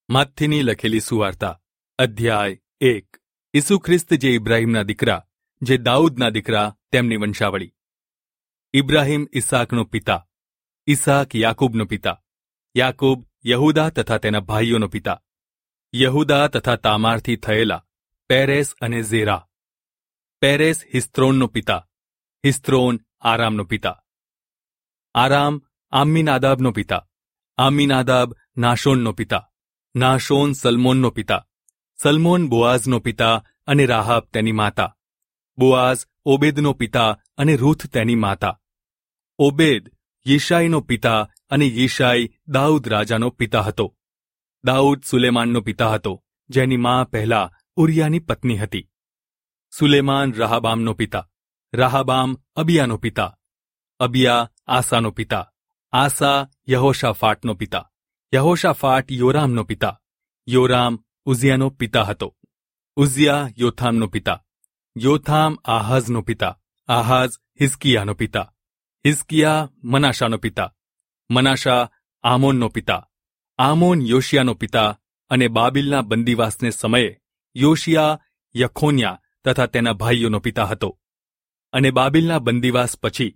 માથીની લખેલી સુવાર્તા અધ્યાય 1। ઈસુ ખ્રિસ્ત જે ઇબ્રાહીમના દીકરા, જે દાઉદના દીકરા, તેમની વંશાવળી। ઇબ્રાહીમ ઈસાકનો પિતા, ઈસાક યાકૂબનો પિતા, યાકૂબ યહૂદા તથા તેના ભાઈઓનો પિતા, યહૂદા તથા તામારથી થયેલા પેરેસ અને ઝેરા, પેરેસ હિસ્ત્રોનનો પિતા, હિસ્ત્રોન આરામનો પિતા, આરામ આમ્મીનાદાબનો પિતા, આમ્મીનાદાબ નાશોનનો પિતા, નાશોન સલમોનનો પિતા, સલમોન બોઆઝનો પિતા અને રાહાબ તેની માતા, બોઆઝ ઓબેદનો પિતા અને રૂથ તેની માતા, ઓબેદ યિશાઈનો પિતા અને યિશાઈ દાઉદ રાજાનો પિતા હતો, દાઉદ સુલેમાનનો પિતા હતો, જેની મા પહેલા ઉરિયાની પત્ની હતી, સુલેમાન રાહાબામનો પિતા, રાહાબામ અબિયાનો પિતા, અબિયા આસાનો પિતા, આસા યહોશાફાટનો પિતા, યહોશાફાટ યોરામનો પિતા, યોરામ ઉઝિયાનો પિતા હતો, ઉઝિયા યોથામનો પિતા, યોથામ આહાઝનો પિતા, આહાઝ હિઝકિયાનો પિતા, હિઝકિયા મનાશાનો પિતા, મનાશા આમોનનો પિતા, આમોન યોશિયાનો પિતા, અને બાબિલના બંદીવાસને સમયે યોશિયા યખોન્યા તથા તેના ભાઈઓનો પિતા હતો, અને બાબિલના બંદીવાસ પછી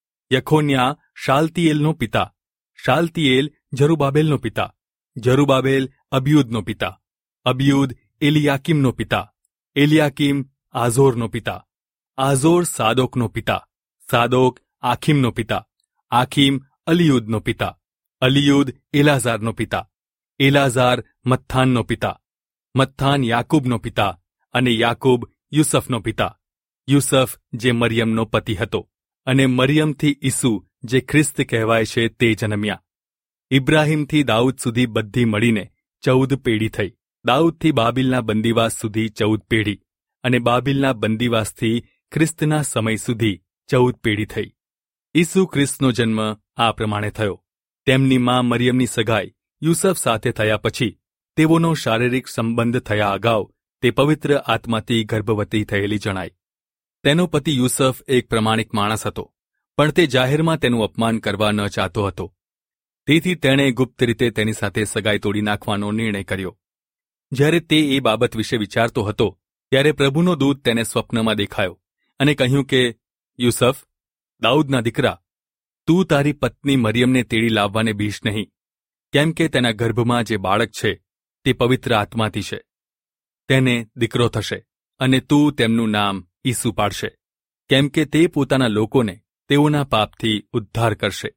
યખોન્યા શાલતિયેલનો પિતા, શાલતિયેલ જરુબાબેલનો પિતા, જરુબાબેલ અબિયુદનો પિતા, અબિયુદ એલિયાકીમનો પિતા, એલિયાકીમ આઝોરનો પિતા, આઝોર સાદોકનો પિતા, સાદોક આખીમનો પિતા, આખીમ અલિયુદનો પિતા, અલિયુદ એલાઝારનો પિતા, એલાઝાર મત્થાનનો પિતા, મત્થાન યાકૂબનો પિતા, અને યાકૂબ યુસફનો પિતા, યુસફ જે મરિયમનો પતિ હતો, અને મરિયમથી ઈસુ જે ખ્રિસ્ત કહેવાય છે તે જન્મ્યા। ઇબ્રાહીમથી દાઉદ સુધી બધી મળીને 14 પેઢી થઈ, દાઉદથી બાબિલના બંદીવાસ સુધી 14 પેઢી, અને બાબિલના બંદીવાસથી ખ્રિસ્તના સમય સુધી 14 પેઢી થઈ। ઈસુ ખ્રિસ્તનો જન્મ આ પ્રમાણે થયો। તેમની મા મરિયમની સગાઈ યુસફ સાથે થયા પછી તેઓનો શારીરિક સંબંધ થયા અગાઉ તે પવિત્ર આત્માથી ગર્ભવતી થયેલી જણાઈ। તેનો પતિ યુસફ એક પ્રમાણિક માણસ હતો, પણ તે જાહેરમાં તેનું અપમાન કરવા ન ચાહતો હતો, તેથી તેણે ગુપ્ત રીતે તેની સાથે સગાઈ તોડી નાખવાનો નિર્ણય કર્યો। જ્યારે તે એ બાબત વિશે વિચારતો હતો ત્યારે પ્રભુનો દૂત તેને સ્વપ્નમાં દેખાયો અને કહ્યું કે, યુસફ, દાઉદના દીકરા, તું તારી પત્ની મરિયમને તેડી લાવવાને બીશ નહીં, કેમ કે તેના ગર્ભમાં જે બાળક છે તે પવિત્ર આત્માથી છે, તેને દીકરો થશે, અને તું તેમનું નામ ઈસુ પાડશે, કેમ કે તે પોતાના લોકોને તેઓના પાપથી ઉદ્ધાર કરશે।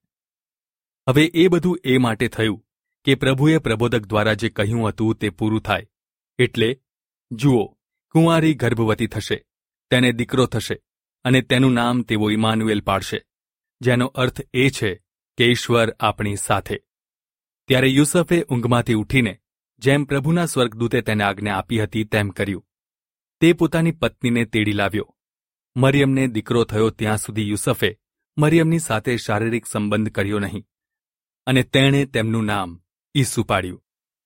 હવે એ બધું એ માટે થયું કે પ્રભુએ પ્રબોધક દ્વારા જે કહ્યું હતું તે પૂરું થાય, એટલે જુઓ, કુંવારી ગર્ભવતી થશે, તેને દીકરો થશે, અને તેનું નામ તેઓ ઇમાનુએલ પાડશે, જેનો અર્થ એ છે કે ઈશ્વર આપણી સાથે। ત્યારે યુસફે ઊંઘમાંથી ઉઠીને જેમ પ્રભુના સ્વર્ગદૂતે તેને આજ્ઞા આપી હતી તેમ કર્યું। તે પોતાની પત્નીને તેડી લાવ્યો। મરિયમને દીકરો થયો ત્યાં સુધી યુસફે મરિયમની સાથે શારીરિક સંબંધ કર્યો નહીં, અને તેણે તેમનું નામ ઈસુ પાડ્યું।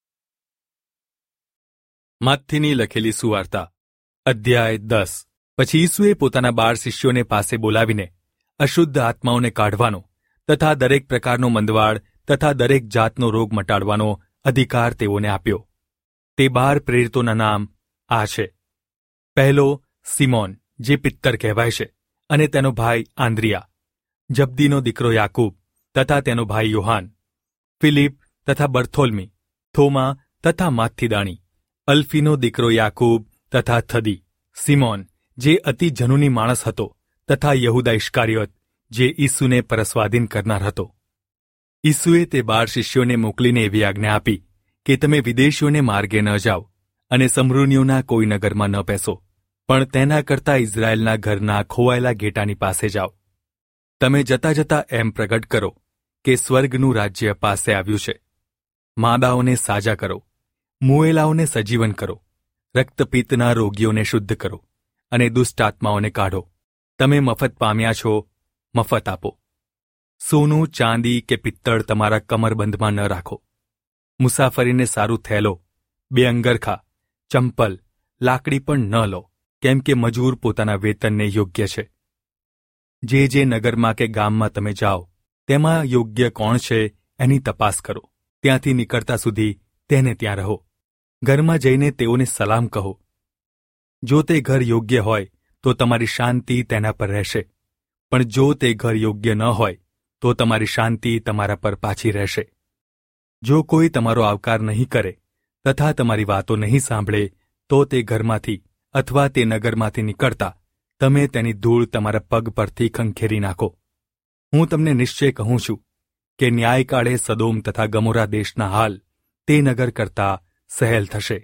માથીની લખેલી સુવાર્તા અધ્યાય 10। પછી ઈસુએ પોતાના 12 શિષ્યોને પાસે બોલાવીને અશુદ્ધ આત્માઓને કાઢવાનો તથા દરેક પ્રકારનો મંદવાડ તથા દરેક જાતનો રોગ મટાડવાનો અધિકાર તેઓને આપ્યો। તે 12 પ્રેરિતોના નામ આ છે: પહેલો, સિમોન, જે પિત્તર કહેવાય છે, અને તેનો ભાઈ આંદ્રિયા, જબ્દીનો દીકરો યાકૂબ તથા તેનો ભાઈ યોહાન, ફિલિપ તથા બર્થોલ્મી, થોમા તથા માથીદાણી, અલ્ફીનો દીકરો યાકૂબ તથા થદી, સિમોન, જે અતિ જનૂની માણસ હતો, તથા યહૂદા ઇશ્કારિયોત, જે ઈસુને પરસ્વાધીન કરનાર હતો। ઈસુએ તે 12 શિષ્યોને મોકલીને એવી આજ્ઞા આપી કે તમે વિદેશીઓને માર્ગે ન જાઓ અને સમરૂનીઓના કોઈ નગરમાં ન બેસો, પણ તેના કરતાં ઇઝરાયેલના ઘરના ખોવાયેલા ઘેટાની પાસે જાઓ। તમે જતા જતા એમ પ્રગટ કરો કે સ્વર્ગનું રાજ્ય પાસે આવ્યું છે। માંદાઓને સાજા કરો, મુએલાઓને સજીવન કરો, રક્તપિત્તના રોગીઓને શુદ્ધ કરો, અને દુષ્ટ આત્માઓને કાઢો। તમે મફત પામ્યા છો, મફત આપો। સોનું, ચાંદી કે પિત્તળ તમારા કમરબંધમાં ન રાખો। મુસાફરીને સારું થેલો, 2 અંગરખા, ચંપલ, લાકડી પણ ન લો, કેમ કે મજૂર પોતાના વેતનને યોગ્ય છે। જે નગરમાં કે ગામમાં તમે જાઓ તેમાં યોગ્ય કોણ છે એની તપાસ કરો, ત્યાંથી નીકળતા સુધી તેને ત્યાં રહો. ઘરમાં જઈને તેઓને સલામ કહો. જો તે ઘર યોગ્ય હોય તો તમારી શાંતિ તેના પર રહેશે, પણ જો તે ઘર યોગ્ય ન હોય તો તમારી શાંતિ તમારા પર પાછી રહેશે. જો કોઈ તમારો આવકાર નહીં કરે તથા તમારી વાતો નહીં સાંભળે તો તે ઘરમાંથી અથવા તે નગરમાંથી નીકળતા તમે તેની ધૂળ તમારા પગ પરથી ખંખેરી નાખો. હું તમને નિશ્ચય કહું છું કે ન્યાયકાળે સદોમ તથા ગમોરા દેશના હાલ તે નગર કરતાં સહેલ થશે.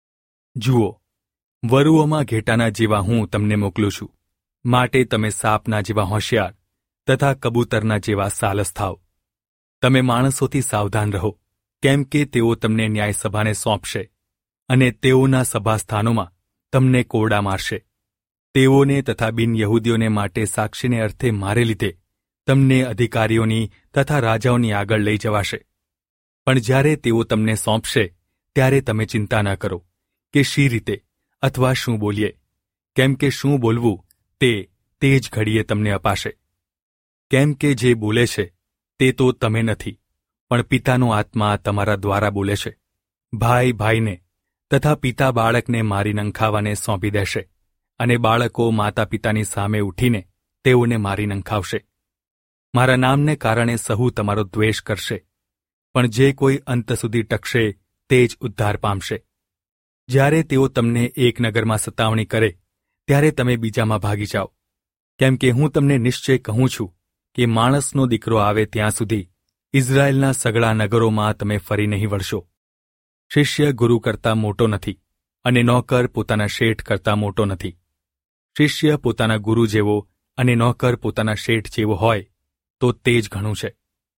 જુઓ, વરુઓમાં ઘેટાના જેવા હું તમને મોકલું છું, માટે તમે સાપના જેવા હોશિયાર તથા કબૂતરના જેવા સાલસ થાવ. તમે માણસોથી સાવધાન રહો, કેમ કે તેઓ તમને ન્યાયસભાને સોંપશે અને તેઓના સભાસ્થાનોમાં તમને કોરડા મારશે. તેઓને તથા બિનયહૂદીઓને માટે સાક્ષીને અર્થે મારે લીધે તમને અધિકારીઓની તથા રાજાઓની આગળ લઈ જવાશે. પણ જ્યારે તેઓ તમને સોંપશે ત્યારે તમે ચિંતા ન કરો કે શી રીતે અથવા શું બોલીએ, કેમ કે શું બોલવું તે જ ઘડીએ તમને અપાશે. કેમ કે જે બોલે છે તે તો તમે નથી, પણ પિતાનો આત્મા તમારા દ્વારા બોલે છે. ભાઈ ભાઈને તથા પિતા બાળકને મારી નંખાવાને સોંપી દેશે, અને બાળકો માતા પિતાની સામે ઉઠીને તેઓને મારી નંખાવશે. મારા નામને કારણે સહુ તમારો દ્વેષ કરશે, પણ જે કોઈ અંત સુધી ટકશે તે જ ઉદ્ધાર પામશે. જ્યારે તેઓ તમને એક નગરમાં સતાવણી કરે ત્યારે તમે બીજામાં ભાગી જાઓ, કેમ કે હું તમને નિશ્ચય કહું છું કે માણસનો દીકરો આવે ત્યાં સુધી ઇઝરાયેલના સગળા નગરોમાં તમે ફરી નહીં વળશો. શિષ્ય ગુરુ કરતાં મોટો નથી, અને નોકર પોતાના શેઠ કરતાં મોટો નથી. શિષ્ય પોતાના ગુરુ જેવો અને નોકર પોતાના શેઠ જેવો હોય તો તે જ ઘણું છે.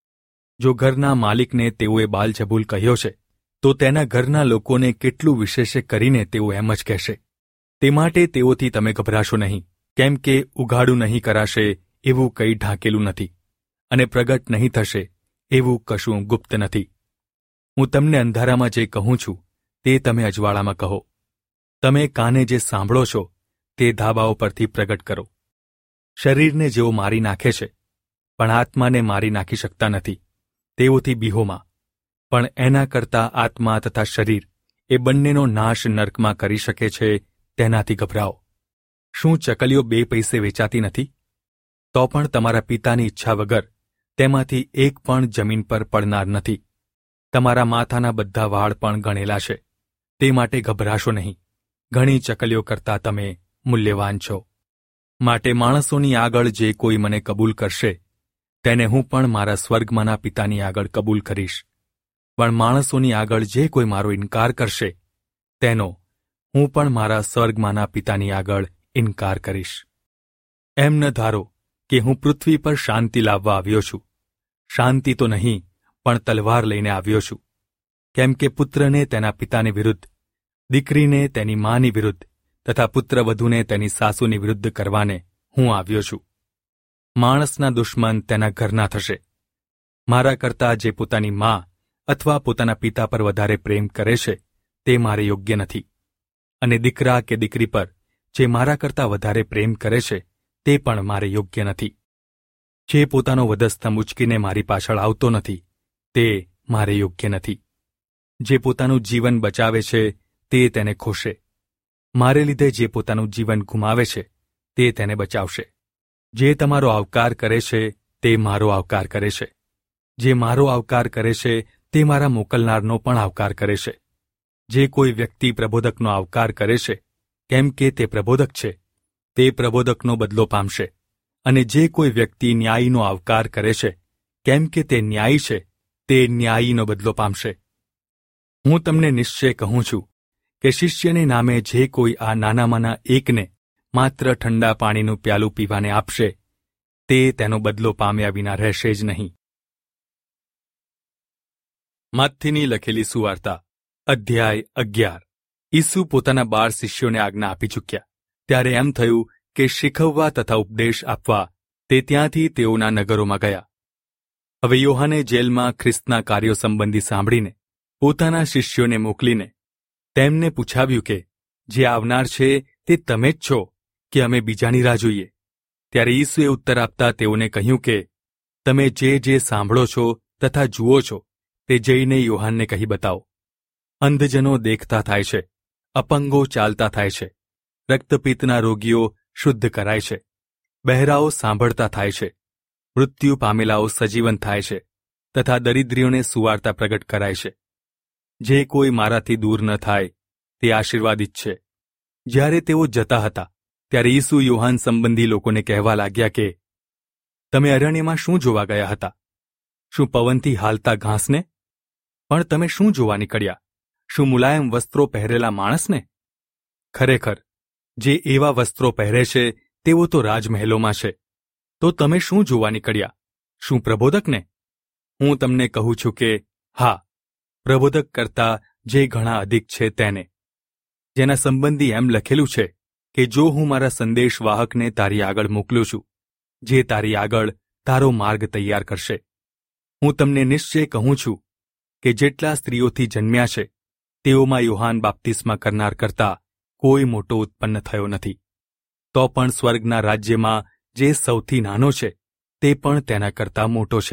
જો ઘરના માલિકને તેઓએ બાલજબૂલ કહ્યો છે તો તેના ઘરના લોકોને કેટલું વિશેષે કરીને તેઓ એમ જ કહેશે. તે માટે તેઓથી તમે ગભરાશો નહીં, કેમ કે ઉઘાડું નહીં કરાશે એવું કંઈ ઢાંકેલું નથી, અને પ્રગટ નહીં થશે એવું કશું ગુપ્ત નથી. હું તમને અંધારામાં જે કહું છું તે તમે અજવાળામાં કહો. તમે કાને જે સાંભળો છો તે ધાબાઓ પરથી પ્રગટ કરો. શરીરને જેઓ મારી નાખે છે પણ આત્માને મારી નાખી શકતા નથી, તેઓથી બીહોમાં. પણ એના કરતાં આત્મા તથા શરીર એ બંનેનો નાશ નર્કમાં કરી શકે છે, તેનાથી ગભરાઓ. શું ચકલીઓ 2 પૈસે વેચાતી નથી? તો પણ તમારા પિતાની ઈચ્છા વગર તેમાંથી એક પણ જમીન પર પડનાર નથી. તમારા માથાના બધા વાળ પણ ગણેલા છે, તે માટે ગભરાશો નહીં. ઘણી ચકલીઓ કરતાં તમે મૂલ્યવાન છો. માટે માણસોની આગળ જે કોઈ મને કબૂલ કરશે તેને હું પણ મારા સ્વર્ગમાંના પિતાની આગળ કબૂલ કરીશ. પણ માણસોની આગળ જે કોઈ મારો ઇનકાર કરશે તેનો હું પણ મારા સ્વર્ગમાંના પિતાની આગળ ઇનકાર કરીશ. એમ ન ધારો કે હું પૃથ્વી પર શાંતિ લાવવા આવ્યો છું. શાંતિ તો નહીં, પણ તલવાર લઈને આવ્યો છું. કેમ કે પુત્રને તેના પિતાની વિરુદ્ધ, દીકરીને તેની માની વિરુદ્ધ તથા પુત્રવધૂને તેની સાસુની વિરુદ્ધ કરવાને હું આવ્યો છું. માણસના દુશ્મન તેના ઘરના થશે. મારા કરતાં જે પોતાની મા અથવા પોતાના પિતા પર વધારે પ્રેમ કરે છે તે મારે યોગ્ય નથી, અને દીકરા કે દીકરી પર જે મારા કરતાં વધારે પ્રેમ કરે છે તે પણ મારે યોગ્ય નથી. જે પોતાનો વધસ્તંભ ઉચકીને મારી પાછળ આવતો નથી તે મારે યોગ્ય નથી. જે પોતાનું જીવન બચાવે છે તે તેને ખોશે. મારે લીધે જે પોતાનું જીવન ગુમાવે છે તે તેને બચાવશે. જે તમારો આવકાર કરે છે તે મારો આવકાર કરે છે. જે મારો આવકાર કરે છે તે મારા મોકલનારનો પણ આવકાર કરે છે. જે કોઈ વ્યક્તિ પ્રબોધકનો આવકાર કરે છે, કેમ કે તે પ્રબોધક છે, તે પ્રબોધકનો બદલો પામશે. અને જે કોઈ વ્યક્તિ ન્યાયીનો આવકાર કરે છે, કેમ કે તે ન્યાયી છે, તે ન્યાયીનો બદલો પામશે. હું તમને નિશ્ચય કહું છું કે શિષ્યને નામે જે કોઈ આ નાનામાંના એકને માત્ર ઠંડા પાણીનું પ્યાલું પીવાને આપશે તે તેનો બદલો પામ્યા વિના રહેશે જ નહીં. માથીની લખેલી સુવાર્તા, અધ્યાય 11. ઈસુ પોતાના 12 શિષ્યોને આજ્ઞા આપી ચૂક્યા ત્યારે એમ થયું કે શીખવવા તથા ઉપદેશ આપવા તે ત્યાંથી તેઓના નગરોમાં ગયા. હવે યોહાને જેલમાં ખ્રિસ્તના કાર્યો સંબંધી સાંભળીને પોતાના શિષ્યોને મોકલીને તેમને પૂછાવ્યું કે જે આવનાર છે તે તમે જ છો કે અમે બીજાની રાહ જોઈએ? ત્યારે ઈસુએ ઉત્તર આપતા તેઓને કહ્યું કે તમે જે સાંભળો છો તથા જુઓ છો તે જઈને યોહાનને કહી બતાવો. અંધજનો દેખતા થાય છે, અપંગો ચાલતા થાય છે, રક્તપિત્તના રોગીઓ શુદ્ધ કરાય છે, બહેરાઓ સાંભળતા થાય છે, મૃત્યુ પામેલાઓ સજીવન થાય છે, તથા દરિદ્રીઓને સુવાર્તા પ્રગટ કરાય છે. જે કોઈ મારાથી દૂર ન થાય તે આશીર્વાદિત છે. જ્યારે તેઓ જતા હતા ત્યારે ઈસુ યોહાન સંબંધી લોકોને કહેવા લાગ્યા કે, તમે અરણ્યમાં શું જોવા ગયા હતા? શું પવનથી હાલતા ઘાસને? પણ તમે શું જોવા નીકળ્યા? શું મુલાયમ વસ્ત્રો પહેરેલા માણસને? ખરેખર, જે એવા વસ્ત્રો પહેરે છે તેઓ તો રાજમહેલોમાં છે. તો તમે શું જોવા નીકળ્યા? શું પ્રબોધકને? હું તમને કહું છું કે હા, પ્રબોધક કરતાં જે ઘણા અધિક છે તેને. જેના સંબંધી એમ લખેલું છે કે જો હું મારા સંદેશવાહકને તારી આગળ મોકલું છું, જે તારી આગળ તારો માર્ગ તૈયાર કરશે. હું તમને નિશ્ચય કહું છું કે જેટલા સ્ત્રીઓથી જન્મ્યા છે તેઓમાં યોહાન બાપ્તિસ્મા કરનાર કરતાં કોઈ મોટો ઉત્પન્ન થયો નથી. તો પણ સ્વર્ગના રાજ્યમાં જે સૌથી નાનો છે તે પણ તેના કરતાં મોટો છે.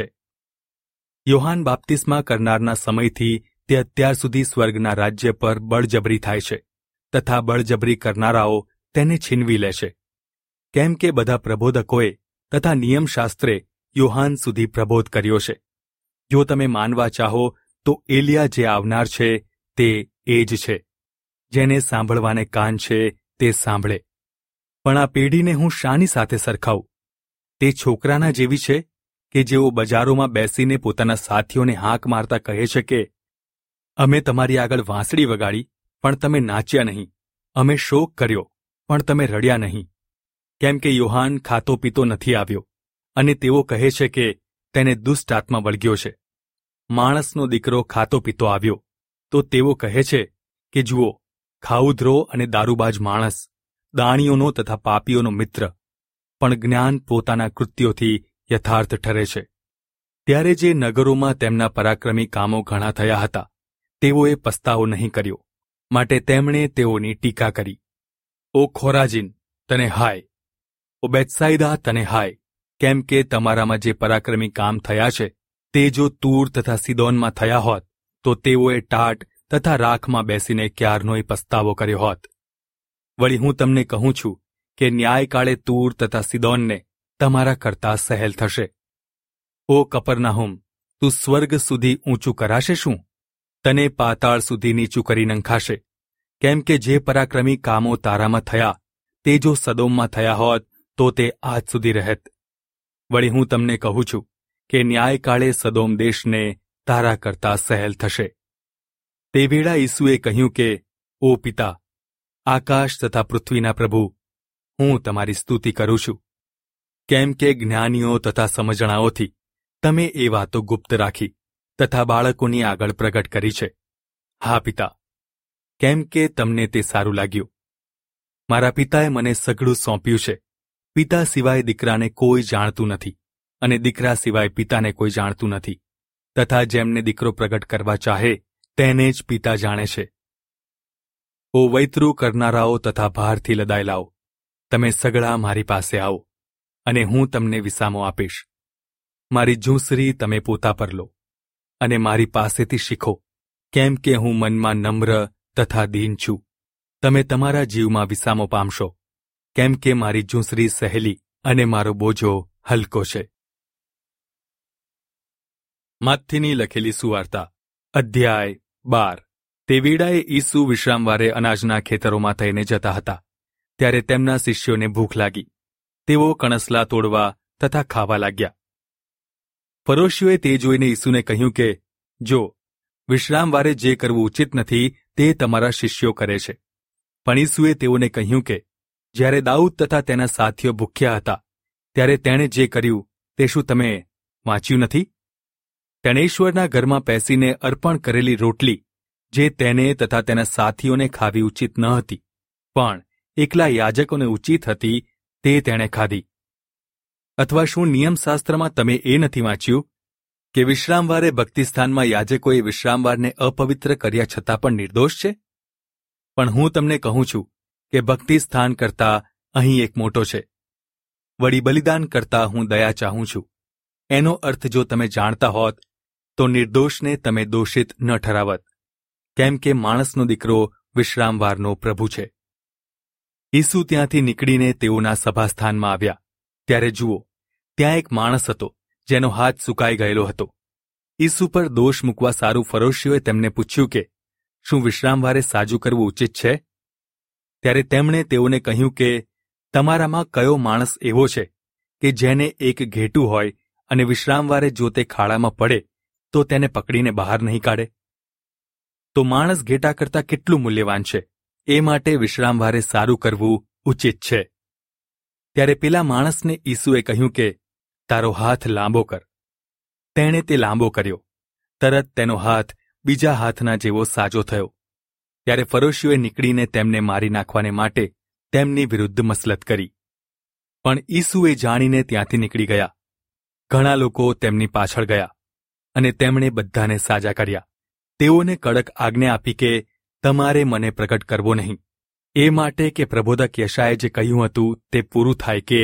યોહાન બાપ્તિસ્મા કરનારના સમયથી તે અત્યાર સુધી સ્વર્ગના રાજ્ય પર બળજબરી થાય છે, તથા બળજબરી કરનારાઓ તેને છીનવી લે છે. કેમ કે બધા પ્રબોધકોએ તથા નિયમશાસ્ત્રે યોહાન સુધી પ્રબોધ કર્યો છે. જો તમે માનવા ચાહો તો એલિયા જે આવનાર છે તે એ જ છે. જેને સાંભળવાને કાન છે તે સાંભળે. પણ આ પેઢીને હું શાની સાથે સરખાવું? તે છોકરાના જેવી છે કે જેઓ બજારોમાં બેસીને પોતાના સાથીઓને હાંક મારતા કહે છે કે, અમે તમારી આગળ વાંસળી વગાડી પણ તમે નાચ્યા નહીં, અમે શોક કર્યો પણ તમે રડ્યા નહીં. કેમ કે યોહાન ખાતો પીતો નથી આવ્યો, અને તેઓ કહે છે કે તેને દુષ્ટ આત્મા વળગ્યો છે. માણસનો દીકરો ખાતો પીતો આવ્યો, તો તેઓ કહે છે કે જુઓ, ખાઉધરો અને દારૂબાજ માણસ, દાણીઓનો તથા પાપીઓનો મિત્ર. પણ જ્ઞાન પોતાના કૃત્યોથી યથાર્થ ઠરે છે. ત્યારે જે નગરોમાં તેમના પરાક્રમી કામો ઘણા થયા હતા તેઓએ પસ્તાવો નહીં કર્યો, માટે તેમણે તેઓની ટીકા કરી. ઓ ખોરાજીન, તને હાય! ઓ બેથસાઈદા, તને હાય! કેમ કે તમારામાં જે પરાક્રમી કામ થયા છે તે જો તૂર તથા સિદોનમાં થયા હોત તો તેઓએ ટાટ તથા રાખમાં બેસીને ક્યારનોય પસ્તાવો કર્યો હોત. વળી હું તમને કહું છું કે ન્યાયકાળે તૂર તથા સિદોનને તમારા કરતાં સહેલ થશે. ઓ કપરનાહુમ, તું સ્વર્ગ સુધી ઊંચું કરાશે શું? તને પાતાળ સુધી નીચું કરી નંખાશે. કેમ કે જે પરાક્રમી કામો તારામાં થયા તે જો સદોમમાં થયા હોત તો તે આજ સુધી રહેત. વળી હું તમને કહું છું કે ન્યાયકાળે સદોમ દેશને તારા કરતાં સહેલ થશે. તે વેળા ઈસુએ કહ્યું કે, ઓ પિતા, આકાશ તથા પૃથ્વીના પ્રભુ, હું તમારી સ્તુતિ કરું છું. કેમ કે જ્ઞાનીઓ તથા સમજણાઓથી તમે એ વાતો ગુપ્ત રાખી તથા બાળકોની આગળ પ્રગટ કરી છે. હા પિતા, કેમ કે તમને તે સારું લાગ્યું. મારા પિતાએ મને સઘળું સોંપ્યું છે. પિતા સિવાય દીકરાને કોઈ જાણતું નથી, અને દીકરા સિવાય પિતાને કોઈ જાણતું નથી, તથા જેમને દીકરો પ્રગટ કરવા ચાહે તેને જ પિતા જાણે છે. ઓ વૈતરું કરનારાઓ તથા ભારથી લદાયેલાઓ, તમે સઘળા મારી પાસે આવો, અને હું તમને વિસામો આપીશ. મારી ઝૂંસરી તમે પોતા પર લો, અને મારી પાસેથી શીખો, કેમ કે હું મનમાં નમ્ર તથા દીન છું. તમે તમારા જીવમાં વિસામો પામશો, કેમ કે મારી ઝૂંસરી સહેલી અને મારો બોજો હલકો છે. માથીની લખેલી સુવાર્તા, અધ્યાય 12. તે વેળાએ ઈસુ વિશ્રામવારે અનાજના ખેતરોમાં થઈને જતા હતા. ત્યારે તેમના શિષ્યોને ભૂખ લાગી. તેઓ કણસલા તોડવા તથા ખાવા લાગ્યા. ફરોશીઓએ તે જોઈને ઈસુને કહ્યું કે, જો, વિશ્રામવારે જે કરવું ઉચિત નથી તે તમારા શિષ્યો કરે છે. પણ ઈસુએ તેઓને કહ્યું કે, જ્યારે દાઉદ તથા તેના સાથીઓ ભૂખ્યા હતા ત્યારે તેણે જે કર્યું તે શું તમે વાંચ્યું નથી? તેણે ઈશ્વરના ઘરમાં પેસીને અર્પણ કરેલી રોટલી જે તેને તથા તેના સાથીઓને ખાવી ઉચિત ન હતી, પણ એકલા યાજકોને ઉચિત હતી, તે તેણે ખાધી. અથવા શું નિયમશાસ્ત્રમાં તમે એ નથી વાંચ્યું કે વિશ્રામવારે ભક્તિસ્થાનમાં યાજકોએ વિશ્રામવારને અપવિત્ર કર્યા છતાં પણ નિર્દોષ છે? પણ હું તમને કહું છું કે ભક્તિસ્થાન કરતાં અહીં એક મોટો છે. વળી બલિદાન કરતાં હું દયા ચાહું છું. એનો અર્થ જો તમે જાણતા હોત તો નિર્દોષને તમે દોષિત ન ઠરાવત. કેમ કે માણસનો દીકરો વિશ્રામવારનો પ્રભુ છે. ઈસુ ત્યાંથી નીકળીને તેઓના સભાસ્થાનમાં આવ્યા ત્યારે જુઓ, ત્યાં એક માણસ હતો જેનો હાથ સુકાઈ ગયેલો હતો. ઈસુ પર દોષ મૂકવા સારું ફરોશીઓએ તેમને પૂછ્યું કે શું વિશ્રામવારે સાજું કરવું ઉચિત છે? ત્યારે તેમણે તેઓને કહ્યું કે તમારામાં કયો માણસ એવો છે કે જેને એક ઘેટું હોય અને વિશ્રામવારે જો તે ખાડામાં પડે તો તેને પકડીને બહાર નહીં કાઢે? તો માણસ ઘેટા કરતાં કેટલું મૂલ્યવાન છે, એ માટે વિશ્રામવારે સારું કરવું ઉચિત છે. ત્યારે પેલા માણસને ઈસુએ કહ્યું કે તારો હાથ લાંબો કર. તેણે તે લાંબો કર્યો. તરત તેનો હાથ બીજા હાથના જેવો સાજો થયો. ત્યારે ફરોશીઓએ નીકળીને તેમને મારી નાખવાને માટે તેમની વિરુદ્ધ મસલત કરી. પણ ઈસુએ જાણીને ત્યાંથી નીકળી ગયા. ઘણા લોકો તેમની પાછળ ગયા અને તેમણે બધાને સાજા કર્યા. તેઓને કડક આજ્ઞા આપી કે તમારે મને પ્રગટ કરવો નહીં, એ માટે કે પ્રબોધક યશાયાએ જે કહ્યું હતું તે પૂરું થાય કે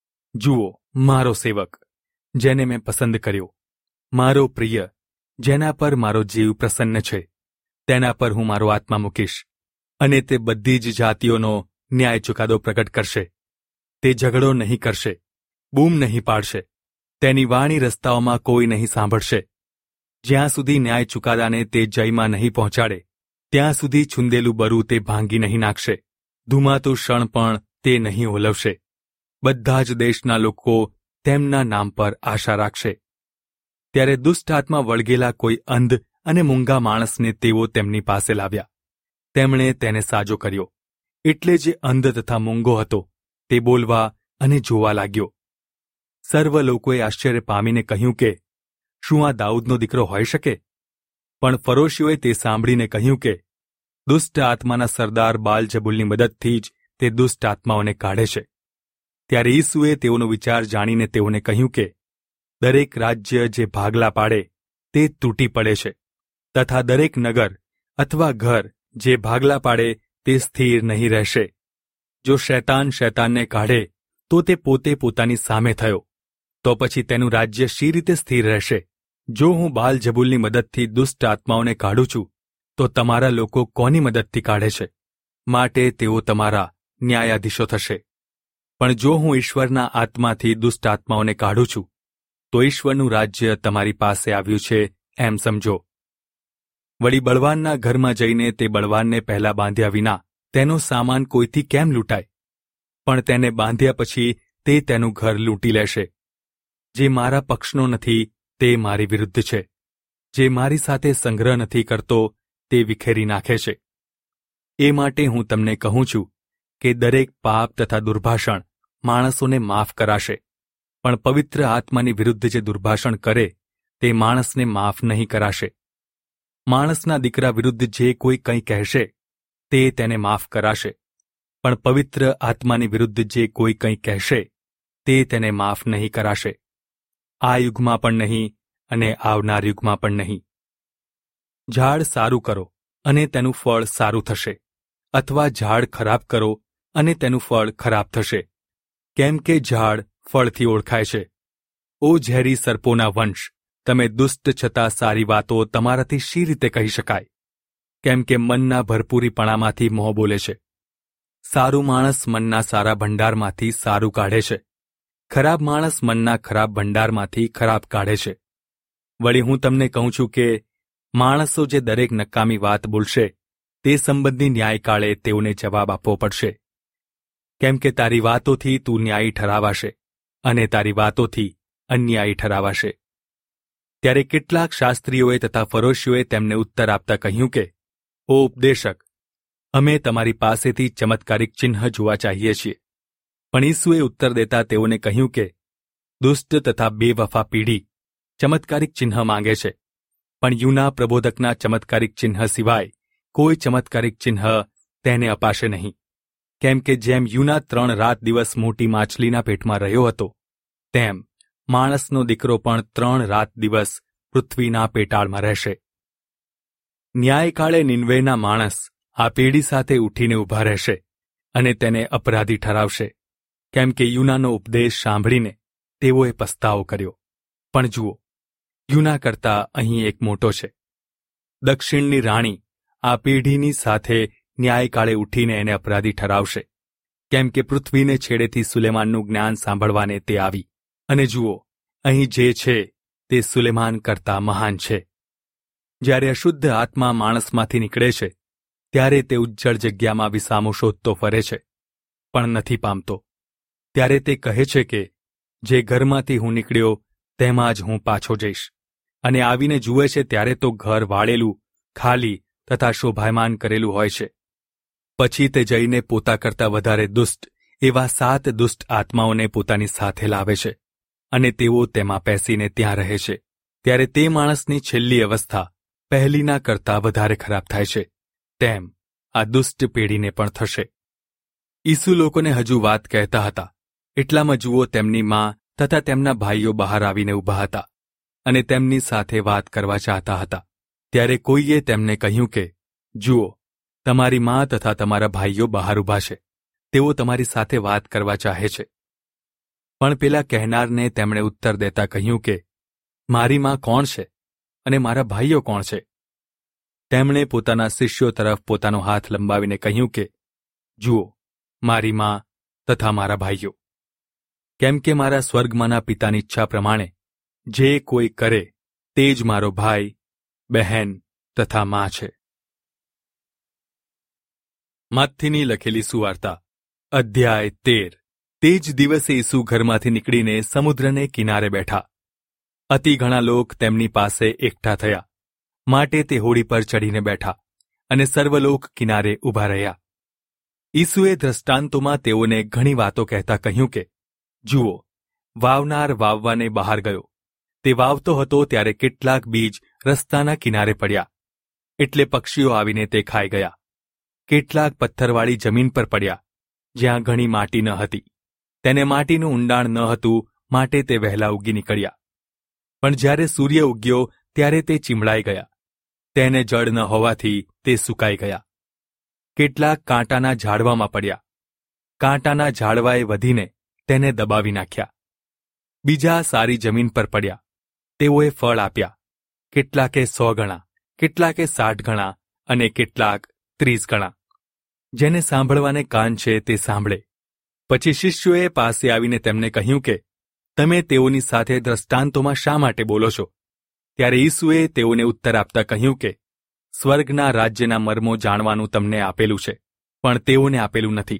જુઓ મારો સેવક, જેને મેં પસંદ કર્યો, મારો પ્રિય, જેના પર મારો જીવ પ્રસન્ન છે, તેના પર હું મારો આત્મા મૂકીશ, અને તે બધી જ જાતિઓનો ન્યાય ચુકાદો પ્રગટ કરશે. તે ઝઘડો નહીં કરશે, બૂમ નહીં પાડશે, તેની વાણી રસ્તાઓમાં કોઈ નહીં સાંભળશે. જ્યાં સુધી ન્યાય ચુકાદાને તે જયમાં નહીં પહોંચાડે ત્યાં સુધી છુંદેલું બરું તે ભાંગી નહીં નાખશે, ધુમાતું શણ પણ તે નહીં ઓલવશે. બધા જ દેશના લોકો તેમના નામ પર આશા રાખશે. ત્યારે દુષ્ટ આત્મા વળગેલા કોઈ અંધ અને મૂંગા માણસને તેઓ તેમની પાસે લાવ્યા. તેમણે તેને સાજો કર્યો. એટલે જે અંધ તથા મૂંગો હતો તે બોલવા અને જોવા લાગ્યો. સર્વ લોકોએ આશ્ચર્ય પામીને કહ્યું કે શું આ દાઉદનો દીકરો હોઈ શકે? પણ ફરોશીઓએ તે સાંભળીને કહ્યું કે દુષ્ટ આત્માના સરદાર બાલજબુલની મદદથી જ તે દુષ્ટ આત્માઓને કાઢે છે. ત્યારે ઈસુએ તેઓનો વિચાર જાણીને તેઓને કહ્યું કે દરેક રાજ્ય જે ભાગલા પાડે તે તૂટી પડે છે, તથા દરેક નગર અથવા ઘર જે ભાગલા પાડે તે સ્થિર નહીં રહેશે. જો શૈતાન શૈતાનને કાઢે તો તે પોતે પોતાની સામે થયો, તો પછી તેનું રાજ્ય શી રીતે સ્થિર રહેશે? જો હું બાલજબુલની મદદથી દુષ્ટ આત્માઓને કાઢું છું તો તમારા લોકો કોની મદદથી કાઢે છે? માટે તેઓ તમારા ન્યાયાધીશો થશે. પણ જો હું ઈશ્વરના આત્માથી દુષ્ટ આત્માઓને કાઢું છું તો ઈશ્વરનું રાજ્ય તમારી પાસે આવ્યું છે એમ સમજો. વળી બળવાનના ઘરમાં જઈને તે બળવાનને પહેલા બાંધ્યા વિના તેનો સામાન કોઈથી કેમ લૂંટાય? પણ તેને બાંધ્યા પછી તે તેનું ઘર લૂંટી લેશે. જે મારા પક્ષનો નથી તે મારી વિરુદ્ધ છે. જે મારી સાથે સંગ્રહ નથી કરતો તે વિખેરી નાખે છે. એ માટે હું તમને કહું છું કે દરેક પાપ તથા દુર્ભાષણ માણસોને માફ કરાશે, પણ પવિત્ર આત્માની વિરુદ્ધ જે દુર્ભાષણ કરે તે માણસને માફ નહીં કરાશે. માણસના દીકરા વિરુદ્ધ જે કોઈ કંઈ કહેશે તે તેને માફ કરાશે, પણ પવિત્ર આત્માની વિરુદ્ધ જે કોઈ કંઈ કહેશે તે તેને માફ નહીં કરાશે. આ યુગમાં પણ નહીં અને આવનાર યુગમાં પણ નહીં. ઝાડ સારું કરો અને તેનું ફળ સારું થશે, અથવા ઝાડ ખરાબ કરો અને તેનું ફળ ખરાબ થશે. કેમ કે ઝાડ ફળથી ઓળખાય છે. ઓ ઝેરી સર્પોના વંશ, તમે દુષ્ટ છતાં સારી વાતો તમારાથી શી રીતે કહી શકાય? કેમ કે મનના ભરપૂરીપણામાંથી મોહ બોલે છે. સારું માણસ મનના સારા ભંડારમાંથી સારું કાઢે છે, ખરાબ માણસ મનના ખરાબ ભંડારમાંથી ખરાબ કાઢે છે. વળી હું તમને કહું છું કે માણસો જે દરેક નકામી વાત બોલશે તે સંબંધી ન્યાયકાળે તેઓને જવાબ આપવો પડશે. કેમ કે તારી વાતોથી તું ન્યાયી ઠરાવાશે અને તારી વાતોથી અન્યાયી ઠરાવાશે. ત્યારે કેટલાક શાસ્ત્રીઓએ તથા ફરોશીઓએ તેમને ઉત્તર આપતા કહ્યું કે ઓ ઉપદેશક, અમે તમારી પાસેથી ચમત્કારિક ચિહ્ન જોવા ચાહીએ છીએ. પણ ઈસુએ ઉત્તર દેતા તેઓને કહ્યું કે દુષ્ટ તથા બેવફા પેઢી ચમત્કારિક ચિહ્ન માંગે છે, પણ યુના પ્રબોધકના ચમત્કારિક ચિહ્ન સિવાય કોઈ ચમત્કારિક ચિહ્ન તેને અપાશે નહીં. કેમ કે જેમ યુના 3 રાત દિવસ મોટી માછલીના પેટમાં રહ્યો હતો, તેમ માણસનો દીકરો પણ 3 રાત દિવસ પૃથ્વીના પેટાળમાં રહેશે. ન્યાયકાળે નિનવેના માણસ આ પેઢી સાથે ઉઠીને ઊભા રહેશે અને તેને અપરાધી ઠરાવશે, કેમ કે યુનાનો ઉપદેશ સાંભળીને તેઓએ પસ્તાવો કર્યો. પણ જુઓ, યુના કરતાં અહીં એક મોટો છે. દક્ષિણની રાણી આ પેઢીની સાથે ન્યાયકાળે ઉઠીને એને અપરાધી ઠરાવશે, કેમ કે પૃથ્વીને છેડેથી સુલેમાનનું જ્ઞાન સાંભળવાને તે આવી. અને જુઓ, અહીં જે છે તે સુલેમાન કરતાં મહાન છે. જ્યારે અશુદ્ધ આત્મા માણસમાંથી નીકળે છે ત્યારે તે ઉજ્જળ જગ્યામાં વિસામો શોધતો ફરે છે, પણ નથી પામતો. ત્યારે તે કહે છે કે જે ઘરમાંથી હું નીકળ્યો તેમાં જ હું પાછો જઈશ. અને આવીને જુએ છે ત્યારે તો ઘર વાળેલું, ખાલી તથા શોભાયમાન કરેલું હોય છે. પછી તે જઈને પોતા કરતાં વધારે દુષ્ટ એવા 7 દુષ્ટ આત્માઓને પોતાની સાથે લાવે છે, અને તેઓ તેમાં પેસીને ત્યાં રહે છે. ત્યારે તે માણસની છેલ્લી અવસ્થા પહેલીના કરતાં વધારે ખરાબ થાય છે. તેમ આ દુષ્ટ પેઢીને પણ થશે. ઈસુ લોકોને હજુ વાત કહેતા હતા, એટલામાં જુઓ તેમની મા તથા તેમના ભાઈઓ બહાર આવીને ઊભા હતા અને તેમની સાથે વાત કરવા ચાહતા હતા. ત્યારે કોઈએ તેમને કહ્યું કે, જુઓ, તમારી મા તથા તમારા ભાઈઓ બહાર ઊભા છે, તેઓ તમારી સાથે વાત કરવા ચાહે છે. પણ પેલા કહેનારને તેમણે ઉત્તર દેતા કહ્યું કે, મારી મા કોણ છે અને મારા ભાઈઓ કોણ છે? તેમણે પોતાના શિષ્યો તરફ પોતાનો હાથ લંબાવીને કહ્યું કે, જુઓ, મારી મા તથા મારા ભાઈઓ. કેમ કે મારા સ્વર્ગમાંના પિતાની ઈચ્છા પ્રમાણે જે કોઈ કરે તે જ મારો ભાઈ, બહેન તથા મા છે. માથીની લખેલી સુવાર્તા અધ્યાય 13. તે જ દિવસે ઈસુ ઘરમાંથી નીકળીને સમુદ્રને કિનારે બેઠા. અતિ ઘણા લોક તેમની પાસે એકઠા થયા, માટે તે હોડી પર ચડીને બેઠા અને સર્વલોક કિનારે ઊભા રહ્યા. ઈસુએ દ્રષ્ટાંતોમાં તેઓને ઘણી વાતો કહેતા કહ્યું કે, જુઓ, વાવનાર વાવવાને બહાર ગયો. તે વાવતો હતો ત્યારે કેટલાક બીજ રસ્તાના કિનારે પડ્યા, એટલે પક્ષીઓ આવીને તે ખાઈ ગયા. કેટલાક પથ્થરવાળી જમીન પર પડ્યા, જ્યાં ઘણી માટી ન હતી. તેને માટીનું ઊંડાણ ન હતું, માટે તે વહેલા ઉગી નીકળ્યા. પણ જ્યારે સૂર્ય ઉગ્યો ત્યારે તે ચીમડાઈ ગયા. તેને જળ ન હોવાથી તે સુકાઈ ગયા. કેટલાક કાંટાના ઝાડવામાં પડ્યા. કાંટાના ઝાડવાએ વધીને તેને દબાવી નાખ્યા. બીજા સારી જમીન પર પડ્યા. તેઓએ ફળ આપ્યા. કેટલાકે 100 ગણા, કેટલાકે 60 ગણા અને કેટલાક 30 ગણા. જેને સાંભળવાને કાન છે તે સાંભળે. પછી શિષ્યોએ પાસે આવીને તેમને કહ્યું કે, તમે તેઓની સાથે દ્રષ્ટાંતોમાં શા માટે બોલો છો? ત્યારે ઈસુએ તેઓને ઉત્તર આપતા કહ્યું કે, સ્વર્ગના રાજ્યના મર્મો જાણવાનું તમને આપેલું છે, પણ તેઓને આપેલું નથી.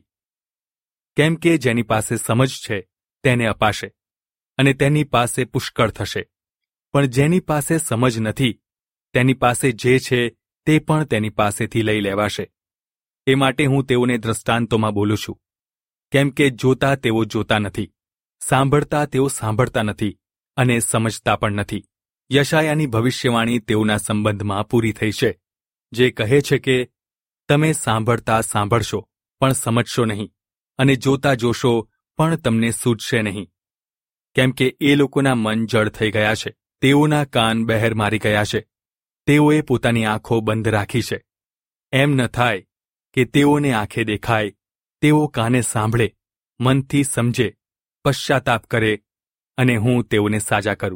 કેમ કે જેની પાસે સમજ છે તેને અપાશે, અને તેની પાસે પુષ્કળ થશે. પણ જેની પાસે સમજ નથી, તેની પાસે જે છે તે પણ તેની પાસેથી લઈ લેવાશે. એ માટે હું તેઓને દ્રષ્ટાંતોમાં બોલું છું. કેમ કે જોતા તેઓ જોતા નથી, સાંભળતા તેઓ સાંભળતા નથી અને સમજતા પણ નથી. યશાયાની ભવિષ્યવાણી તેઓના સંબંધમાં પૂરી થઈ છે, જે કહે છે કે, તમે સાંભળતા સાંભળશો પણ સમજશો નહીં, અને જોતા જોશો પણ તમને સૂઝશે નહીં. કેમ કે એ લોકોના મન જડ થઈ ગયા છે, તેઓના કાન બહેર મારી ગયા છે, તેઓએ પોતાની આંખો બંધ રાખી છે. એમ ન થાય કે તેઓને આંખે દેખાય, તેઓ કાને સાંભળે, મનથી સમજે, પશ્ચાતાપ કરે અને હું તેઓને સાજા કરું.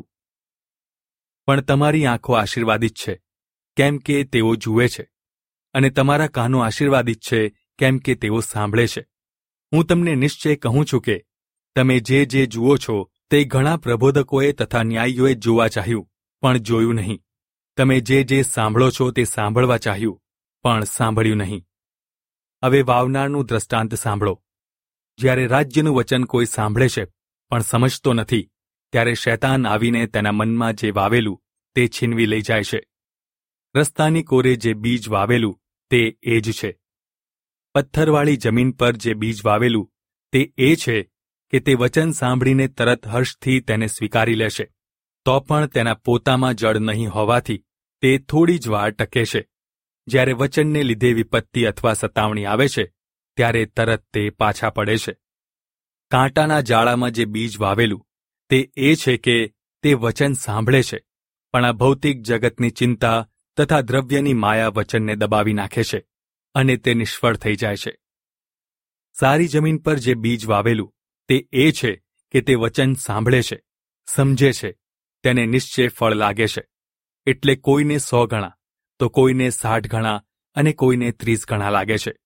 પણ તમારી આંખો આશીર્વાદિત છે, કેમ કે તેઓ જુએ છે, અને તમારા કાનો આશીર્વાદિત છે, કેમ કે તેઓ સાંભળે છે. હું તમને નિશ્ચય કહું છું કે તમે જે જુઓ છો તે ઘણા પ્રબોધકોએ તથા ન્યાયીઓએ જોવા ચાહ્યું, પણ જોયું નહીં. તમે જે સાંભળો છો તે સાંભળવા ચાહ્યું, પણ સાંભળ્યું નહીં. હવે વાવનારનું દ્રષ્ટાંત સાંભળો. જ્યારે રાજ્યનું વચન કોઈ સાંભળે છે પણ સમજતો નથી, ત્યારે શૈતાન આવીને તેના મનમાં જે વાવેલું તે છીનવી લઈ જાય છે. રસ્તાની કોરે જે બીજ વાવેલું તે એ જ છે. પથ્થરવાળી જમીન પર જે બીજ વાવેલું તે એ છે કે તે વચન સાંભળીને તરત હર્ષથી તેને સ્વીકારી લેશે, તો પણ તેના પોતામાં જળ નહીં હોવાથી તે થોડી જ વાર ટકે છે. જ્યારે વચનને લીધે વિપત્તિ અથવા સતાવણી આવે છે ત્યારે તરત તે પાછા પડે છે. કાંટાના જાળામાં જે બીજ વાવેલું તે એ છે કે તે વચન સાંભળે છે, પણ આ ભૌતિક જગતની ચિંતા તથા દ્રવ્યની માયા વચનને દબાવી નાખે છે અને તે નિષ્ફળ થઈ જાય છે. સારી જમીન પર જે બીજ વાવેલું તે એ છે કે તે વચન સાંભળે છે, સમજે છે, તેને નિશ્ચય ફળ લાગે છે. એટલે કોઈને 100 ગણા, તો કોઈને 60 ગણા અને કોઈને 30 ગણા લાગે છે.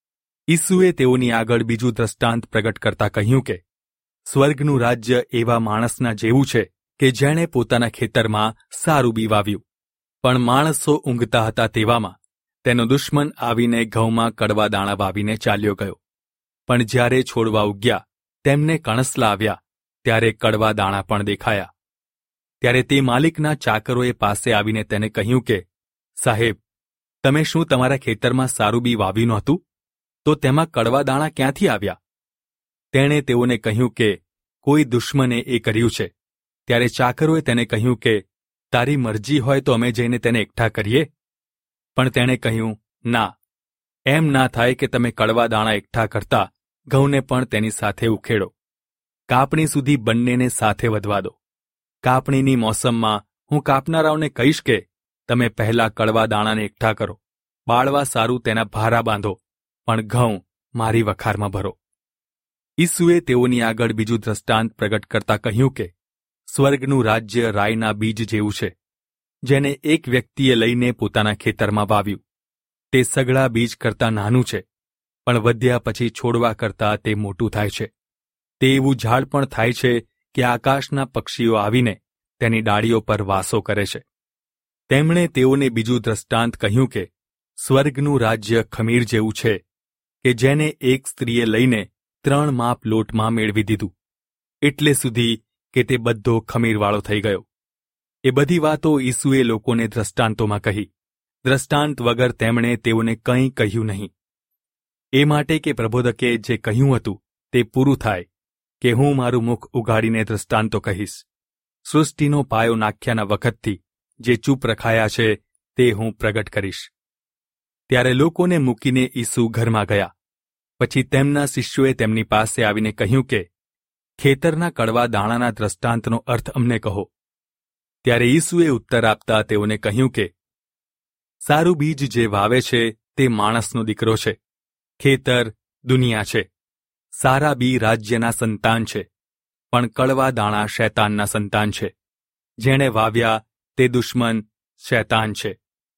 ઈસુએ તેઓની આગળ બીજું દ્રષ્ટાંત પ્રગટ કરતા કહ્યું કે સ્વર્ગનું રાજ્ય એવા માણસના જેવું છે કે જેણે પોતાના ખેતરમાં સારું બી વાવ્યું. પણ માણસો ઊંઘતા હતા તેવામાં તેનો દુશ્મન આવીને ઘઉંમાં કડવા દાણા વાવીને ચાલ્યો ગયો. પણ જ્યારે છોડવા ઉગ્યા, તેમને કણસલા આવ્યા, ત્યારે કડવા દાણા પણ દેખાયા. ત્યારે તે માલિકના ચાકરોએ પાસે આવીને તેને કહ્યું કે, સાહેબ, તમે શું તમારા ખેતરમાં સારું બી વાવ્યું નહોતું? તો તેમાં કડવા દાણા ક્યાંથી આવ્યા? તેણે તેઓને કહ્યું કે કોઈ દુશ્મને એ કર્યું છે. ત્યારે ચાકરોએ તેને કહ્યું કે તારી મરજી હોય તો અમે જઈને તેને એકઠા કરીએ. પણ તેણે કહ્યું, ના, એમ ના થાય કે તમે કડવા દાણા એકઠા કરતા ઘઉંને પણ તેની સાથે ઉખેડો. કાપણી સુધી બંનેને સાથે વધવા દો. કાપણીની મોસમમાં હું કાપનારાઓને કહીશ કે તમે પહેલા કડવા દાણાને એકઠા કરો, બાળવા સારું તેના ભારા બાંધો, પણ ઘઉં મારી વખારમાં ભરો. ઈસુએ તેઓની આગળ બીજું દ્રષ્ટાંત પ્રગટ કરતા કહ્યું કે સ્વર્ગનું રાજ્ય રાઈના બીજ જેવું છે, જેને એક વ્યક્તિએ લઈને પોતાના ખેતરમાં વાવ્યું. તે સઘળા બીજ કરતાં નાનું છે, પણ વધ્યા પછી છોડવા કરતાં તે મોટું થાય છે. તે એવું ઝાડ પણ થાય છે કે આકાશના પક્ષીઓ આવીને તેની ડાળીઓ પર વાસો કરે છે. તેમણે તેઓને બીજું દ્રષ્ટાંત કહ્યું કે સ્વર્ગનું રાજ્ય ખમીર જેવું છે કે જેને એક સ્ત્રીએ લઈને 3 માપ લોટમાં મેળવી દીધું, એટલે સુધી કે તે બધો ખમીરવાળો થઈ ગયો. એ બધી વાતો ઈસુએ લોકોને દ્રષ્ટાંતોમાં કહી. દ્રષ્ટાંત વગર તેમણે તેઓને કંઈ કહ્યું નહીં. એ માટે કે પ્રબોધકે જે કહ્યું હતું તે પૂરું થાય કે હું મારું મુખ ઉઘાડીને દ્રષ્ટાંતો કહીશ. સૃષ્ટિનો પાયો નાખ્યાના વખતથી જે ચૂપ રખાયા છે તે હું પ્રગટ કરીશ. ત્યારે લોકોને મૂકીને ઈસુ ઘરમાં ગયા. પછી તેમના શિષ્યોએ તેમની પાસે આવીને કહ્યું કે ખેતરના કડવા દાણાના દ્રષ્ટાંતનો અર્થ અમને કહો. ત્યારે ઈસુએ ઉત્તર આપતા તેઓને કહ્યું કે સારું બીજ જે વાવે છે તે માણસનો દીકરો છે. ખેતર દુનિયા છે. સારા બી રાજ્યના સંતાન છે, પણ કડવા દાણા શૈતાનના સંતાન છે. જેણે વાવ્યા તે દુશ્મન શૈતાન છે.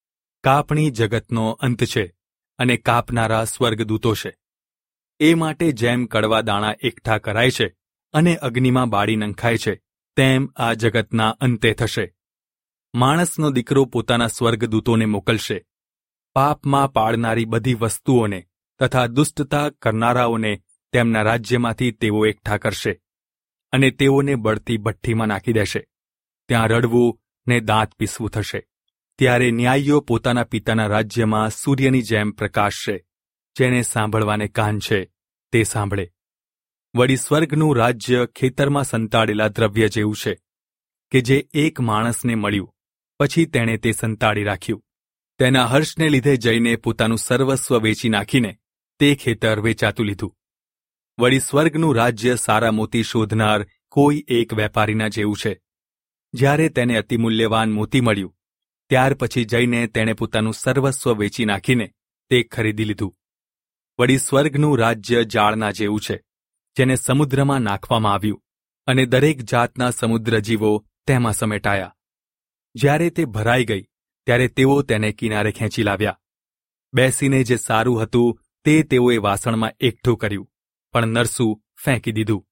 કાપણી જગતનો અંત છે અને કાપનારા સ્વર્ગદૂતો છે. એ માટે જેમ કડવા દાણા એકઠા કરાય છે અને અગ્નિમાં બાળી નંખાય છે, તેમ આ જગતના અંતે થશે. માણસનો દીકરો પોતાના સ્વર્ગદૂતોને મોકલશે. પાપમાં પાડનારી બધી વસ્તુઓને તથા દુષ્ટતા કરનારાઓને તેમના રાજ્યમાંથી તેઓ એકઠા કરશે અને તેઓને બળતી ભઠ્ઠીમાં નાખી દેશે. ત્યાં રડવું ને દાંત પીસવું થશે. ત્યારે ન્યાયીઓ પોતાના પિતાના રાજ્યમાં સૂર્યની જેમ પ્રકાશશે. જેને સાંભળવાને કાન છે તે સાંભળે. વળી સ્વર્ગનું રાજ્ય ખેતરમાં સંતાડેલા દ્રવ્ય જેવું છે કે જે એક માણસને મળ્યું, પછી તેણે તે સંતાડી રાખ્યું. તેના હર્ષને લીધે જઈને પોતાનું સર્વસ્વ વેચી નાખીને તે ખેતર વેચાતું લીધું. વળી સ્વર્ગનું રાજ્ય સારા મોતી શોધનાર કોઈ એક વેપારીના જેવું છે. જ્યારે તેને અતિમૂલ્યવાન મોતી મળ્યું, ત્યાર પછી જઈને તેણે પોતાનું સર્વસ્વ વેચી નાખીને તે ખરીદી લીધું. વળી સ્વર્ગનું રાજ્ય જાળના જેવું છે, જેને સમુદ્રમાં નાખવામાં આવ્યું, અને દરેક જાતના સમુદ્રજીવો તેમાં સમેટાયા. જ્યારે તે ભરાઈ ગઈ, ત્યારે તેઓ તેને કિનારે ખેંચી લાવ્યા. બેસીને જે સારું હતું તે તેઓએ વાસણમાં એકઠું કર્યું, પણ નરસું ફેંકી દીધું.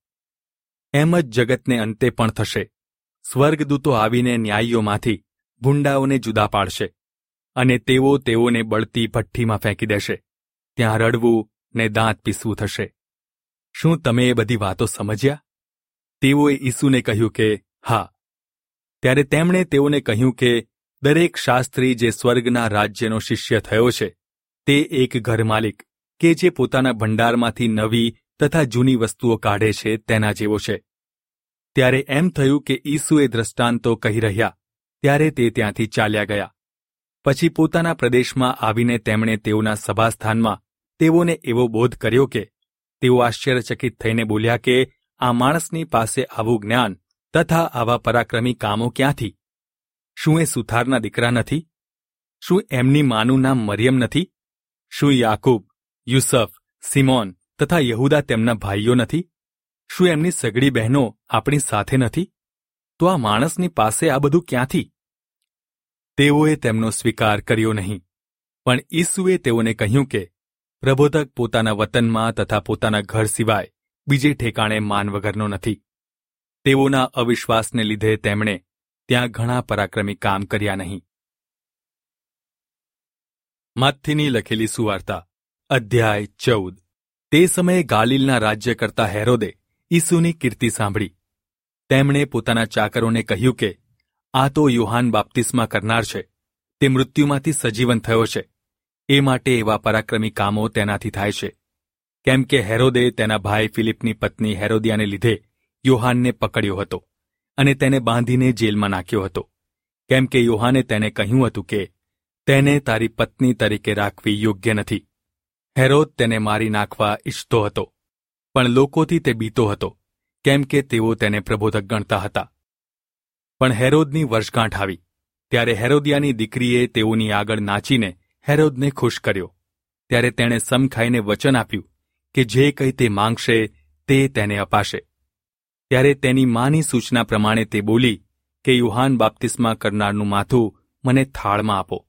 એમ જ જગતને અંતે પણ થશે. સ્વર્ગદૂતો આવીને ન્યાયીઓમાંથી ભૂંડાઓને જુદા પાડશે, અને તેઓને બળતી ભઠ્ઠીમાં ફેંકી દેશે. ત્યાં રડવું ને દાંત પીસવું થશે. શું તમે એ બધી વાતો સમજ્યા? તેઓએ ઈસુને કહ્યું કે હા. ત્યારે તેમણે તેઓને કહ્યું કે દરેક શાસ્ત્રી જે સ્વર્ગના રાજ્યનો શિષ્ય થયો છે, તે એક ઘરમાલિક કે જે પોતાના ભંડારમાંથી નવી તથા જૂની વસ્તુઓ કાઢે છે તેના જેવો છે. ત્યારે એમ થયું કે ઈસુએ દ્રષ્ટાંતો કહી રહ્યા, ત્યારે તે ત્યાંથી ચાલ્યા ગયા. પછી પોતાના પ્રદેશમાં આવીને તેમણે તેઓના સભાસ્થાનમાં તેઓને એવો બોધ કર્યો કે તેઓ આશ્ચર્યચકિત થઈને બોલ્યા કે આ માણસની પાસે આવું જ્ઞાન તથા આવા પરાક્રમી કામો ક્યાંથી? શું એ સુથારના દીકરા નથી? શું એમની માનું નામ મરિયમ નથી? શું યાકૂબ, યુસફ, સિમોન તથા યહૂદા તેમના ભાઈઓ નથી? શું એમની સગડી બહેનો આપણી સાથે નથી? તો આ માણસની પાસે આ બધું ક્યાંથી? તેઓએ તેમનો સ્વીકાર કર્યો નહીં. પણ ઈસુએ તેઓને કહ્યું કે પ્રબોધક પોતાના વતનમાં તથા પોતાના ઘર સિવાય બીજે ઠેકાણે માન વગરનો નથી. તેઓના અવિશ્વાસને લીધે તેમણે ત્યાં ઘણા પરાક્રમી કામ કર્યા નહીં. માથીની લખેલી સુવાર્તા અધ્યાય 14. તે સમયે ગાલિલના રાજ્ય કરતા હેરોદે ઈસુની કીર્તિ સાંભળી. તેમણે પોતાના ચાકરોને કહ્યું કે આ તો યોહાન બાપ્તિસ્મા કરનાર છે, તે મૃત્યુમાંથી સજીવન થયો છે. એ માટે એવા પરાક્રમી કામો તેનાથી થાય છે. કેમ કે હેરોદે તેના ભાઈ ફિલિપની પત્ની હેરોદિયાને લીધે યોહાનને પકડ્યો હતો અને તેને બાંધીને જેલમાં નાખ્યો હતો. કેમ કે યોહાને તેને કહ્યું હતું કે તેને તારી પત્ની તરીકે રાખવી યોગ્ય નથી. હેરોદ તેને મારી નાખવા ઈચ્છતો હતો, પણ લોકોથી તે બીતો હતો, કેમ કે તેઓ તેને પ્રબોધક ગણતા હતા. પણ હેરોદની વર્ષગાંઠ આવી ત્યારે હેરોદિયાની દીકરીએ તેઓની આગળ નાચીને હેરોદને ખુશ કર્યો. ત્યારે તેણે સમ ખાઈને વચન આપ્યું કે જે કંઈ તે માંગશે તે તેને અપાશે. ત્યારે તેની માની સૂચના પ્રમાણે તે બોલી કે યોહાન બાપ્તિસ્મા કરનારનું માથું મને થાળમાં આપો.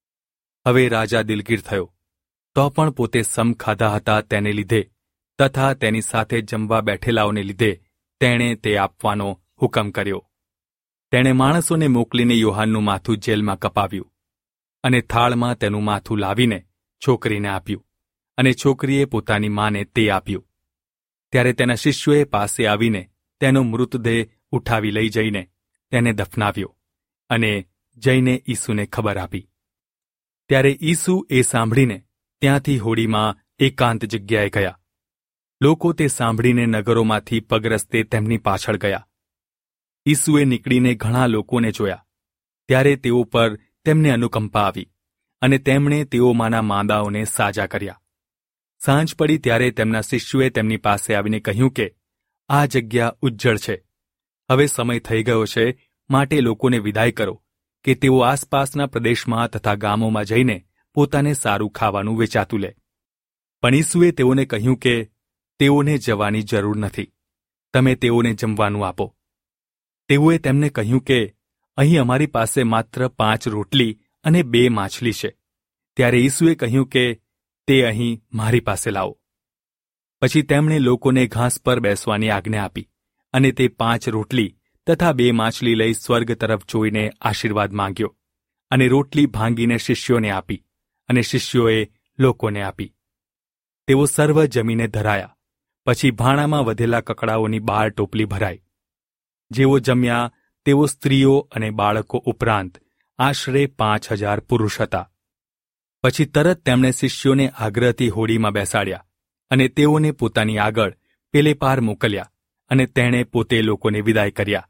હવે રાજા દિલગીર થયો, તો પણ પોતે સમ ખાધા હતા તેને લીધે તથા તેની સાથે જમવા બેઠેલાઓને લીધે તેણે તે આપવાનો હુકમ કર્યો. તેણે માણસોને મોકલીને યોહાનનું માથું જેલમાં કપાવ્યું અને થાળમાં તેનું માથું લાવીને છોકરીને આપ્યું અને છોકરીએ પોતાની માને તે આપ્યું. ત્યારે તેના શિષ્યોએ પાસે આવીને તેનો મૃતદેહ ઉઠાવી લઈ જઈને તેને દફનાવ્યો અને જઈને ઈસુને ખબર આપી. ત્યારે ઈસુ એ સાંભળીને ત્યાંથી હોડીમાં એકાંત જગ્યાએ ગયા. લોકો તે સાંભળીને નગરોમાંથી પગરસ્તે તેમની પાછળ ગયા. ઈસુએ નીકળીને ઘણા લોકોને જોયા. ત્યારે તેઓ પર તેમને અનુકંપા આવી અને તેમણે તેઓમાંના માંદાઓને સાજા કર્યા. સાંજ પડી ત્યારે તેમના શિષ્યોએ તેમની પાસે આવીને કહ્યું કે આ જગ્યા ઉજ્જળ છે. હવે સમય થઈ ગયો છે, માટે લોકોને વિદાય કરો કે તેઓ આસપાસના પ્રદેશમાં તથા ગામોમાં જઈને પોતાને સારું ખાવાનું વેચાતું લે. પણ ઈસુએ તેઓને કહ્યું કે તેઓને જવાની જરૂર નથી, તમે તેઓને જમવાનું આપો. તેઓએ તેમને કહ્યું કે અહીં અમારી પાસે માત્ર 5 રોટલી અને 2 માછલી છે. ત્યારે ઈસુએ કહ્યું કે તે અહીં મારી પાસે લાવો. પછી તેમણે લોકોને ઘાસ પર બેસવાની આજ્ઞા આપી અને તે 5 રોટલી તથા 2 માછલી લઈ સ્વર્ગ તરફ જોઈને આશીર્વાદ માંગ્યો અને રોટલી ભાંગીને શિષ્યોને આપી અને શિષ્યોએ લોકોને આપી. તેઓ સર્વ જમીને ધરાયા. પછી ભાણામાં વધેલા કકડાઓની 12 ટોપલી ભરાઈ. જેઓ જમ્યા તેઓ સ્ત્રીઓ અને બાળકો ઉપરાંત આશરે 5000 પુરુષ હતા. પછી તરત તેમણે શિષ્યોને આગ્રહથી હોડીમાં બેસાડ્યા અને તેઓને પોતાની આગળ પેલે પાર મોકલ્યા અને તેણે પોતે લોકોને વિદાય કર્યા.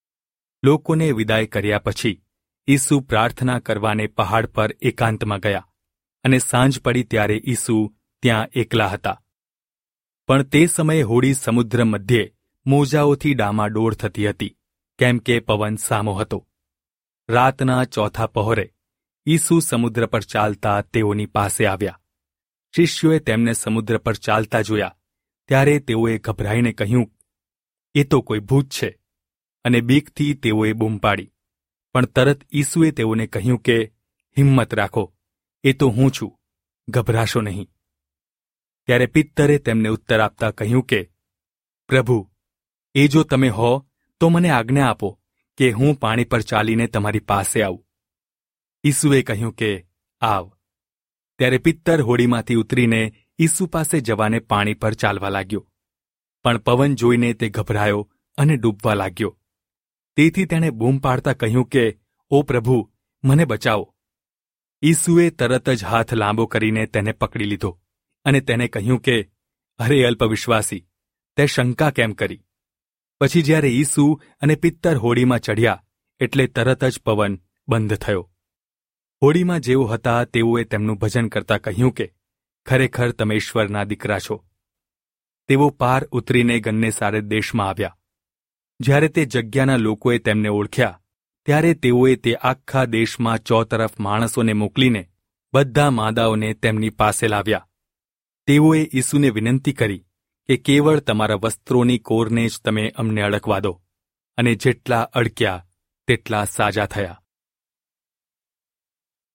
લોકોને વિદાય કર્યા પછી ઈસુ પ્રાર્થના કરવાને પહાડ પર એકાંતમાં ગયા અને સાંજ પડી ત્યારે ઈસુ ત્યાં એકલા હતા. પણ તે સમયે હોડી સમુદ્ર મધ્યે મોજાઓથી ડામાડોળ થતી હતી, કેમ કે પવન સામો હતો. રાતના 4થા પહોરે ઈસુ સમુદ્ર પર ચાલતા તેઓની પાસે આવ્યા. શિષ્યોએ તેમને સમુદ્ર પર ચાલતા જોયા ત્યારે તેઓએ ગભરાઈને કહ્યું, એ તો કોઈ ભૂત છે, અને બીકથી તેઓએ બૂમ પાડી. પણ તરત ઈસુએ તેઓને કહ્યું કે હિંમત રાખો, એ તો હું છું, ગભરાશો નહીં. ત્યારે પિત્તરે તેમને ઉત્તર આપતા કહ્યું કે પ્રભુ, એ જો તમે હો તો મને આજ્ઞા આપો કે હું પાણી પર ચાલીને તમારી પાસે આવું. ઈસુએ કહ્યું કે આવ. ત્યારે પિત્તર હોડીમાંથી ઉતરીને ઈસુ પાસે જવાને પાણી પર ચાલવા લાગ્યો. પણ પવન જોઈને તે ગભરાયો અને ડૂબવા લાગ્યો. તેથી તેણે બૂમ પાડતા કહ્યું કે ઓ પ્રભુ, મને બચાવો. ઈસુએ તરત જ હાથ લાંબો કરીને તેને પકડી લીધો અને તેને કહ્યું કે અરે અલ્પવિશ્વાસી, તે શંકા કેમ કરી? પછી જ્યારે ઈસુ અને પિત્તર હોડીમાં ચઢ્યા એટલે તરત જ પવન બંધ થયો. હોડીમાં જેઓ હતા તેઓએ તેમનું ભજન કરતા કહ્યું કે ખરેખર તમે ઈશ્વરના દીકરા છો. તેઓ પાર ઉતરીને ગન્નેસારેત દેશમાં આવ્યા. જ્યારે તે જગ્યાના લોકોએ તેમને ઓળખ્યા ત્યારે તેઓએ તે આખા દેશમાં ચોતરફ માણસોને મોકલીને બધા માંદાઓને તેમની પાસે લાવ્યા. તેઓએ ઈસુને વિનંતી કરી કે કેવળ તમારા વસ્ત્રોની કોરને જ તમે અમને અડકવા દો, અને જેટલા અડક્યા તેટલા સાજા થયા.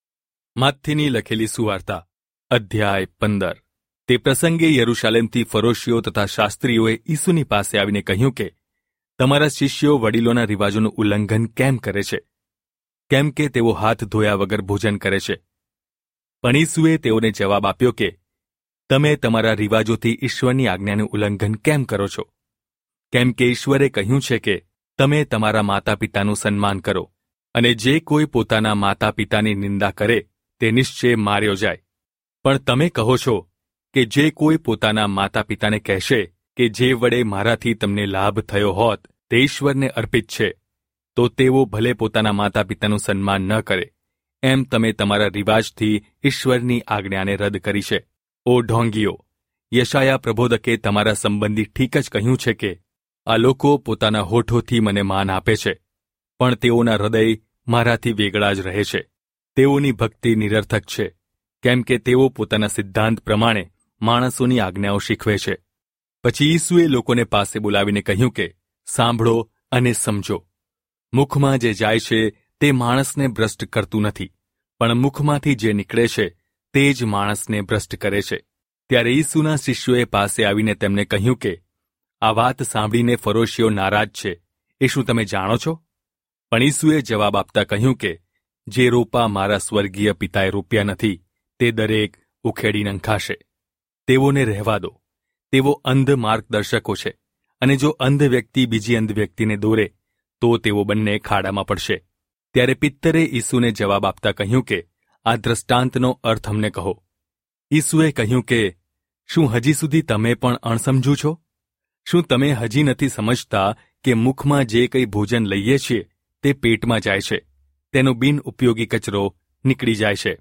માથીની લખેલી સુવાર્તા અધ્યાય 15 તે પ્રસંગે યરૂશાલેમથી ફરોશીઓ તથા શાસ્ત્રીઓએ ઈસુની પાસે આવીને કહ્યું કે તમારા શિષ્યો વડીલોના રિવાજોનું ઉલ્લંઘન કેમ કરે છે? કેમ કે તેઓ હાથ ધોયા વગર ભોજન કરે છે? પણ ઈસુએ તેઓને જવાબ આપ્યો કે તમે તમારા રિવાજોથી ઈશ્વરની આજ્ઞાનું ઉલ્લંઘન કેમ કરો છો? કેમ કે ઈશ્વરે કહ્યું છે કે તમે તમારા માતા પિતાનું સન્માન કરો, અને જે કોઈ પોતાના માતા પિતાની નિંદા કરે તે નિશ્ચય માર્યો જાય. પણ તમે કહો છો કે જે કોઈ પોતાના માતા પિતાને કહેશે કે જે વડે મારાથી તમને લાભ થયો હોત તે ઈશ્વરને અર્પિત છે, તો તેઓ ભલે પોતાના માતા પિતાનું સન્માન ન કરે, એમ તમે તમારા રિવાજથી ઈશ્વરની આજ્ઞાને રદ કરી છે. ઓ ઢોંગીઓ! યશાયા પ્રબોધકે તમારા સંબંધી ઠીક જ કહ્યું છે કે આ લોકો પોતાના હોઠોથી મને માન આપે છે, પણ તેઓના હૃદય મારાથી વેગળા જ રહે છે. તેઓની ભક્તિ નિરર્થક છે, કેમ કે તેઓ પોતાના સિદ્ધાંત પ્રમાણે માણસોની આજ્ઞાઓ શીખવે છે. પછી ઈસુએ લોકોને પાસે બોલાવીને કહ્યું કે સાંભળો અને સમજો. મુખમાં જે જાય છે તે માણસને ભ્રષ્ટ કરતું નથી, પણ મુખમાંથી જે નીકળે છે તે જ માણસને ભ્રષ્ટ કરે છે. ત્યારે ઈસુના શિષ્યોએ પાસે આવીને તેમને કહ્યું કે આ વાત સાંભળીને ફરોશીઓ નારાજ છે, એ શું તમે જાણો છો? પણ ઈસુએ જવાબ આપતા કહ્યું કે જે રોપા મારા સ્વર્ગીય પિતાએ રોપ્યા નથી તે દરેક ઉખેડી નંખાશે. તેઓને રહેવા દો. તેઓ અંધ માર્ગદર્શકો છે, અને જો અંધ વ્યક્તિ બીજી અંધ વ્યક્તિને દોરે તો તેઓ બંને ખાડામાં પડશે. ત્યારે પિત્તરે ઈસુને જવાબ આપતા કહ્યું કે આ દ્રષ્ટાંતનો અર્થ અમને કહો. ઈસુએ કહ્યું કે શું હજી સુધી તમે પણ અણસમજુ છો? શું તમે હજી નથી સમજતા કે મુખમાં જે કંઈ ભોજન લઈએ છીએ તે પેટમાં જાય છે, તેનો બિનઉપયોગી કચરો નીકળી જાય છે.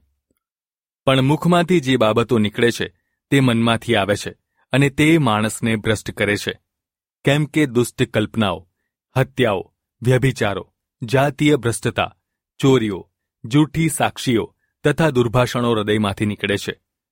પણ મુખમાંથી જે બાબતો નીકળે છે તે મનમાંથી આવે છે, અને તે માણસને ભ્રષ્ટ કરે છે. કેમ કે દુષ્ટ કલ્પનાઓ, હત્યાઓ, વ્યભિચારો, જાતીય ભ્રષ્ટતા, ચોરીઓ, જૂઠી સાક્ષીઓ તથા દુર્ભાષણો હૃદયમાંથી નીકળે છે.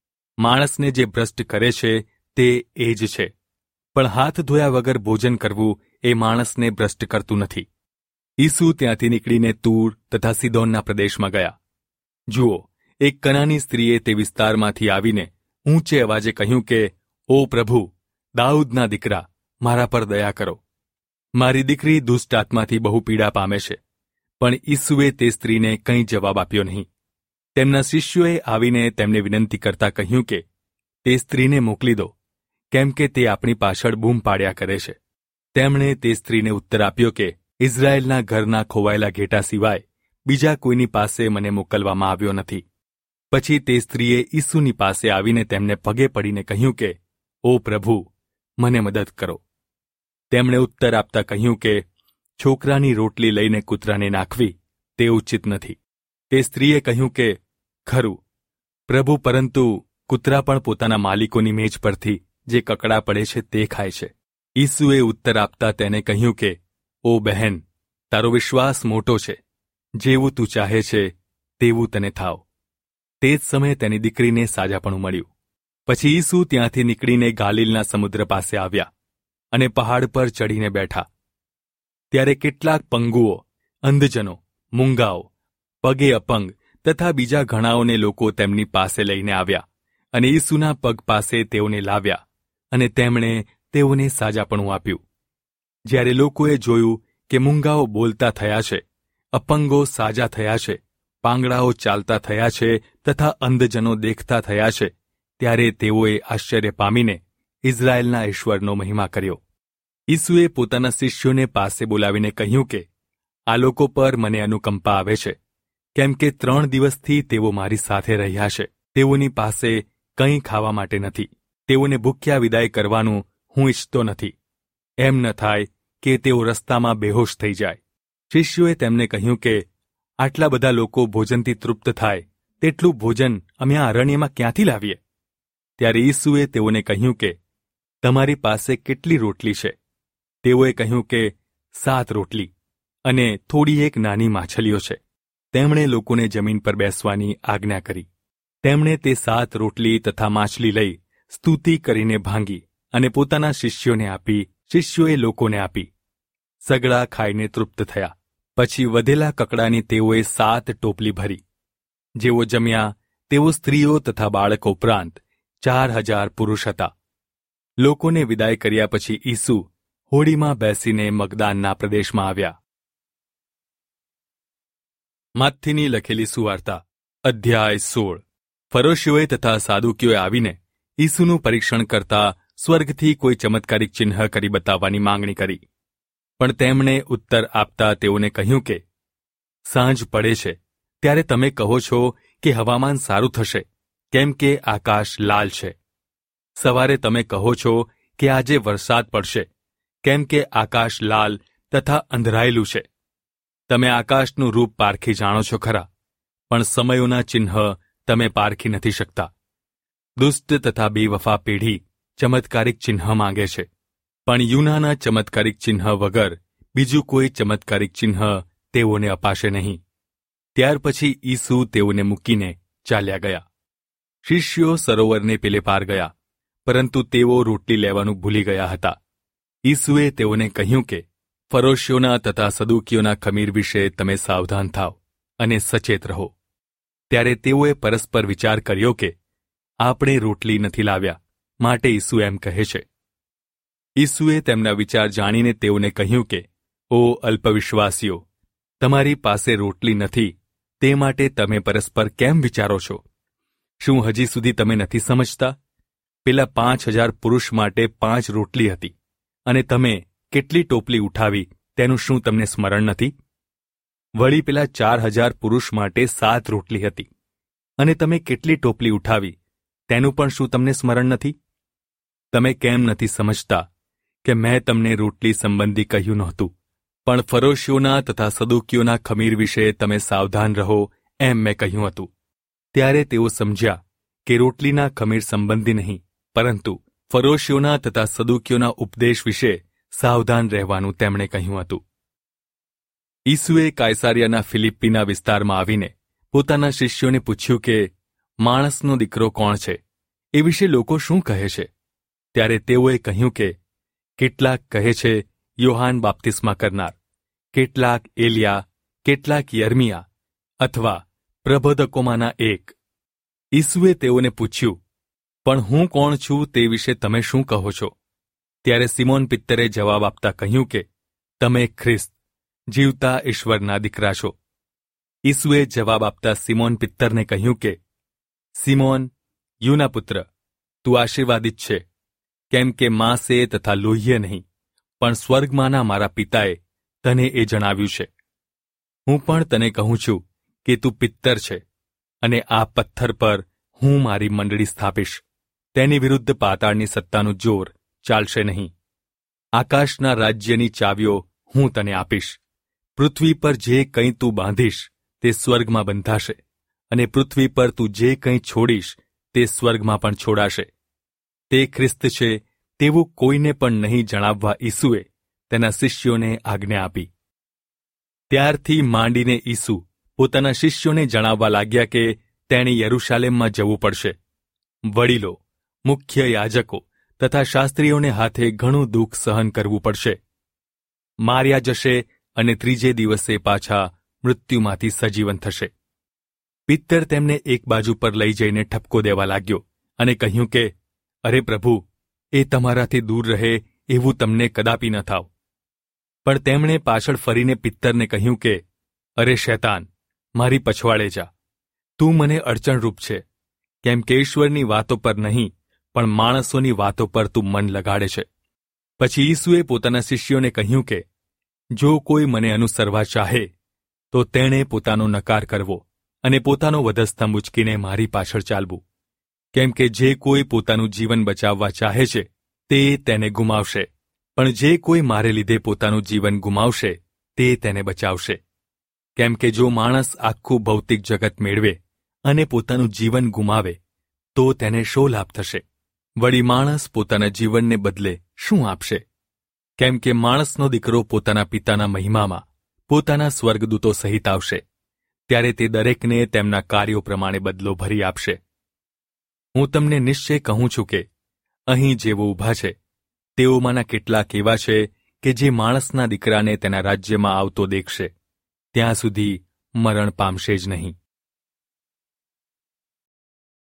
માણસને જે ભ્રષ્ટ કરે છે તે એ જ છે. પણ હાથ ધોયા વગર ભોજન કરવું એ માણસને ભ્રષ્ટ કરતું નથી. ઈસુ ત્યાંથી નીકળીને તૂર તથા સિદોનના પ્રદેશમાં ગયા. જુઓ, એક કનાની સ્ત્રીએ તે વિસ્તારમાંથી આવીને ઊંચે અવાજે કહ્યું કે ઓ પ્રભુ, દાઉદના દીકરા, મારા પર દયા કરો. મારી દીકરી દુષ્ટ આત્માથી બહુ પીડા પામે છે. પણ ઈસુએ તે સ્ત્રીને કંઈ જવાબ આપ્યો નહીં. તેમના શિષ્યોએ આવીને તેમને વિનંતી કરતા કહ્યું કે તે સ્ત્રીને મોકલી દો, કેમ કે તે આપણી પાછળ બૂમ પાડ્યા કરે છે. તેમણે તે સ્ત્રીને ઉત્તર આપ્યો કે ઇઝરાયેલના ઘરના ખોવાયેલા ઘેટા સિવાય બીજા કોઈની પાસે મને મોકલવામાં આવ્યો નથી. પછી તે સ્ત્રીએ ઈસુની પાસે આવીને તેમને પગે પડીને કહ્યું કે ઓ પ્રભુ, મને મદદ કરો. તેમણે ઉત્તર આપતા કહ્યું કે છોકરાની રોટલી લઈને કૂતરાને નાખવી તે ઉચિત નથી. તે સ્ત્રીએ કહ્યું કે ખરું પ્રભુ, પરંતુ કૂતરા પણ પોતાના માલિકોની મેજ પરથી જે કકડા પડે છે તે ખાય છે. ઈસુએ ઉત્તર આપતા તેને કહ્યું કે ઓ બહેન, તારો વિશ્વાસ મોટો છે. જેવું તું ચાહે છે તેવું તને થાવ. તે જ સમયે તેની દીકરીને સાજાપણું મળ્યું. પછી ઈસુ ત્યાંથી નીકળીને ગાલિલના સમુદ્ર પાસે આવ્યા અને પહાડ પર ચડીને બેઠા. ત્યારે કેટલાક પંગુઓ, અંધજનો, મૂંગાઓ, પગે અપંગ તથા બીજા ઘણાઓને લોકો તેમની પાસે લઈને આવ્યા અને ઈસુના પગ પાસે તેઓને લાવ્યા, અને તેમણે તેઓને સાજાપણું આપ્યું. જ્યારે લોકોએ જોયું કે મૂંગાઓ બોલતા થયા છે, અપંગો સાજા થયા છે, પાંગડાઓ ચાલતા થયા છે તથા અંધજનો દેખતા થયા છે, ત્યારે તેઓએ આશ્ચર્ય પામીને ઇઝરાયેલના ઈશ્વરનો મહિમા કર્યો. ઈસુએ પોતાના શિષ્યોને પાસે બોલાવીને કહ્યું કે આ લોકો પર મને અનુકંપા આવે છે, કેમ કે 3 દિવસથી તેઓ મારી સાથે રહ્યા છે. તેઓની પાસે કંઈ ખાવા માટે નથી. તેઓને ભૂખ્યા વિદાય કરવાનું હું ઈચ્છતો નથી. એમ ન થાય કે તેઓ રસ્તામાં બેહોશ થઈ જાય. શિષ્યોએ તેમને કહ્યું કે આટલા બધા લોકો ભોજનથી તૃપ્ત થાય તેટલું ભોજન અમે આ અરણ્યમાં ક્યાંથી લાવીએ? ત્યારે ઈસુએ તેઓને કહ્યું કે તમારી પાસે કેટલી રોટલી છે? તેઓએ કહ્યું કે 7 રોટલી અને થોડી એક નાની માછલીઓ છે. તેમણે લોકોને જમીન પર બેસવાની આજ્ઞા કરી. તેમણે તે 7 રોટલી તથા માછલી લઈ સ્તુતિ કરીને ભાંગી અને પોતાના શિષ્યોને આપી. શિષ્યોએ લોકોને આપી. સગડા ખાઈને તૃપ્ત થયા. પછી વધેલા કકડાની તેઓએ 7 ટોપલી ભરી. જેઓ જમ્યા તેઓ સ્ત્રીઓ તથા બાળકો ઉપરાંત 4,000 પુરુષ હતા. લોકોને વિદાય કર્યા પછી ઈસુ હોડીમાં બેસીને મગદાનના પ્રદેશમાં આવ્યા. માથીની લખેલી સુવાર્તા અધ્યાય 16. ફરોશીઓએ તથા સાદુકીઓએ આવીને ઈસુનું પરીક્ષણ કરતા સ્વર્ગથી કોઈ ચમત્કારિક ચિહ્ન કરી બતાવવાની માંગણી કરી. પણ તેમણે ઉત્તર આપતા તેઓને કહ્યું કે સાંજ પડે છે ત્યારે તમે કહો છો કે હવામાન સારું થશે, કેમ કે આકાશ લાલ છે. સવારે તમે કહો છો કે આજે વરસાદ પડશે, કેમ કે આકાશ લાલ તથા અંધરાયેલું છે. તમે આકાશનું રૂપ પારખી જાણો છો ખરા, પણ સમયોના ચિહ્ન તમે પારખી નથી શકતા. દુષ્ટ તથા બેવફા પેઢી ચમત્કારિક ચિહ્ન માંગે છે, પણ યુનાના ચમત્કારિક ચિહ્ન વગર બીજું કોઈ ચમત્કારિક ચિહ્ન તેઓને અપાશે નહીં. ત્યાર પછી ઈસુ તેઓને મૂકીને ચાલ્યા ગયા. શિષ્યો સરોવરને પેલે પાર ગયા, પરંતુ તેઓ રોટલી લેવાનું ભૂલી ગયા હતા. ઈસુએ તેઓને કહ્યું કે ફરોશીઓના તથા સદુકીઓના ખમીર વિશે તમે સાવધાન થાવ અને સચેત રહો. ત્યારે તેઓએ પરસ્પર વિચાર કર્યો કે આપણે રોટલી નથી લાવ્યા, માટે ઈસુ એમ કહે છે. ઈસુએ તેમના વિચાર જાણીને તેઓને કહ્યું કે ઓ અલ્પવિશ્વાસીઓ, તમારી પાસે રોટલી નથી, તે માટે તમે પરસ્પર કેમ વિચારો છો? શું હજી સુધી તમે નથી સમજતા? પેલા 5,000 પુરુષ માટે 5 રોટલી હતી, અને તમે કેટલી ટોપલી ઉઠાવી તેનું શું તમને સ્મરણ નથી? વળી પેલા 4,000 પુરુષ માટે 7 રોટલી હતી, અને તમે કેટલી ટોપલી ઉઠાવી તેનું પણ શું તમને સ્મરણ નથી? તમે કેમ નથી સમજતા કે મેં તમને રોટલી સંબંધી કહ્યું નહોતું, પણ ફરોશીઓના તથા સદુકીઓના ખમીર વિશે તમે સાવધાન રહો એમ મેં કહ્યું હતું. ત્યારે તેઓ સમજ્યા કે રોટલીના ખમીર સંબંધી નહીં, પરંતુ ફરોશીઓના તથા સદુકીઓના ઉપદેશ વિશે સાવધાન રહેવાનું તેમણે કહ્યું હતું. ઈસુએ કાયસારિયાના ફિલિપ્પીના વિસ્તારમાં આવીને પોતાના શિષ્યોને પૂછ્યું કે માણસનો દીકરો કોણ છે? એ વિશે લોકો શું કહે છે? ત્યારે તેઓએ કહ્યું કે કેટલાક કહે છે યોહાન બાપ્તિસ્મા કરનાર, કેટલાક એલિયા, કેટલાક યર્મિયા અથવા પ્રબોધકોમાંના એક. ઈસુએ તેઓને પૂછ્યું, પણ હું કોણ છું તે વિશે તમે શું કહો છો? ત્યારે સિમોન પિત્તરે જવાબ આપતા કહ્યું કે તમે ખ્રિસ્ત, જીવતા ઈશ્વરના દીકરા છો. ઈસુએ જવાબ આપતા સિમોન પિત્તરને કહ્યું કે સિમોન, યુના પુત્ર, તું આશીર્વાદિત છે, કેમ કે માંસે તથા લોહીએ નહીં, પણ સ્વર્ગમાંના મારા પિતાએ તને એ જણાવ્યું છે. હું પણ તને કહું છું કે તું પિત્તર છે, અને આ પથ્થર પર હું મારી મંડળી સ્થાપીશ. તેની વિરુદ્ધ પાતાળની સત્તાનું જોર ચાલશે નહીં. આકાશના રાજ્યની ચાવીઓ હું તને આપીશ. પૃથ્વી પર જે કંઈ તું બાંધીશ તે સ્વર્ગમાં બંધાશે, અને પૃથ્વી પર તું જે કંઈ છોડીશ તે સ્વર્ગમાં પણ છોડાશે. તે ખ્રિસ્ત છે તેવું કોઈને પણ નહીં જણાવવા ઈસુએ તેના શિષ્યોને આજ્ઞા આપી. ત્યારથી માંડીને ઈસુ પોતાના શિષ્યોને જણાવવા લાગ્યા કે તેણે યરૂશાલેમમાં જવું પડશે. વડીલો, મુખ્ય યાજકો તથા શાસ્ત્રીઓને હાથે ઘણું દુઃખ સહન કરવું પડશે. માર્યા જશે અને 3જે દિવસે પાછા મૃત્યુમાંથી સજીવન થશે. પિત્તર તેમને એક બાજુ પર લઈ જઈને ઠપકો દેવા લાગ્યો અને કહ્યું કે અરે પ્રભુ, એ તમારાથી દૂર રહે એવું તમને કદાપી ન થાવ. પણ તેમણે પાછળ ફરીને પિત્તરને કહ્યું કે અરે શૈતાન, મારી પછવાડે જા. તું મને અડચણરૂપ છે, કેમ કે ઈશ્વરની વાતો પર નહીં પણ માણસોની વાતો પર તું મન લગાડે છે. પછી ઈસુએ પોતાના શિષ્યોને કહ્યું કે જો કોઈ મને અનુસરવા ચાહે તો તેણે પોતાનો નકાર કરવો અને પોતાનો વધસ્તંભ ઉચકીને મારી પાછળ ચાલવું. કેમ કે જે કોઈ પોતાનું જીવન બચાવવા ચાહે છે તે તેને ગુમાવશે, પણ જે કોઈ મારે લીધે પોતાનું જીવન ગુમાવશે તે તેને બચાવશે. કેમ કે જો માણસ આખું ભૌતિક જગત મેળવે અને પોતાનું જીવન ગુમાવે તો તેને શો લાભ થશે? વળી માણસ પોતાના જીવનને બદલે શું આપશે? કેમ કે માણસનો દીકરો પોતાના પિતાના મહિમામાં પોતાના સ્વર્ગદૂતો સહિત આવશે, ત્યારે તે દરેકને તેમના કાર્યો પ્રમાણે બદલો ભરી આપશે. હું તમને નિશ્ચય કહું છું કે અહીં જેઓ ઊભા છે તેઓમાંના કેટલાક એવા છે કે જે માણસના દીકરાને તેના રાજ્યમાં આવતો દેખશે ત્યાં સુધી મરણ પામશે જ નહીં.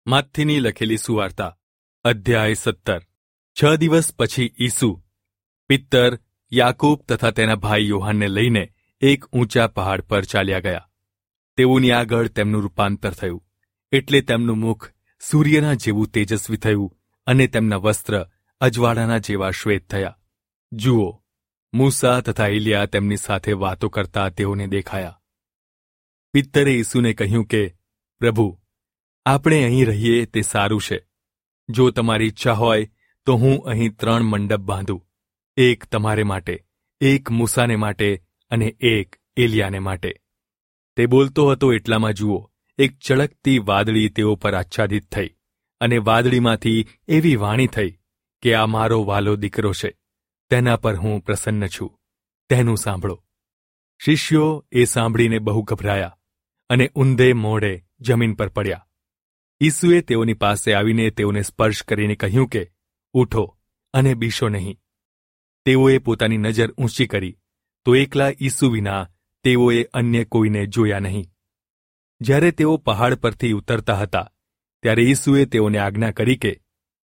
માથીની લખેલી સુવાર્તા અધ્યાય 17 6 દિવસ પછી ઈસુ પિત્તર યાકૂબ તથા તેના ભાઈ યોહાનને લઈને એક ઊંચા પહાડ પર ચાલ્યા ગયા. તેઓની આગળ તેમનું રૂપાંતર થયું, એટલે તેમનું મુખ સૂર્યના જેવું તેજસ્વી થયું અને તેમના વસ્ત્ર અજવાળાના જેવા શ્વેત થયા. જુઓ, મૂસા તથા એલિયા તેમની સાથે વાતો કરતા તેઓને દેખાયા. પિત્તરે ઈસુને કહ્યું કે, પ્રભુ, આપણે અહીં રહીએ તે સારું છે. જો તમારી ઈચ્છા હોય તો હું અહીં 3 મંડપ બાંધું, એક તમારે માટે, એક મૂસાને માટે અને એક એલિયાને માટે. તે બોલતો હતો એટલામાં જુઓ, એક ચળકતી વાદળી તેઓ પર આચ્છાદિત થઈ અને વાદળીમાંથી એવી વાણી થઈ કે આ મારો વાલો દીકરો છે, તેના પર હું પ્રસન્ન છું, તેનું સાંભળો. શિષ્યો એ સાંભળીને બહુ ગભરાયા અને ઊંધે મોઢે જમીન પર પડ્યા. ઈસુએ તેઓની પાસે આવીને તેઓને સ્પર્શ કરીને કહ્યું કે, ઉઠો અને બીશો નહીં. તેઓએ પોતાની નજર ઊંચી કરી તો એકલા ઈસુ વિના તેઓએ અન્ય કોઈને જોયા નહીં. જ્યારે તેઓ પહાડ પરથી ઉતરતા હતા ત્યારે ઈસુએ તેઓને આજ્ઞા કરી કે,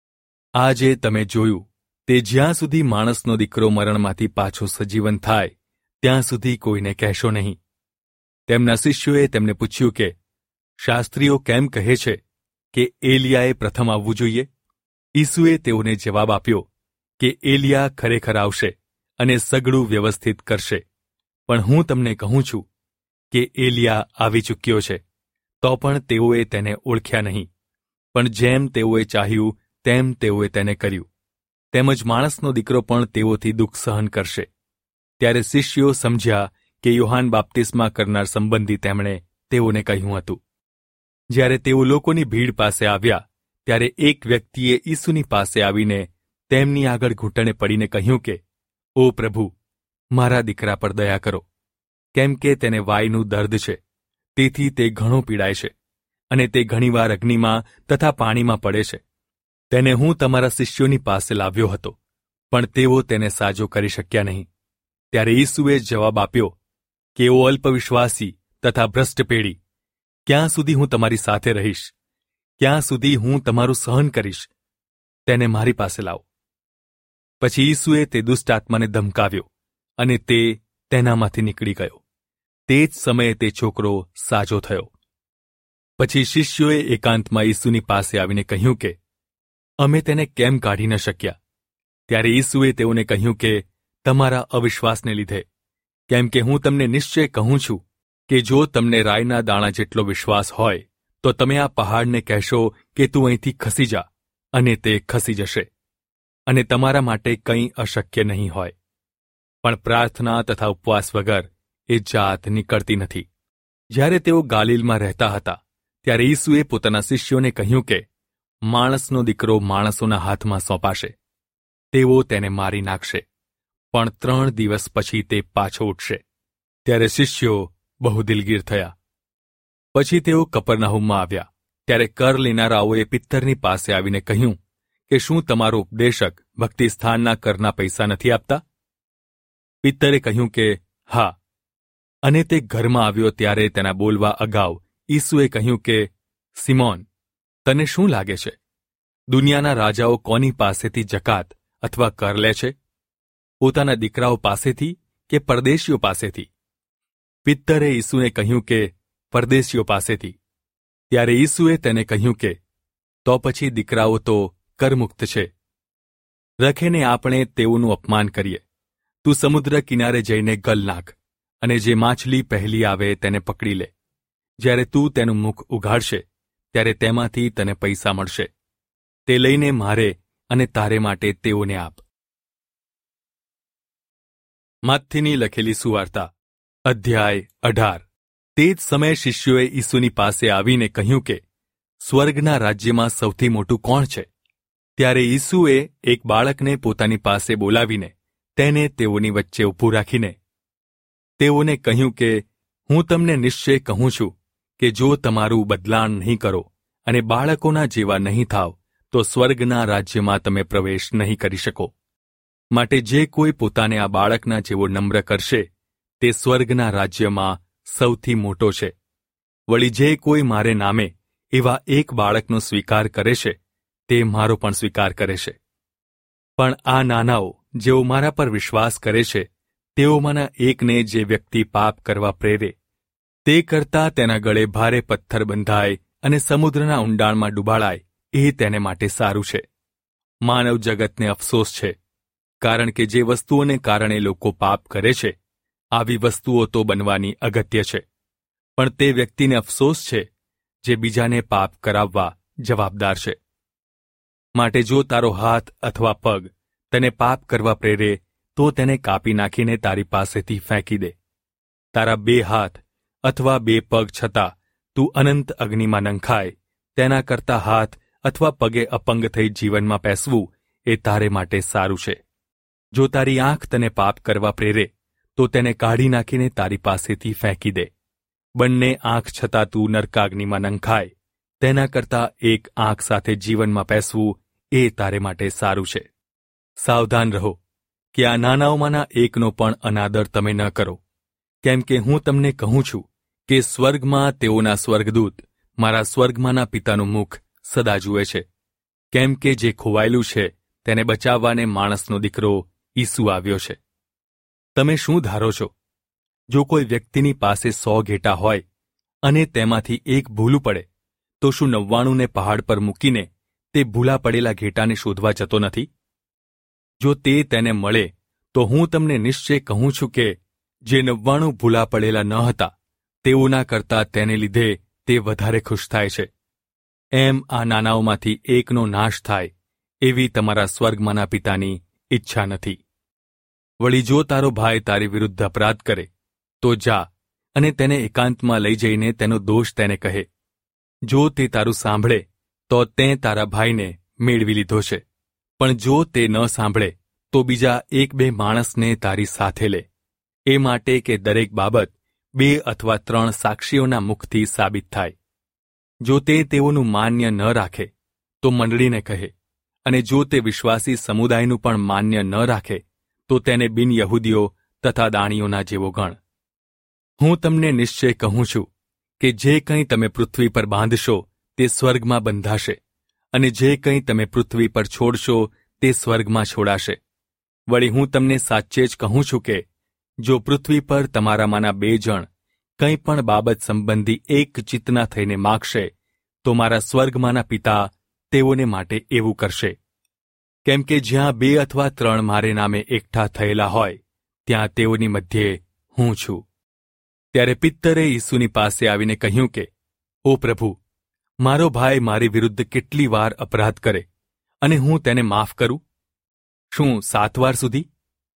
આ જે તમે જોયું તે જ્યાં સુધી માણસનો દીકરો મરણમાંથી પાછો સજીવન થાય ત્યાં સુધી કોઈને કહેશો નહીં. તેમના શિષ્યોએ તેમને પૂછ્યું કે, શાસ્ત્રીઓ કેમ કહે છે કે એલિયાએ પ્રથમ આવવું જોઈએ? ઈસુએ તેઓને જવાબ આપ્યો કે એલિયા ખરેખર આવશે અને સગળું વ્યવસ્થિત કરશે, પણ હું તમને કહું છું કે એલિયા આવી ચૂક્યો છે, તો પણ તેઓએ તેને ઓળખ્યા નહીં. પણ જેમ તેઓએ ચાહ્યું તેમ તેઓએ તેને કર્યું. તેમજ માણસનો દીકરો પણ તેઓથી દુઃખ સહન કરશે. ત્યારે શિષ્યો સમજ્યા કે યોહાન બાપ્તિસ્મા કરનાર સંબંધી તેમણે તેઓને કહ્યું હતું. જ્યારે તેઓ લોકોની ભીડ પાસે આવ્યા ત્યારે એક વ્યક્તિએ ઈસુની પાસે આવીને તેમની આગળ ઘૂંટણે પડીને કહ્યું કે, ઓ પ્રભુ, મારા દીકરા પર દયા કરો, કેમ કે તેને વાયનું દર્દ છે, તેથી તે ઘણો પીડાય છે અને તે ઘણીવાર અગ્નિમાં તથા પાણીમાં પડે છે. તેને હું તમારા શિષ્યોની પાસે લાવ્યો હતો, પણ તેઓ તેને સાજો કરી શક્યા નહીં. ત્યારે ઈસુએ જવાબ આપ્યો કે, ઓ અલ્પવિશ્વાસી તથા ભ્રષ્ટ પેઢી, ક્યાં સુધી હું તમારી સાથે રહીશ? ક્યાં સુધી હું તમારું સહન કરીશ? તેને મારી પાસે લાવો. પછી ઈસુએ તે દુષ્ટ આત્માને ધમકાવ્યો અને તે તેનામાંથી નીકળી ગયો. તે જ સમયે તે છોકરો સાજો થયો. પછી શિષ્યોએ એકાંતમાં ઈસુની પાસે આવીને કહ્યું કે, અમે તેને કેમ કાઢી ન શક્યા? ત્યારે ઈસુએ તેઓને કહ્યું કે, તમારા અવિશ્વાસને લીધે. કેમ કે હું તમને નિશ્ચય કહું છું કે જો તમને રાઈના દાણા જેટલો વિશ્વાસ હોય તો તમે આ પહાડને કહેશો કે તું અહીંથી ખસી જા, અને તે ખસી જશે, અને તમારા માટે કંઈ અશક્ય નહીં હોય. પણ પ્રાર્થના તથા ઉપવાસ વગર એ જાત નીકળતી નથી. જ્યારે તેઓ ગાલિલમાં રહેતા હતા ત્યારે ઈસુએ પોતાના શિષ્યોને કહ્યું કે, માણસનો દીકરો માણસોના હાથમાં સોંપાશે. તેઓ તેને મારી નાખશે, પણ 3 દિવસ પછી તે પાછો ઉઠશે. ત્યારે શિષ્યો બહુ દિલગીર થયા. પછી તેઓ કપરનાહુમમાં આવ્યા ત્યારે કર લેનારાઓએ પિત્તરની પાસે આવીને કહ્યું કે, શું તમારો ઉપદેશક ભક્તિસ્થાનના કરના પૈસા નથી આપતા? પિત્તરે કહ્યું કે, હા. અને તે ઘરમાં આવ્યો ત્યારે તેના બોલવા અગાઉ ઈસુએ કહ્યું કે, સિમોન, તને શું લાગે છે? દુનિયાના રાજાઓ કોની પાસેથી જકાત અથવા કર લે છે? પોતાના દીકરાઓ પાસેથી કે પરદેશીઓ પાસેથી? પિત્તરે ઈસુને કહ્યું કે, પરદેશીઓ પાસેથી. ત્યારે ઈસુએ તેને કહ્યું કે, તો પછી દીકરાઓ તો કરમુક્ત છે. રખેને આપણે તેઓનું અપમાન કરીએ. તું સમુદ્ર કિનારે જઈને ગલ નાખ, અને જે માછલી પહેલી આવે તેને પકડી લે. જ્યારે તું તેનું મુખ ઉઘાડશે ત્યારે તેમાંથી તને પૈસા મળશે. તે લઈને મારે અને તારે માટે તેઓને આપ. માથીની લખેલી સુવાર્તા અધ્યાય 18 તે જ સમયે શિષ્યોએ ઈસુની પાસે આવીને કહ્યું કે, સ્વર્ગના રાજ્યમાં સૌથી મોટું કોણ છે? ત્યારે ઈસુએ એક બાળકને પોતાની પાસે બોલાવીને તેને તેઓની વચ્ચે ઊભું રાખીને તેઓને કહ્યું કે, હું તમને નિશ્ચય કહું છું કે જો તમારું બદલાણ નહીં કરો અને બાળકોના જેવા નહીં થાવ તો સ્વર્ગના રાજ્યમાં તમે પ્રવેશ નહીં કરી શકો. માટે જે કોઈ પોતાને આ બાળકના જેવો નમ્ર કરશે તે સ્વર્ગના રાજ્યમાં સૌથી મોટો છે. વળી જે કોઈ મારે નામે એવા એક બાળકનો સ્વીકાર કરે છે તે મારો પણ સ્વીકાર કરે છે. પણ આ નાનાઓ જેઓ મારા પર વિશ્વાસ કરે છે તેઓમાંના એકને જે વ્યક્તિ પાપ કરવા પ્રેરે તે કરતાં તેના ગળે ભારે પથ્થર બંધાય અને સમુદ્રના ઊંડાણમાં ડૂબાડાય એ તેને માટે સારું છે. માનવ જગતને અફસોસ છે, કારણ કે જે વસ્તુઓને કારણે લોકો પાપ કરે છે આવી વસ્તુઓ તો બનવાની અગત્ય છે, પણ તે વ્યક્તિને અફસોસ છે જે બીજાને પાપ કરાવવા જવાબદાર છે. માટે જો તારો હાથ અથવા પગ તને પાપ કરવા પ્રેરે તો તેને કાપી નાખીને તારી પાસેથી ફેંકી દે. તારા 2 હાથ અથવા 2 પગ છતાં તું અનંત અગ્નિમાં નંખાય તેના કરતાં હાથ અથવા પગે અપંગ થઈ જીવનમાં પેસવું એ તારે માટે સારું છે. જો તારી આંખ તને પાપ કરવા પ્રેરે તો તેને કાઢી નાખીને તારી પાસેથી ફેંકી દે. બંને આંખ છતાં તું નરકાગ્નિમાં નંખાય તેના કરતાં એક આંખ સાથે જીવનમાં પેસવું એ તારે માટે સારું છે. સાવધાન રહો કે આ નાનાઓમાંના એકનો પણ અનાદર તમે ન કરો, કેમ કે હું તમને કહું છું કે સ્વર્ગમાં તેઓના સ્વર્ગદૂત મારા સ્વર્ગમાંના પિતાનું મુખ સદા જુએ છે. કેમ કે જે ખોવાયેલું છે તેને બચાવવાને માણસનો દીકરો ઈસુ આવ્યો છે. તમે શું ધારો છો? જો કોઈ વ્યક્તિની પાસે 100 ઘેટાં હોય અને તેમાંથી એક ભૂલું પડે તો શું 99ને પહાડ પર મૂકીને તે ભૂલા પડેલા ઘેટાને શોધવા જતો નથી? જો તે તેને મળે તો હું તમને નિશ્ચય કહું છું કે જે 99 ભૂલા પડેલા ન હતા તેઓના કરતાં તેને લીધે તે વધારે ખુશ થાય છે. એમ આ નાનાઓમાંથી એકનો નાશ થાય એવી તમારા સ્વર્ગમાંના પિતાની ઈચ્છા નથી. વળી જો તારો ભાઈ તારી વિરુદ્ધ અપરાધ કરે તો જા અને તેને એકાંતમાં લઈ જઈને તેનો દોષ તેને કહે. જો તે તારું સાંભળે તો તે તારા ભાઈને મેળવી લીધો છે, પણ જો તે ન સાંભળે તો બીજા 1-2 માણસને તારી સાથે લે, એ માટે કે દરેક બાબત 2 અથવા 3 સાક્ષીઓના મુખથી સાબિત થાય. જો તે તેઓનું માન્ય ન રાખે તો મંડળીને કહે, અને જો તે વિશ્વાસી સમુદાયનું પણ માન્ય ન રાખે તો તેને બિનયહૂદીઓ તથા દાણીઓના જેવો ગણ. હું તમને નિશ્ચય કહું છું કે જે કંઈ તમે પૃથ્વી પર બાંધશો તે સ્વર્ગમાં બંધાશે, અને જે કંઈ તમે પૃથ્વી પર છોડશો તે સ્વર્ગમાં છોડાશે. વળી હું તમને સાચે જ કહું છું કે જો પૃથ્વી પર તમારામાંના 2 જણ કંઈ પણ બાબત સંબંધી એક ચિત્તના થઈને માગશે તો મારા સ્વર્ગમાંના પિતા તેઓને માટે એવું કરશે. કેમ કે જ્યાં 2 અથવા 3 મારે નામે એકઠા થયેલા હોય ત્યાં તેઓની મધ્યે હું છું. ત્યારે પિત્તરે ઈસુની પાસે આવીને કહ્યું કે, ઓ પ્રભુ, મારો ભાઈ મારી વિરુદ્ધ કેટલી વાર અપરાધ કરે અને હું તેને માફ કરું? શું 7 વાર સુધી?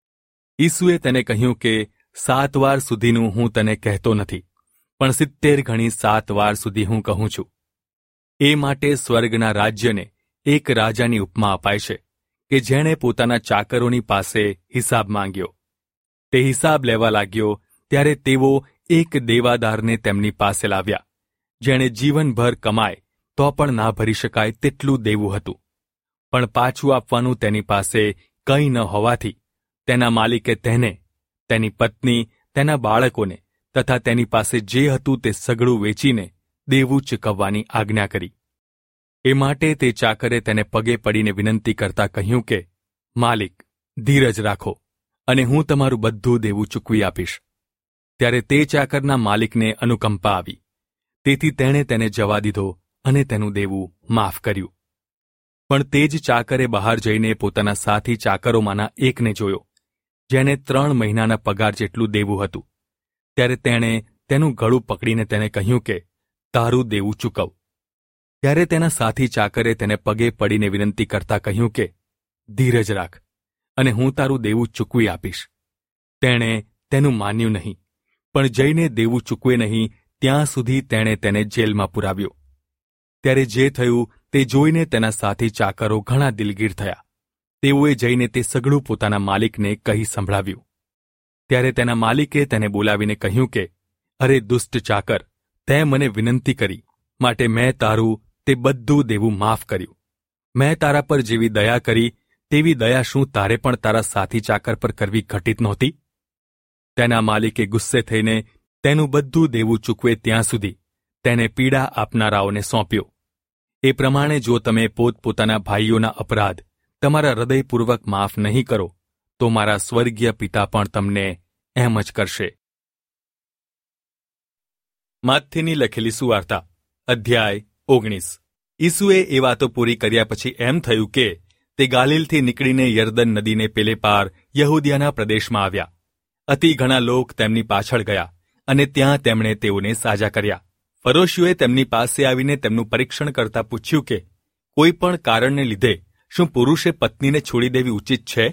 ઈસુએ તેને કહ્યું કે 7 વાર સુધીનું હું તને કહેતો નથી, પણ 70 ગણી 7 વાર સુધી હું કહું છું. એ માટે સ્વર્ગના રાજ્યને એક રાજાની ઉપમા અપાય છે કે જેણે પોતાના ચાકરોની પાસે હિસાબ માંગ્યો. તે હિસાબ લેવા લાગ્યો ત્યારે તેઓ એક દેવાદારને તેમની પાસે લાવ્યા, જેણે જીવનભર કમાય તો પણ ના ભરી શકાય તેટલું દેવું હતું. પણ પાછું આપવાનું તેની પાસે કંઈ ન હોવાથી તેના માલિકે તેને, તેની પત્ની, તેના બાળકોને તથા તેની પાસે જે હતું તે સગળું વેચીને દેવું ચૂકવવાની આજ્ઞા કરી. એ માટે તે ચાકરે તેને પગે પડીને વિનંતી કરતા કહ્યું કે, માલિક, ધીરજ રાખો અને હું તમારું બધું દેવું ચૂકવી આપીશ. ત્યારે તે ચાકરના માલિકને અનુકંપા આવી, તેથી તેણે તેને જવા દીધો અને તેનું દેવું માફ કર્યું. પણ તે જ ચાકરે બહાર જઈને પોતાના સાથી ચાકરોમાંના એકને જોયો, જેને 3 મહિનાના પગાર જેટલું દેવું હતું. ત્યારે તેણે તેનું ગળું પકડીને તેને કહ્યું કે, તારું દેવું ચૂકવ. ત્યારે તેના સાથી ચાકરે તેને પગે પડીને વિનંતી કરતા કહ્યું કે, ધીરજ રાખ અને હું તારું દેવું ચૂકવી આપીશ. તેણે તેનું માન્યું નહીં, પણ જઈને દેવું ચૂકવે નહીં ત્યાં સુધી તેણે તેને જેલમાં પુરાવ્યો. ત્યારે જે થયું તે જોઈને તેના સાથી ચાકરો ઘણા દિલગીર થયા. તેઓએ જઈને તે સગળું પોતાના માલિકને કહી સંભળાવ્યું. ત્યારે તેના માલિકે તેને બોલાવીને કહ્યું કે, અરે દુષ્ટ ચાકર, તે મને વિનંતી કરી માટે મેં તારું તે બધું દેવું માફ કર્યું. મેં તારા પર જેવી દયા કરી તેવી દયા શું તારે પણ તારા સાથી ચાકર પર કરવી ઘટિત નહોતી? તેના માલિકે ગુસ્સે થઈને તેનું બધું દેવું ચૂકવે ત્યાં સુધી તેને પીડા આપનારાઓને સોંપ્યો. એ પ્રમાણે જો તમે પોતપોતાના ભાઈઓના અપરાધ તમારા હૃદયપૂર્વક માફ નહીં કરો તો મારા સ્વર્ગીય પિતા પણ તમને એમ જ કરશે. માથેની લખેલી સુવાર્તા અધ્યાય 19. ઈસુએ એ વાતો પૂરી કર્યા પછી એમ થયું કે તે ગાલિલથી નીકળીને યર્દન નદીને પેલે પાર યહૂદિયાના પ્રદેશમાં આવ્યા. અતિ ઘણા લોક તેમની પાછળ ગયા અને ત્યાં તેમણે તેઓને સાજા કર્યા. ફરોશીઓએ તેમની પાસે આવીને તેમનું પરીક્ષણ કરતા પૂછ્યું કે કોઈ પણ કારણને લીધે શું પુરુષે પત્નીને છોડી દેવી ઉચિત છે?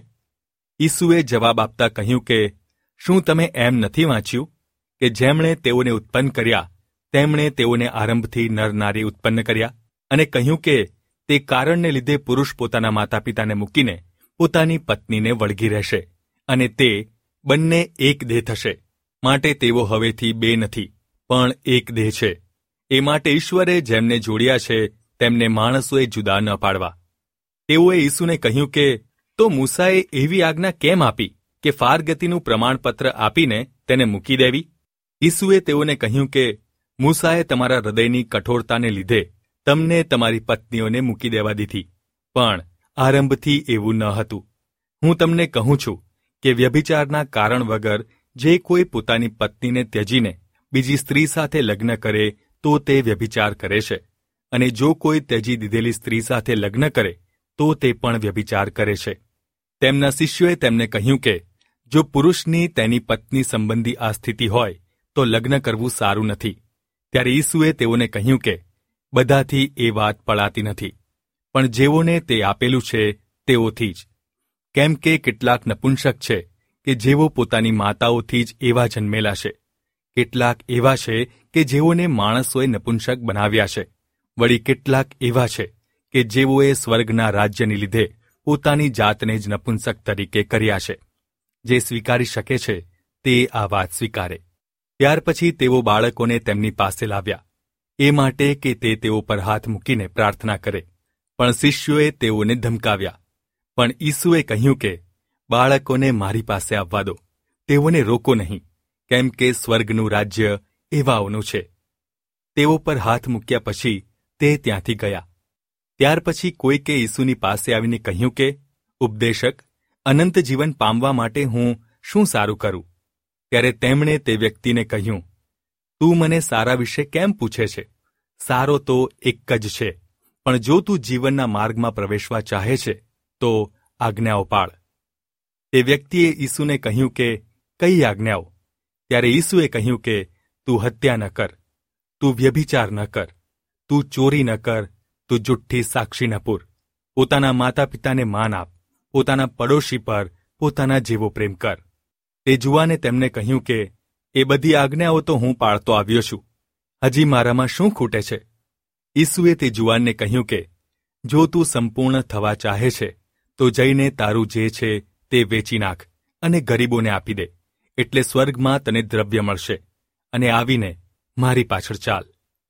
ઈસુએ જવાબ આપતા કહ્યું કે શું તમે એમ નથી વાંચ્યું કે જેમણે તેઓને ઉત્પન્ન કર્યા તેમણે તેઓને આરંભથી નર-નારી ઉત્પન્ન કર્યા અને કહ્યું કે તે કારણને લીધે પુરુષ પોતાના માતા પિતાને મૂકીને પોતાની પત્નીને વળગી રહેશે અને તે બંને એક દેહ થશે. માટે તેઓ હવેથી બે નથી પણ એક દેહ છે. એ માટે ઈશ્વરે જેમને જોડ્યા છે તેમને માણસોએ જુદા ન પાડવા. તેઓએ ઈસુને કહ્યું કે તો મૂસાએ એવી આજ્ઞા કેમ આપી કે ફારગતીનું પ્રમાણપત્ર આપીને તેને મૂકી દેવી? ઈસુએ તેઓને કહ્યું કે મૂસાએ તમારા હૃદયની કઠોરતાને લીધે તમને તમારી પત્નીઓને મૂકી દેવા દીધી, પણ આરંભથી એવું ન હતું. હું તમને કહું છું કે વ્યભિચારના કારણ વગર જે કોઈ પોતાની પત્નીને ત્યજીને બીજી સ્ત્રી સાથે લગ્ન કરે તો તે વ્યભિચાર કરે છે, અને જો કોઈ ત્યજી દીધેલી સ્ત્રી સાથે લગ્ન કરે તો તે પણ વ્યભિચાર કરે છે. તેમના શિષ્યોએ તેમને કહ્યું કે જો પુરુષની તેની પત્ની સંબંધી આ સ્થિતિ હોય તો લગ્ન કરવું સારું નથી. ત્યારે ઈસુએ તેઓને કહ્યું કે બધાથી એ વાત પડાતી નથી, પણ જેઓને તે આપેલું છે તેઓથી જ. કેમ કે કેટલાક નપુંસક છે કે જેઓ પોતાની માતાઓથી જ એવા જન્મેલા છે. કેટલાક એવા છે કે જેઓને માણસોએ નપુંસક બનાવ્યા છે. વળી કેટલાક એવા છે કે જેઓએ સ્વર્ગના રાજ્યને લીધે પોતાની જાતને જ નપુંસક તરીકે કર્યા છે. જે સ્વીકારી શકે છે તે આ વાત સ્વીકારે. ત્યાર પછી તેઓ બાળકોને તેમની પાસે લાવ્યા, એ માટે કે તે તેઓ પર હાથ મૂકીને પ્રાર્થના કરે. પણ શિષ્યોએ તેઓને ધમકાવ્યા. પણ ઈસુએ કહ્યું કે બાળકોને મારી પાસે આવવા દો, તેઓને રોકો નહીં, કેમ કે સ્વર્ગનું રાજ્ય એવાઓનું છે. તેઓ પર હાથ મૂક્યા પછી તે ત્યાંથી ગયા. ત્યાર પછી કોઈકે ઈસુની પાસે આવીને કહ્યું કે ઉપદેશક, અનંત જીવન પામવા માટે હું શું સારું કરું? ત્યારે તેમણે તે વ્યક્તિને કહ્યું, તું મને સારા વિશે કેમ પૂછે છે? સારો તો એક જ છે, પણ જો તું જીવનના માર્ગમાં પ્રવેશવા ચાહે છે તો આજ્ઞાઓ પાળ. તે વ્યક્તિએ ઈસુને કહ્યું કે કઈ આજ્ઞાઓ? ત્યારે ઈસુએ કહ્યું કે તું હત્યા ન કર, તું વ્યભિચાર ન કર, તું ચોરી ન કર, તું જુઠ્ઠી સાક્ષી ન પૂર, પોતાના માતા પિતાને માન આપ, પોતાના પડોશી પર પોતાના જેવો પ્રેમ કર. તે જુવાને તેમને કહ્યું કે એ બધી આજ્ઞાઓ તો હું પાળતો આવ્યો છું, હજી મારામાં શું ખૂટે છે? ઈસુએ તે જુવાનને કહ્યું કે જો તું સંપૂર્ણ થવા ચાહે છે તો જઈને તારું જે છે તે વેચી નાખ અને ગરીબોને આપી દે, એટલે સ્વર્ગમાં તને દ્રવ્ય મળશે, અને આવીને મારી પાછળ ચાલ.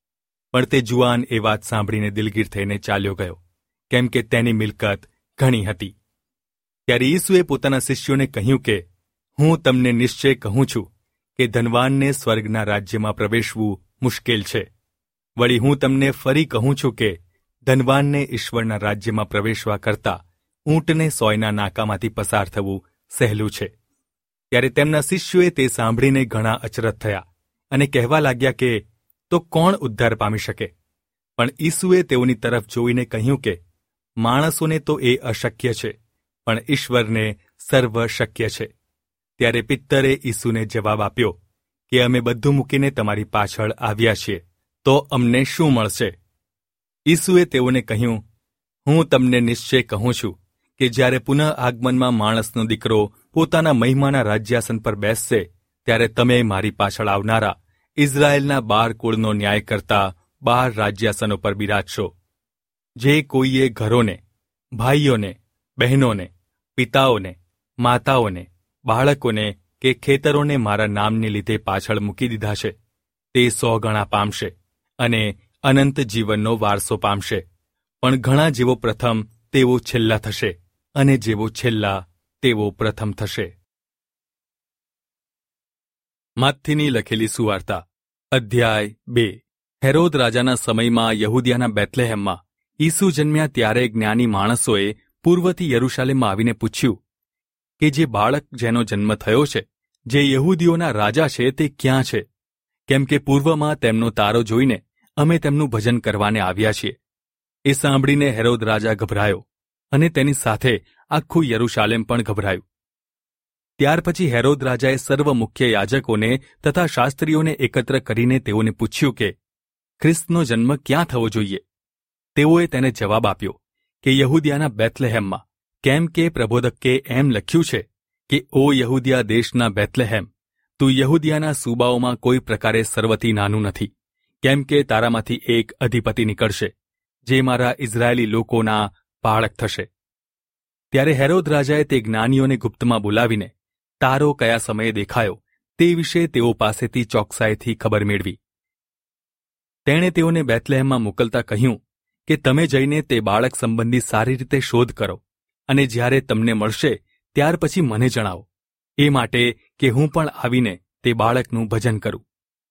પણ તે જુવાન એ વાત સાંભળીને દિલગીર થઈને ચાલ્યો ગયો, કેમ કે તેની મિલકત ઘણી હતી. ત્યારે ઈસુએ પોતાના શિષ્યોને કહ્યું કે હું તમને નિશ્ચય કહું છું કે ધનવાનને સ્વર્ગના રાજ્યમાં પ્રવેશવું મુશ્કેલ છે. વળી હું તમને ફરી કહું છું કે ધનવાનને ઈશ્વરના રાજ્યમાં પ્રવેશવા કરતાં ઊંટને સોયના નાકામાંથી પસાર થવું સહેલું છે. ત્યારે તેમના શિષ્યોએ તે સાંભળીને ઘણા અચરજ થયા અને કહેવા લાગ્યા કે તો કોણ ઉદ્ધાર પામી શકે? પણ ઈસુએ તેઓની તરફ જોઈને કહ્યું કે માણસોને તો એ અશક્ય છે, પણ ઈશ્વરને સર્વ શક્ય છે. ત્યારે પિત્તરે ઈસુને જવાબ આપ્યો કે અમે બધું મૂકીને તમારી પાછળ આવ્યા છીએ, તો અમને શું મળશે? ઈસુએ તેઓને કહ્યું, હું તમને નિશ્ચય કહું છું કે જ્યારે પુનઃ આગમનમાં માણસનો દીકરો પોતાના મહિમાના રાજ્યાસન પર બેસશે ત્યારે તમે મારી પાછળ આવનારા ઇઝરાયેલના 12 કુળનો ન્યાય કરતા 12 રાજ્યાસનો પર બિરાજશો. જે કોઈએ ઘરોને, ભાઈઓને, બહેનોને, પિતાઓને, માતાઓને, બાળકોને કે ખેતરોને મારા નામને લીધે પાછળ મૂકી દીધા છે તે 100 ગણા પામશે અને અનંત જીવનનો વારસો પામશે. પણ ઘણા જેવો પ્રથમ તેઓ છેલ્લા થશે, અને જેવો છેલ્લા તેવો પ્રથમ થશે. માથીની લખેલી સુવાર્તા અધ્યાય 2. હેરોદ રાજાના સમયમાં યહૂદિયાના બેથલેહેમમાં ઈસુ જન્મ્યા ત્યારે જ્ઞાની માણસોએ પૂર્વથી યરૂશાલેમમાં આવીને પૂછ્યું કે જે બાળક જેનો જન્મ થયો છે, જે યહૂદીઓના રાજા છે, તે ક્યાં છે? કેમ કે પૂર્વમાં તેમનો તારો જોઈને અમે તેમનું ભજન કરવાને આવ્યા છીએ. એ સાંભળીને હેરોદ રાજા ગભરાયો અને તેની સાથે આખું યરૂશાલેમ પણ ગભરાયું. ત્યાર પછી હેરોદ રાજાએ સર્વ મુખ્ય યાજકોને તથા શાસ્ત્રીઓને એકત્ર કરીને તેઓને પૂછ્યું કે ખ્રિસ્તનો જન્મ ક્યાં થવો જોઈએ? તેઓએ તેને જવાબ આપ્યો કે યહૂદિયાના બેથલેહેમમાં, કેમ કે પ્રબોધકે એમ લખ્યું છે કે ઓ યહૂદિયા દેશના બેથલેહેમ, તું યહૂદિયાના સૂબાઓમાં કોઈ પ્રકારે સર્વથી નાનું નથી, કેમ કે તારામાંથી એક અધિપતિ નીકળશે, જે મારા ઇઝરાયેલી લોકોના પાળક થશે. ત્યારે હેરોદ રાજાએ તે જ્ઞાનીઓને ગુપ્તમાં બોલાવીને તારો કયા સમયે દેખાયો તે વિશે તેઓ પાસેથી ચોકસાઈથી ખબર મેળવી. તેણે તેઓને બેથલેહેમમાં મોકલતા કહ્યું કે તમે જઈને તે બાળક સંબંધી સારી રીતે શોધ કરો અને જ્યારે તમને મળશે ત્યાર પછી મને જણાવો, એ માટે કે હું પણ આવીને તે બાળકનું ભજન કરું.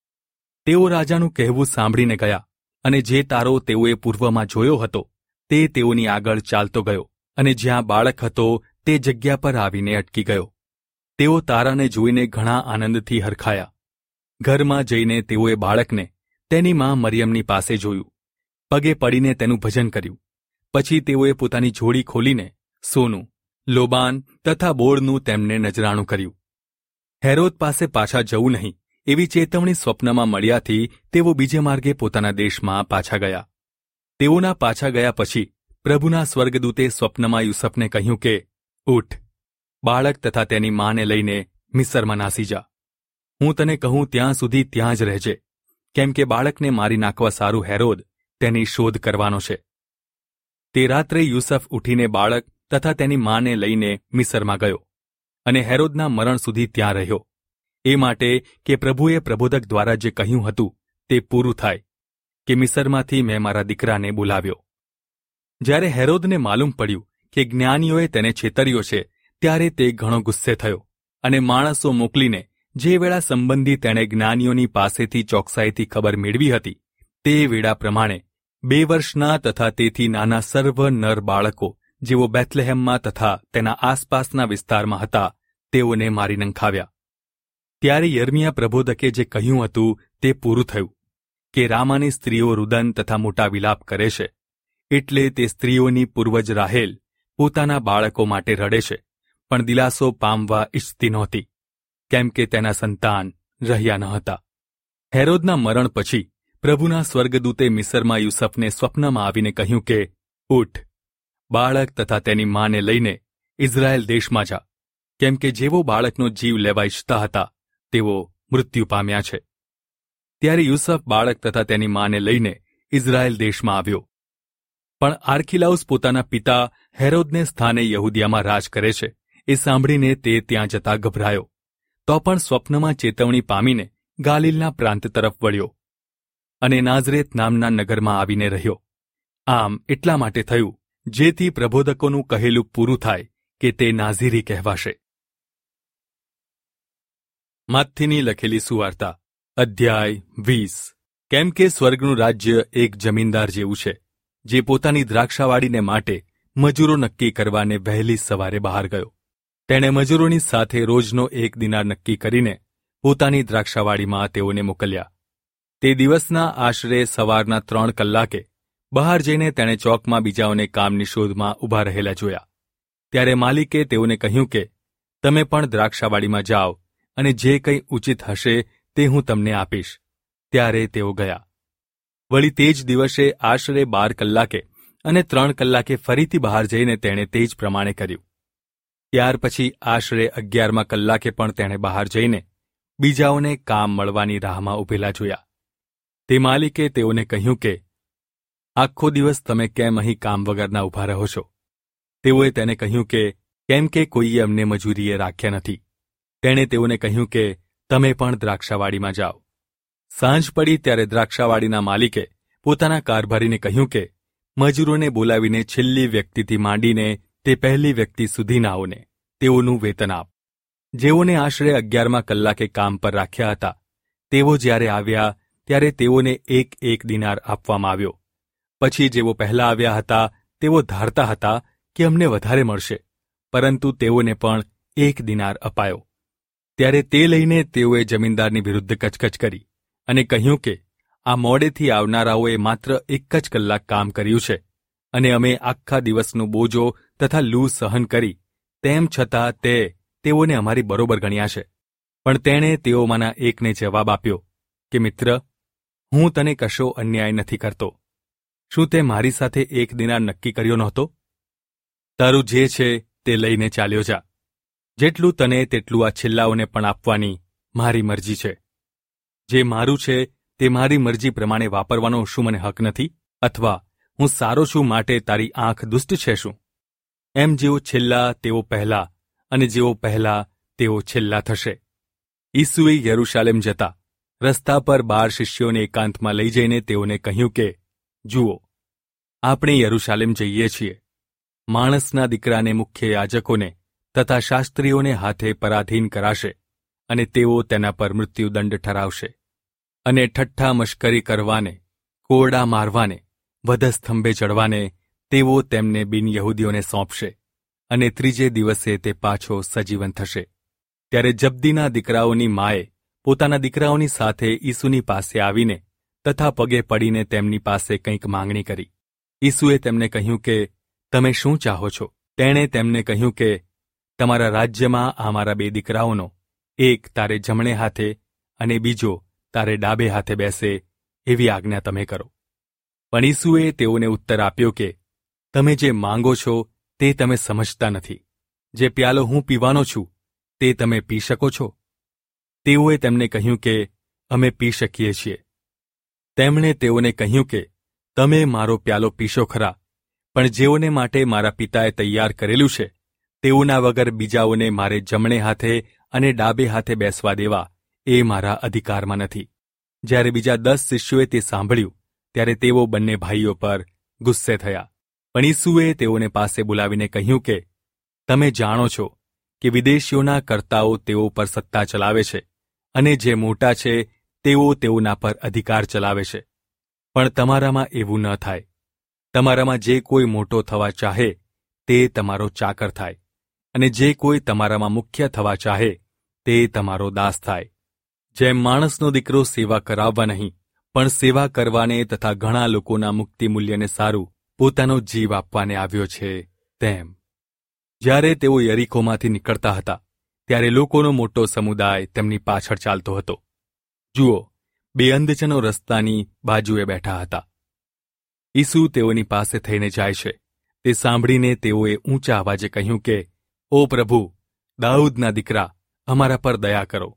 તેઓ રાજાનું કહેવું સાંભળીને ગયા અને જે તારો તેઓએ પૂર્વમાં જોયો હતો તે તેઓની આગળ ચાલતો ગયો અને જ્યાં બાળક હતો તે જગ્યા પર આવીને અટકી ગયો. તેઓ તારાને જોઈને ઘણા આનંદથી હરખાયા. ઘરમાં જઈને તેઓએ બાળકને તેની માં મરિયમની પાસે જોયું, પગે પડીને તેનું ભજન કર્યું. પછી તેઓએ પોતાની જોડી ખોલીને સોનું, લોબાન તથા બોળનું તેમને નજરાણું કર્યું. હેરોદ પાસે પાછા જવું નહીં એવી ચેતવણી સ્વપ્નમાં મળ્યાથી તેઓ બીજે માર્ગે પોતાના દેશમાં પાછા ગયા. તેઓના પાછા ગયા પછી પ્રભુના સ્વર્ગદૂતે સ્વપ્નમાં યુસફને કહ્યું કે ઉઠ, બાળક તથા તેની માને લઈને મિસરમાં નાસી જા. હું તને કહું ત્યાં સુધી ત્યાં જ રહેજે, કેમ કે બાળકને મારી નાખવા સારું હેરોદ તેની શોધ કરવાનો છે. તે રાત્રે યુસફ ઉઠીને બાળક તથા તેની માને લઈને મિસરમાં ગયો અને હેરોદના મરણ સુધી ત્યાં રહ્યો, એ માટે કે પ્રભુએ પ્રબોધક દ્વારા જે કહ્યું હતું તે પૂરું થાય કે મિસરમાંથી મેં મારા દીકરાને બોલાવ્યો. જ્યારે હેરોદને માલુમ પડ્યું કે જ્ઞાનીઓએ તેને છેતર્યો છે ત્યારે તે ઘણો ગુસ્સે થયો અને માણસો મોકલીને જે વેળા સંબંધી તેણે જ્ઞાનીઓની પાસેથી ચોકસાઈથી ખબર મેળવી હતી તે વેળા પ્રમાણે 2 વર્ષના તથા તેથી નાના સર્વ નર બાળકો જેઓ બેથલેહેમમાં તથા તેના આસપાસના વિસ્તારમાં હતા તેઓને મારી નંખાવ્યા. ત્યારે યર્મિયા પ્રબોધકે જે કહ્યું હતું તે પૂરું થયું કે રામાની સ્ત્રીઓ રુદન તથા મોટા વિલાપ કરે છે, એટલે તે સ્ત્રીઓની પૂર્વજ રાહેલ પોતાના બાળકો માટે રડે છે, પણ દિલાસો પામવા ઇચ્છતી નહોતી, કેમ કે તેના સંતાન રહ્યા ન હતા. હેરોદના મરણ પછી પ્રભુના સ્વર્ગદૂતે મિસરમાં યુસફને સ્વપ્નમાં આવીને કહ્યું કે ઉઠ, બાળક તથા તેની માને લઈને ઇઝરાયેલ દેશમાં જા, કેમ કે જેવો બાળકનો જીવ લેવા ઇચ્છતા હતા તેઓ મૃત્યુ પામ્યા છે. ત્યારે યુસફ બાળક તથા તેની માને લઈને ઇઝરાયેલ દેશમાં આવ્યો. પણ આર્ખિલાઉસ પોતાના પિતા હેરોદને સ્થાને યહૂદિયામાં રાજ કરે છે એ સાંભળીને તે ત્યાં જતા ગભરાયો, તો પણ સ્વપ્નમાં ચેતવણી પામીને ગાલિલના પ્રાંત તરફ વળ્યો અને નાઝરેત નામના નગરમાં આવીને રહ્યો. આમ એટલા માટે થયું જેથી પ્રબોધકોનું કહેલું પૂરું થાય કે તે નાઝીરી કહેવાશે. માથીની લખેલી સુવાર્તા અધ્યાય 20. કેમ કે સ્વર્ગનું રાજ્ય એક જમીનદાર જેવું છે, જે પોતાની દ્રાક્ષાવાડીને માટે મજૂરો નક્કી કરવાને વહેલી સવારે બહાર ગયો. તેણે મજૂરોની સાથે રોજનો 1 દિનાર નક્કી કરીને પોતાની દ્રાક્ષાવાડીમાં તેઓને મોકલ્યા. તે દિવસના આશરે સવારના 3 કલાકે બહાર જઈને તેણે ચોકમાં બીજાઓને કામની શોધમાં ઊભા રહેલા જોયા. ત્યારે માલિકે તેઓને કહ્યું કે તમે પણ દ્રાક્ષાવાડીમાં જાઓ અને જે કંઈ ઉચિત હશે તે હું તમને આપીશ. ત્યારે તેઓ ગયા. વળી તે જ દિવસે આશરે 12 કલાકે અને 3 કલાકે ફરીથી બહાર જઈને તેણે તે જ પ્રમાણે કર્યું. ત્યાર પછી આશરે 11મા કલાકે પણ તેણે બહાર જઈને બીજાઓને કામ મળવાની રાહમાં ઊભેલા જોયા. તે માલિકે તેઓને કહ્યું કે આખો દિવસ તમે કેમ અહીં કામ વગરના ઊભા રહો છો? તેઓએ તેને કહ્યું કે કેમ કે કોઈએ અમને મજૂરીએ રાખ્યા નથી. તેણે તેઓને કહ્યું કે તમે પણ દ્રાક્ષાવાડીમાં જાઓ. સાંજ પડી ત્યારે દ્રાક્ષાવાડીના માલિકે પોતાના કારભારીને કહ્યું કે મજૂરોને બોલાવીને છેલ્લી વ્યક્તિથી માંડીને તે પહેલી વ્યક્તિ સુધીનાઓને તેઓનું વેતન આપ. જેઓને આશરે 11મા કલાકે કામ પર રાખ્યા હતા તેઓ જ્યારે આવ્યા ત્યારે તેઓને એક દિનાર આપવામાં આવ્યો. પછી જેઓ પહેલા આવ્યા હતા તેઓ ધારતા હતા કે અમને વધારે મળશે, પરંતુ તેઓને પણ 1 દિનાર અપાયો. ત્યારે તે લઈને તેઓએ જમીનદારની વિરુદ્ધ કચકચ કરી અને કહ્યું કે આ મોડેથી આવનારાઓએ માત્ર 1 જ કલાક કામ કર્યું છે, અને અમે આખા દિવસનો બોજો તથા લૂ સહન કરી, તેમ છતાં તેઓને અમારી બરોબર ગણ્યા છે. પણ તેણે તેઓમાંના એકને જવાબ આપ્યો કે મિત્ર, હું તને કશો અન્યાય નથી કરતો. શું તે મારી સાથે 1 દિનાર નક્કી કર્યો નહોતો? તારું જે છે તે લઈને ચાલ્યો જા. જેટલું તને તેટલું આ છેલ્લાઓને પણ આપવાની મારી મરજી છે. જે મારું છે તે મારી મરજી પ્રમાણે વાપરવાનો શું મને હક નથી? અથવા હું સારો છું માટે તારી આંખ દુષ્ટ છે શું? એમ જેઓ છેલ્લા તેઓ પહેલા, અને જેઓ પહેલા તેઓ છેલ્લા થશે. ઈસુએ યરૂશાલેમ જતા રસ્તા પર 12 શિષ્યોને એકાંતમાં લઈ જઈને તેઓને કહ્યું કે, જુઓ, આપણે યરૂશાલેમ જઈએ છીએ. માણસના દીકરાને મુખ્ય યાજકોને તથા શાસ્ત્રીઓને હાથે પરાધીન કરાશે, અને તેઓ તેના પર મૃત્યુદંડ ઠરાવશે, અને ઠઠ્ઠા મશ્કરી કરવાને, કોરડા મારવાને, વધસ્તંભે ચડવાને તેઓ તેમને બિનયહૂદીઓને સોંપશે, અને 3જે દિવસે તે પાછો સજીવન થશે. ત્યારે જબ્દીના દીકરાઓની માએ પોતાના દીકરાઓની સાથે ઈસુની પાસે આવીને તથા પગે પડીને તેમની પાસે કંઈક માંગણી કરી. ઈસુએ તેમને કહ્યું કે, તમે શું ચાહો છો? તેણે તેમને કહ્યું કે, તમારા રાજ્યમાં આ મારા 2 દીકરાઓનો, એક તારે જમણે હાથે અને બીજો તારે ડાબે હાથે બેસે, એવી આજ્ઞા તમે કરો. પણ ઈસુએ તેઓને ઉત્તર આપ્યો કે, તમે જે માંગો છો તે તમે સમજતા નથી. જે પ્યાલો હું પીવાનો છું તે તમે પી શકો છો? તેઓએ તેમને કહ્યું કે, અમે પી શકીએ છીએ. તેમણે તેઓને કહ્યું કે, તમે મારો પ્યાલો પીશો ખરા, પણ જેઓને માટે મારા પિતાએ તૈયાર કરેલું છે તેઓના વગર બીજાઓને મારે જમણે હાથે અને ડાબે હાથે બેસવા દેવા એ મારા અધિકારમાં નથી. જ્યારે બીજા 10 શિષ્યોએ તે સાંભળ્યું ત્યારે તેઓ બંને ભાઈઓ પર ગુસ્સે થયા. પણ ઈસુએ તેઓને પાસે બોલાવીને કહ્યું કે, તમે જાણો છો કે વિદેશીઓના કર્તાઓ તેઓ પર સત્તા ચલાવે છે, અને જે મોટા છે તેઓ તેઓના પર અધિકાર ચલાવે છે. પણ તમારામાં એવું ન થાય. તમારામાં જે કોઈ મોટો થવા ચાહે તે તમારો ચાકર થાય, અને જે કોઈ તમારામાં મુખ્ય થવા ચાહે તે તમારો દાસ થાય. જેમ માણસનો દીકરો સેવા કરાવવા નહીં, પણ સેવા કરવાને તથા ઘણા લોકોના મુક્તિ મૂલ્યને સારું પોતાનો જીવ આપવાને આવ્યો છે, તેમ. જ્યારે તેઓ યરીખોમાંથી નીકળતા હતા ત્યારે લોકોનો મોટો સમુદાય તેમની પાછળ ચાલતો હતો. જુઓ, 2 અંધજનો રસ્તાની બાજુએ બેઠા હતા. ઈસુ તેઓની પાસે થઈને જાય છે. તે સાંભળીને તેઓએ ઊંચા અવાજે કહ્યું કે, ઓ પ્રભુ, દાઉદના દીકરા, અમારા પર દયા કરો.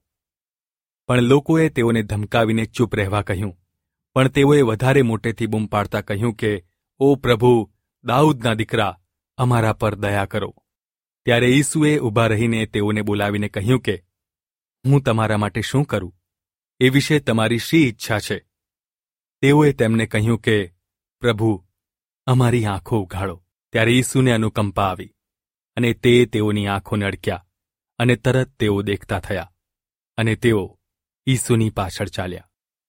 પણ લોકોએ તેઓને ધમકાવીને ચૂપ રહેવા કહ્યું. પણ તેઓએ વધારે મોટેથી બૂમ પાડતા કહ્યું કે, ઓ પ્રભુ, દાઉદના દીકરા, અમારા પર દયા કરો. ત્યારે ઈસુએ ઊભા રહીને તેઓને બોલાવીને કહ્યું કે, હું તમારા માટે શું કરું? એ વિશે તમારી શી ઈચ્છા છે? તેઓએ તેમને કહ્યું કે, પ્રભુ, અમારી આંખો ઉઘાડો. ત્યારે ઈસુને અનુકંપા આવી, અને તે તેઓની આંખોને અડક્યા, અને તરત તેઓ દેખતા થયા, અને તેઓ ઈસુની પાછળ ચાલ્યા.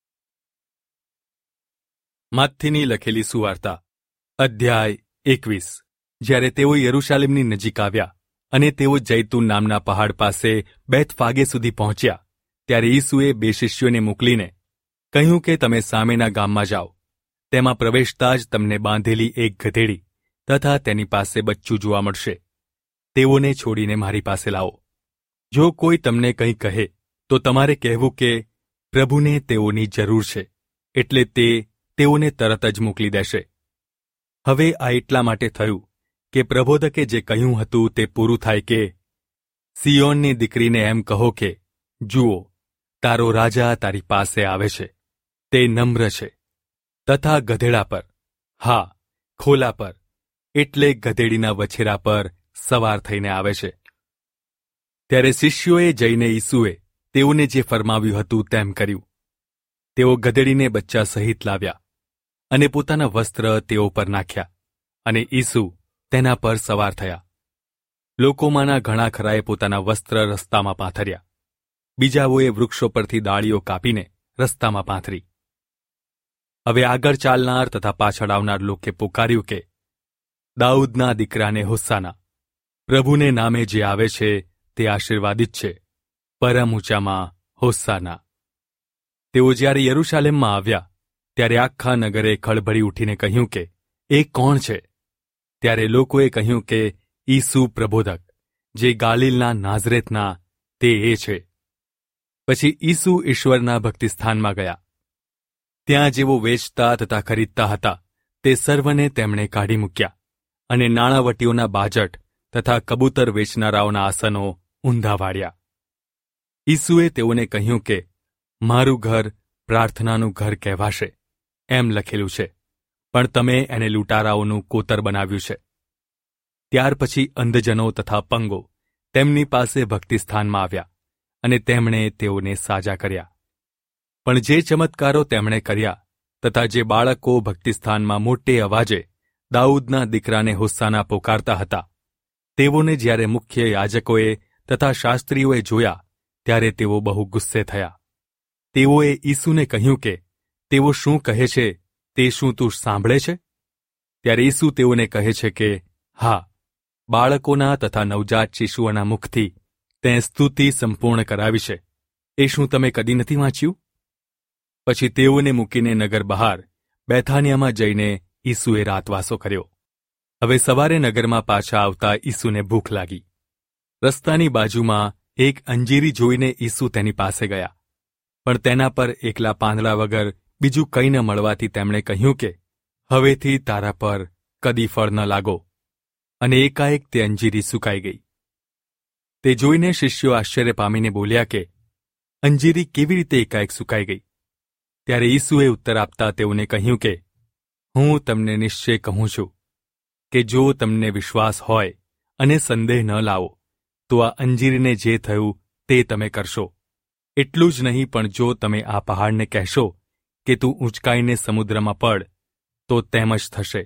માથીની લખેલી સુવાર્તા, અધ્યાય 21. જ્યારે તેઓ યરૂશાલેમની નજીક આવ્યા અને તેઓ જૈતૂન નામના પહાડ પાસે બેથફાગે સુધી પહોંચ્યા, ત્યારે ઈસુએ 2 શિષ્યોને મોકલીને કહ્યું કે તમે સામેના ગામમાં જાઓ. તેમાં પ્રવેશતા જ તમને બાંધેલી એક ગધેડી તથા તેની પાસે બચ્ચું જોવા મળશે. તેઓને છોડીને મારી પાસે લાવો. જો કોઈ તમને કંઈ કહે તો તમારે કહેવું કે પ્રભુને તેઓની જરૂર છે, એટલે તે તેઓને તરત જ મોકલી દેશે. હવે આ એટલા માટે થયું કે પ્રબોધકે જે કહ્યું હતું તે પૂરું થાય કે, સિયોનની દીકરીને એમ કહો કે, જુઓ, તારો રાજા તારી પાસે આવે છે. તે નમ્ર છે તથા ગધેડા પર, હા, ખોલા પર, એટલે ગધેડીના વછેરા પર સવાર થઈને આવે છે. ત્યારે શિષ્યોએ જઈને ઈસુએ તેઓને જે ફરમાવ્યું હતું તેમ કર્યું. તેઓ ગધેડીને બચ્ચા સહિત લાવ્યા અને પોતાના વસ્ત્ર તેઓ પર નાખ્યા, અને ઈસુ તેના પર સવાર થયા. લોકોમાંના ઘણા ખરાએ પોતાના વસ્ત્ર રસ્તામાં પાથર્યા. બીજાઓએ વૃક્ષો પરથી ડાળીઓ કાપીને રસ્તામાં પાથરી. હવે આગળ ચાલનાર તથા પાછળ આવનાર લોકે પુકાર્યું કે દાઉદના દીકરાને હોસાના, પ્રભુને નામે જે આવે છે તે આશીર્વાદિત છે, પરમ ઊંચામાં હોસાના. તેઓ જ્યારે યરૂશાલેમમાં આવ્યા ત્યારે આખા નગરે ખળભળી ઉઠીને કહ્યું કે એ કોણ છે? ત્યારે લોકોએ કહ્યું કે ઈસુ પ્રબોધક, જે ગાલિલના નાઝરેથના, તે એ છે. પછી ઈસુ ઈશ્વરના ભક્તિસ્થાનમાં ગયા. ત્યાં જેઓ વેચતા તથા ખરીદતા હતા તે સર્વને તેમણે કાઢી મૂક્યા અને નાણાવટીઓના બાજટ તથા કબૂતર વેચનારાઓના આસનો ઊંધા વાળ્યા. ઈસુએ તેઓને કહ્યું કે મારું ઘર પ્રાર્થનાનું ઘર કહેવાશે એમ લખેલું છે, પણ તમે એને લૂંટારાઓનું કોતર બનાવ્યું છે. ત્યાર પછી અંધજનો તથા પંગો તેમની પાસે ભક્તિસ્થાનમાં આવ્યા અને તેમણે તેઓને સાજા કર્યા. પણ જે ચમત્કારો તેમણે કર્યા તથા જે બાળકો ભક્તિસ્થાનમાં મોટે અવાજે દાઉદના દીકરાને હોસાના પોકારતા હતા, તેઓને જ્યારે મુખ્ય યાજકોએ તથા શાસ્ત્રીઓએ જોયા ત્યારે તેઓ બહુ ગુસ્સે થયા. તેઓએ ઈસુને કહ્યું કે તેઓ શું કહે છે તે શું તું સાંભળે છે? ત્યારે ઈસુ તેઓને કહે છે કે હા, બાળકોના તથા નવજાત શિશુઓના મુખથી તે સ્તુતિ સંપૂર્ણ કરાવી છે. એ શું તમે કદી નથી વાંચ્યું? પછી તેઓને મૂકીને નગર બહાર બેથાનિયામાં જઈને ઈસુએ રાતવાસો કર્યો. હવે સવારે નગરમાં પાછા આવતા ઈસુને ભૂખ લાગી. રસ્તાની બાજુમાં એક અંજીરી જોઈને ઈસુ તેની પાસે ગયા, પણ તેના પર એકલા પાંદડા વગર બીજું કંઈ ન મળવાથી તેમણે કહ્યું કે હવેથી તારા પર કદી ફળ ન લાગો. અને એકાએક તે અંજીરી સુકાઈ ગઈ. તે જોઈને શિષ્યો આશ્ચર્ય પામીને બોલ્યા કે અંજીરી કેવી રીતે એકાએક સુકાઈ ગઈ? ત્યારે ઈસુએ ઉત્તર આપતા તેઓને કહ્યું કે હું તમને નિશ્ચય કહું છું કે જો તમને વિશ્વાસ હોય અને સંદેહ ન લાવો તો આ અંજીરને જે થયું તે તમે કરશો. એટલું જ નહીં, પણ જો તમે આ પહાડને કહેશો કે તું ઊંચકાઈને સમુદ્રમાં પડ તો તેમ જ થશે.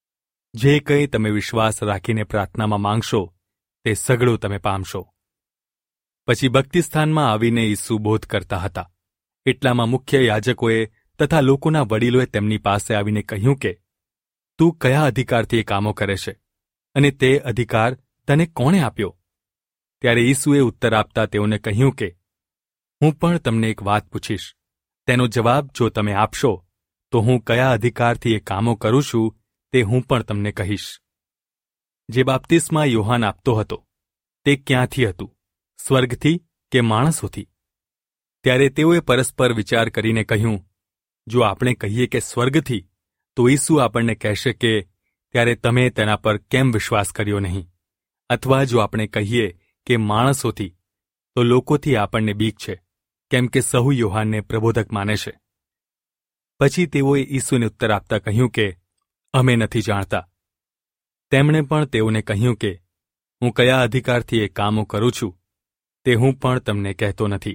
જે કંઈ તમે વિશ્વાસ રાખીને પ્રાર્થનામાં માંગશો તે સઘળું તમે પામશો. પછી ભક્તિસ્થાનમાં આવીને ઈસુ બોધ કરતા હતા. એટલામાં મુખ્ય યાજકોએ તથા લોકોના વડીલોએ તેમની પાસે આવીને કહ્યું કે તું કયા અધિકારથી એ કામો કરે છે અને તે અધિકાર તને કોણે આપ્યો? ત્યારે ઈસુએ ઉત્તર આપતા તેઓને કહ્યું કે હું પણ તમને એક વાત પૂછીશ, તેનો જવાબ જો તમે આપશો તો હું કયા અધિકારથી એ કામો કરું છું તે હું પણ તમને કહીશ. જે બાપ્તિસ્મા યોહાન આપતો હતો તે ક્યાંથી હતું, સ્વર્ગથી કે માણસોથી? ત્યારે તેઓએ પરસ્પર વિચાર કરીને કહ્યું, જો આપણે કહીએ કે સ્વર્ગથી તો ઈસુ આપણને કહેશે કે ત્યારે તમે તેના પર કેમ વિશ્વાસ કર્યો નહીં? અથવા જો આપણે કહીએ કે માણસોથી તો લોકોથી આપણને બીક છે, કેમ કે સહુ યોહાનને પ્રબોધક માને છે. પછી તેઓએ ઈસુને ઉત્તર આપતા કહ્યું કે અમે નથી જાણતા. તેમણે પણ તેઓને કહ્યું કે હું કયા અધિકારથી એ કામો કરું છું તે હું પણ તમને કહેતો નથી.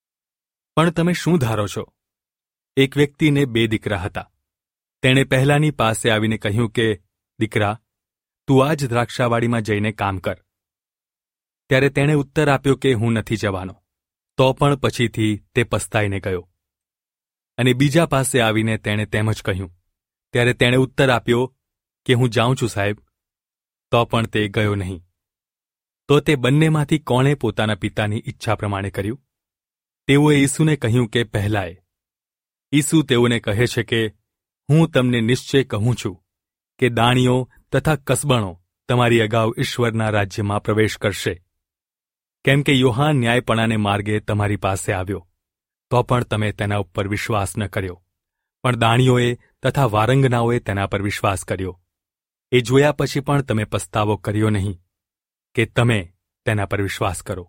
પણ તમે શું ધારો છો? એક વ્યક્તિને 2 દીકરા હતા. તેણે પહેલાની પાસે આવીને કહ્યું કે દીકરા, તું આ જ દ્રાક્ષાવાડીમાં જઈને કામ કર. ત્યારે તેણે ઉત્તર આપ્યો કે હું નથી જવાનો. તો પણ પછીથી તે પસ્તાઈને ગયો. અને બીજા પાસે આવીને તેણે તેમ જ કહ્યું. ત્યારે તેણે ઉત્તર આપ્યો કે હું જાઉં છું સાહેબ. તો પણ તે ગયો નહીં. તો તે બંનેમાંથી કોણે પોતાના પિતાની ઈચ્છા પ્રમાણે કર્યું? તેઓએ ઈસુને કહ્યું કે પહેલાએ. ઈસુ તેઓને કહે છે કે હું તમને નિશ્ચય કહું છું કે દાણીઓ તથા કસબણો તમારી અગાઉ ઈશ્વરના રાજ્યમાં પ્રવેશ કરશે. કેમ કે યોહાન ન્યાયપણાને માર્ગે તમારી પાસે આવ્યો તો પણ તમે તેના ઉપર વિશ્વાસ ન કર્યો, પણ દાણીઓએ તથા વારંગનાઓએ તેના પર વિશ્વાસ કર્યો. એ જોયા પછી પણ તમે પસ્તાવો કર્યો નહીં કે તમે તેના પર વિશ્વાસ કરો.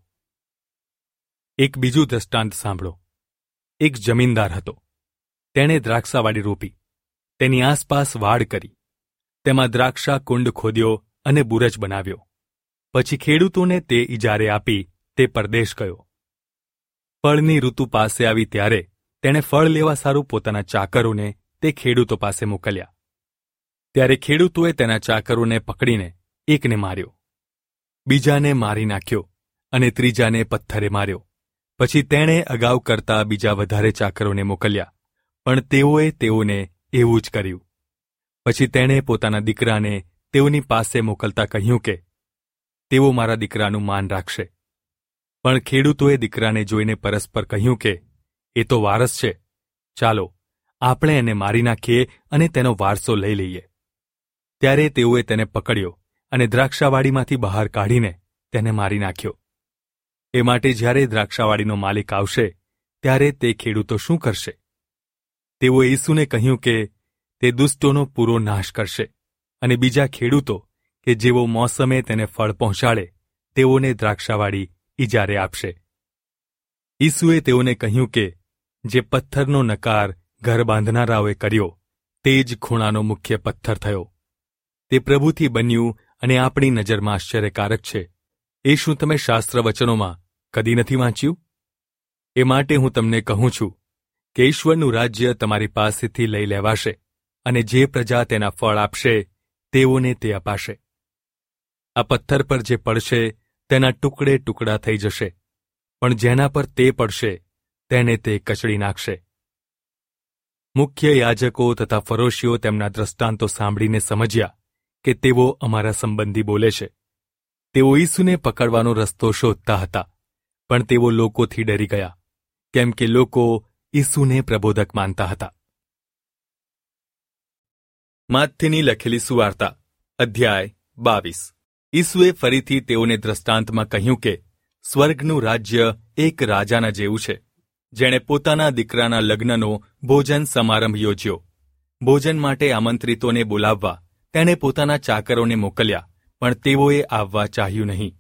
એક બીજું દ્રષ્ટાંત સાંભળો. એક જમીનદાર હતો. તેણે દ્રાક્ષાવાડી રોપી, તેની આસપાસ વાડ કરી, તેમાં દ્રાક્ષા કુંડ ખોદ્યો અને બુરજ બનાવ્યો. પછી ખેડૂતોને તે ઇજારે આપી તે પરદેશ ગયો. ફળની ઋતુ પાસે આવી ત્યારે તેણે ફળ લેવા સારું પોતાના ચાકરોને તે ખેડૂતો પાસે મોકલ્યા. ત્યારે ખેડૂતોએ તેના ચાકરોને પકડીને એકને માર્યો, બીજાને મારી નાખ્યો અને ત્રીજાને પથ્થરે માર્યો. પછી તેણે અગાઉ કરતા બીજા વધારે ચાકરોને મોકલ્યા, પણ તેઓએ તેઓને એવું જ કર્યું. પછી તેણે પોતાના દીકરાને તેઓની પાસે મોકલતા કહ્યું કે તેઓ મારા દીકરાનું માન રાખશે. પણ ખેડૂતોએ દીકરાને જોઈને પરસ્પર કહ્યું કે એ તો વારસ છે, ચાલો આપણે એને મારી નાખીએ અને તેનો વારસો લઈ લઈએ. ત્યારે તેઓએ તેને પકડ્યો અને દ્રાક્ષાવાડીમાંથી બહાર કાઢીને તેને મારી નાખ્યો. એ માટે જ્યારે દ્રાક્ષાવાડીનો માલિક આવશે ત્યારે તે ખેડૂતો શું કરશે? તેઓએ ઈસુને કહ્યું કે તે દુષ્ટોનો પૂરો નાશ કરશે અને બીજા ખેડૂતો કે જેઓ મોસમે તેને ફળ પહોંચાડે તેઓને દ્રાક્ષાવાડી ઇજારે આપશે. ઈસુએ તેઓને કહ્યું કે જે પથ્થરનો નકાર ઘર બાંધનારાઓએ કર્યો તે જ ખૂણાનો મુખ્ય પથ્થર થયો. તે પ્રભુથી બન્યું અને આપણી નજરમાં આશ્ચર્યકારક છે. એ શું તમે શાસ્ત્ર વચનોમાં કદી નથી વાંચ્યું? એ માટે હું તમને કહું છું કે ઈશ્વરનું રાજ્ય તમારી પાસેથી લઈ લેવાશે અને જે પ્રજા તેના ફળ આપશે તેઓને તે અપાશે. આ પથ્થર પર જે પડશે તેના ટુકડે ટુકડા થઈ જશે, પણ જેના પર તે પડશે તેને તે કચડી નાખશે. મુખ્ય યાજકો તથા ફરોશીઓ તેમના દ્રષ્ટાંતો સાંભળીને સમજ્યા કે તેઓ અમારા સંબંધી બોલે છે. તેઓ ઈસુને પકડવાનો રસ્તો શોધતા હતા, પણ તેઓ લોકોથી ડરી ગયા, કેમ કે લોકો ઈસુને પ્રબોધક માનતા હતા. માથ્થીની લખેલી સુવાર્તા અધ્યાય 22. ઈસુએ ફરીથી તેઓને દ્રષ્ટાંતમાં કહ્યું કે સ્વર્ગનું રાજ્ય એક રાજાના જેવું છે, જેણે પોતાના દીકરાના લગ્નનો ભોજન સમારંભ યોજ્યો. ભોજન માટે આમંત્રિતોને બોલાવવા તેણે પોતાના ચાકરોને મોકલ્યા, પણ તેઓએ આવવા ચાહ્યું નહીં.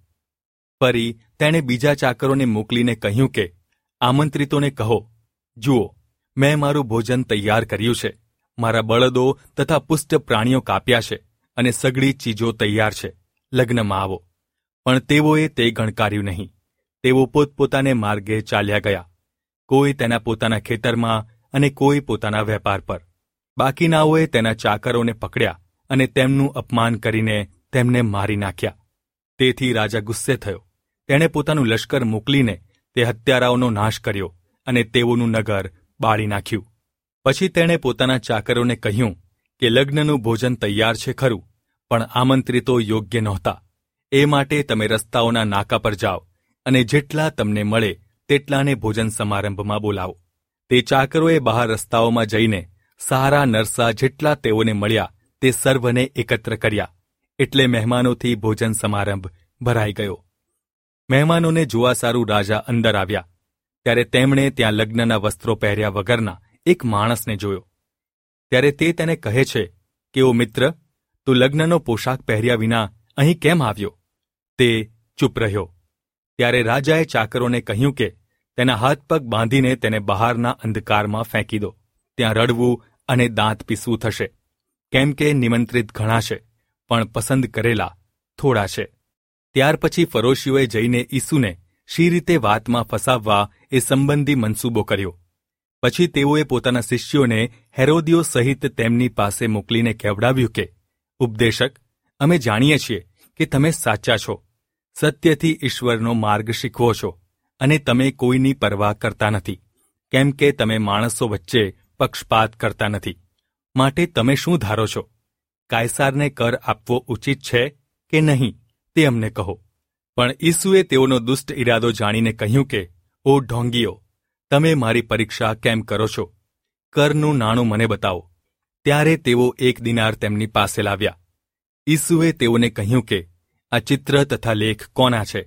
ફરી તેણે બીજા ચાકરોને મોકલીને કહ્યું કે આમંત્રિતોને કહો, જુઓ, મેં મારું ભોજન તૈયાર કર્યું છે. મારા બળદો તથા પુષ્ટ પ્રાણીઓ કાપ્યા છે અને સઘળી ચીજો તૈયાર છે. લગ્નમાં આવો. પણ તેઓએ તે ગણકાર્યું નહીં. તેઓ પોતપોતાને માર્ગે ચાલ્યા ગયા, કોઈ તેના પોતાના ખેતરમાં અને કોઈ પોતાના વેપાર પર. બાકીનાઓએ તેના ચાકરોને પકડ્યા અને તેમનું અપમાન કરીને તેમને મારી નાખ્યા. તેથી રાજા ગુસ્સે થયો. તેણે પોતાનું લશ્કર મોકલીને તે હત્યારાઓનો નાશ કર્યો અને તેઓનું નગર બાળી નાખ્યું. પછી તેણે પોતાના ચાકરોને કહ્યું કે લગ્નનું ભોજન તૈયાર છે ખરું, પણ આમંત્રિતો યોગ્ય નહોતા. એ માટે તમે રસ્તાઓના નાકા પર જાઓ અને જેટલા તમને મળે તેટલાને ભોજન સમારંભમાં બોલાવો. તે ચાકરોએ બહાર રસ્તાઓમાં જઈને સારા નરસા જેટલા તેઓને મળ્યા તે સર્વને એકત્ર કર્યા. એટલે મહેમાનોથી ભોજન સમારંભ ભરાઈ ગયો. મહેમાનોને જોવા સારું રાજા અંદર આવ્યા. ત્યારે તેમણે ત્યાં લગ્નના વસ્ત્રો પહેર્યા વગરના એક માણસને જોયો. ત્યારે તે તેને કહે છે કે ઓ મિત્ર, તું લગ્નનો પોશાક પહેર્યા વિના અહીં કેમ આવ્યો? તે ચૂપ રહ્યો. ત્યારે રાજાએ ચાકરોને કહ્યું કે તેના હાથ પગ બાંધીને તેને બહારના અંધકારમાં ફેંકી દો. ત્યાં રડવું અને દાંત પીસવું થશે, કેમ કે નિમંત્રિત ઘણા છે, પણ પસંદ કરેલા થોડા છે. ત્યાર પછી ફરોશીઓએ જઈને ઈસુને શી રીતે વાતમાં ફસાવવા એ સંબંધી મનસૂબો કર્યો. પછી તેઓએ પોતાના શિષ્યોને હેરોદિયો સહિત તેમની પાસે મોકલીને કહેવડાવ્યું કે ઉપદેશક, અમે જાણીએ છીએ કે તમે સાચા છો, સત્યથી ઈશ્વરનો માર્ગ શીખવો છો અને તમે કોઈની પરવા કરતા નથી, કેમ કે તમે માણસો વચ્ચે પક્ષપાત કરતા નથી. માટે તમે શું ધારો છો? કાયસારને કર આપવો ઉચિત છે કે નહીં તે અમને કહો. પણ ઈસુએ તેઓનો દુષ્ટ ઇરાદો જાણીને કહ્યું કે ઓ ઢોંગીઓ, તમે મારી પરીક્ષા કેમ કરો છો? કરનું નાણું મને બતાવો. ત્યારે તેઓ 1 દિનાર તેમની પાસે લાવ્યા. ઈસુએ તેઓને કહ્યું કે આ ચિત્ર તથા લેખ કોના છે?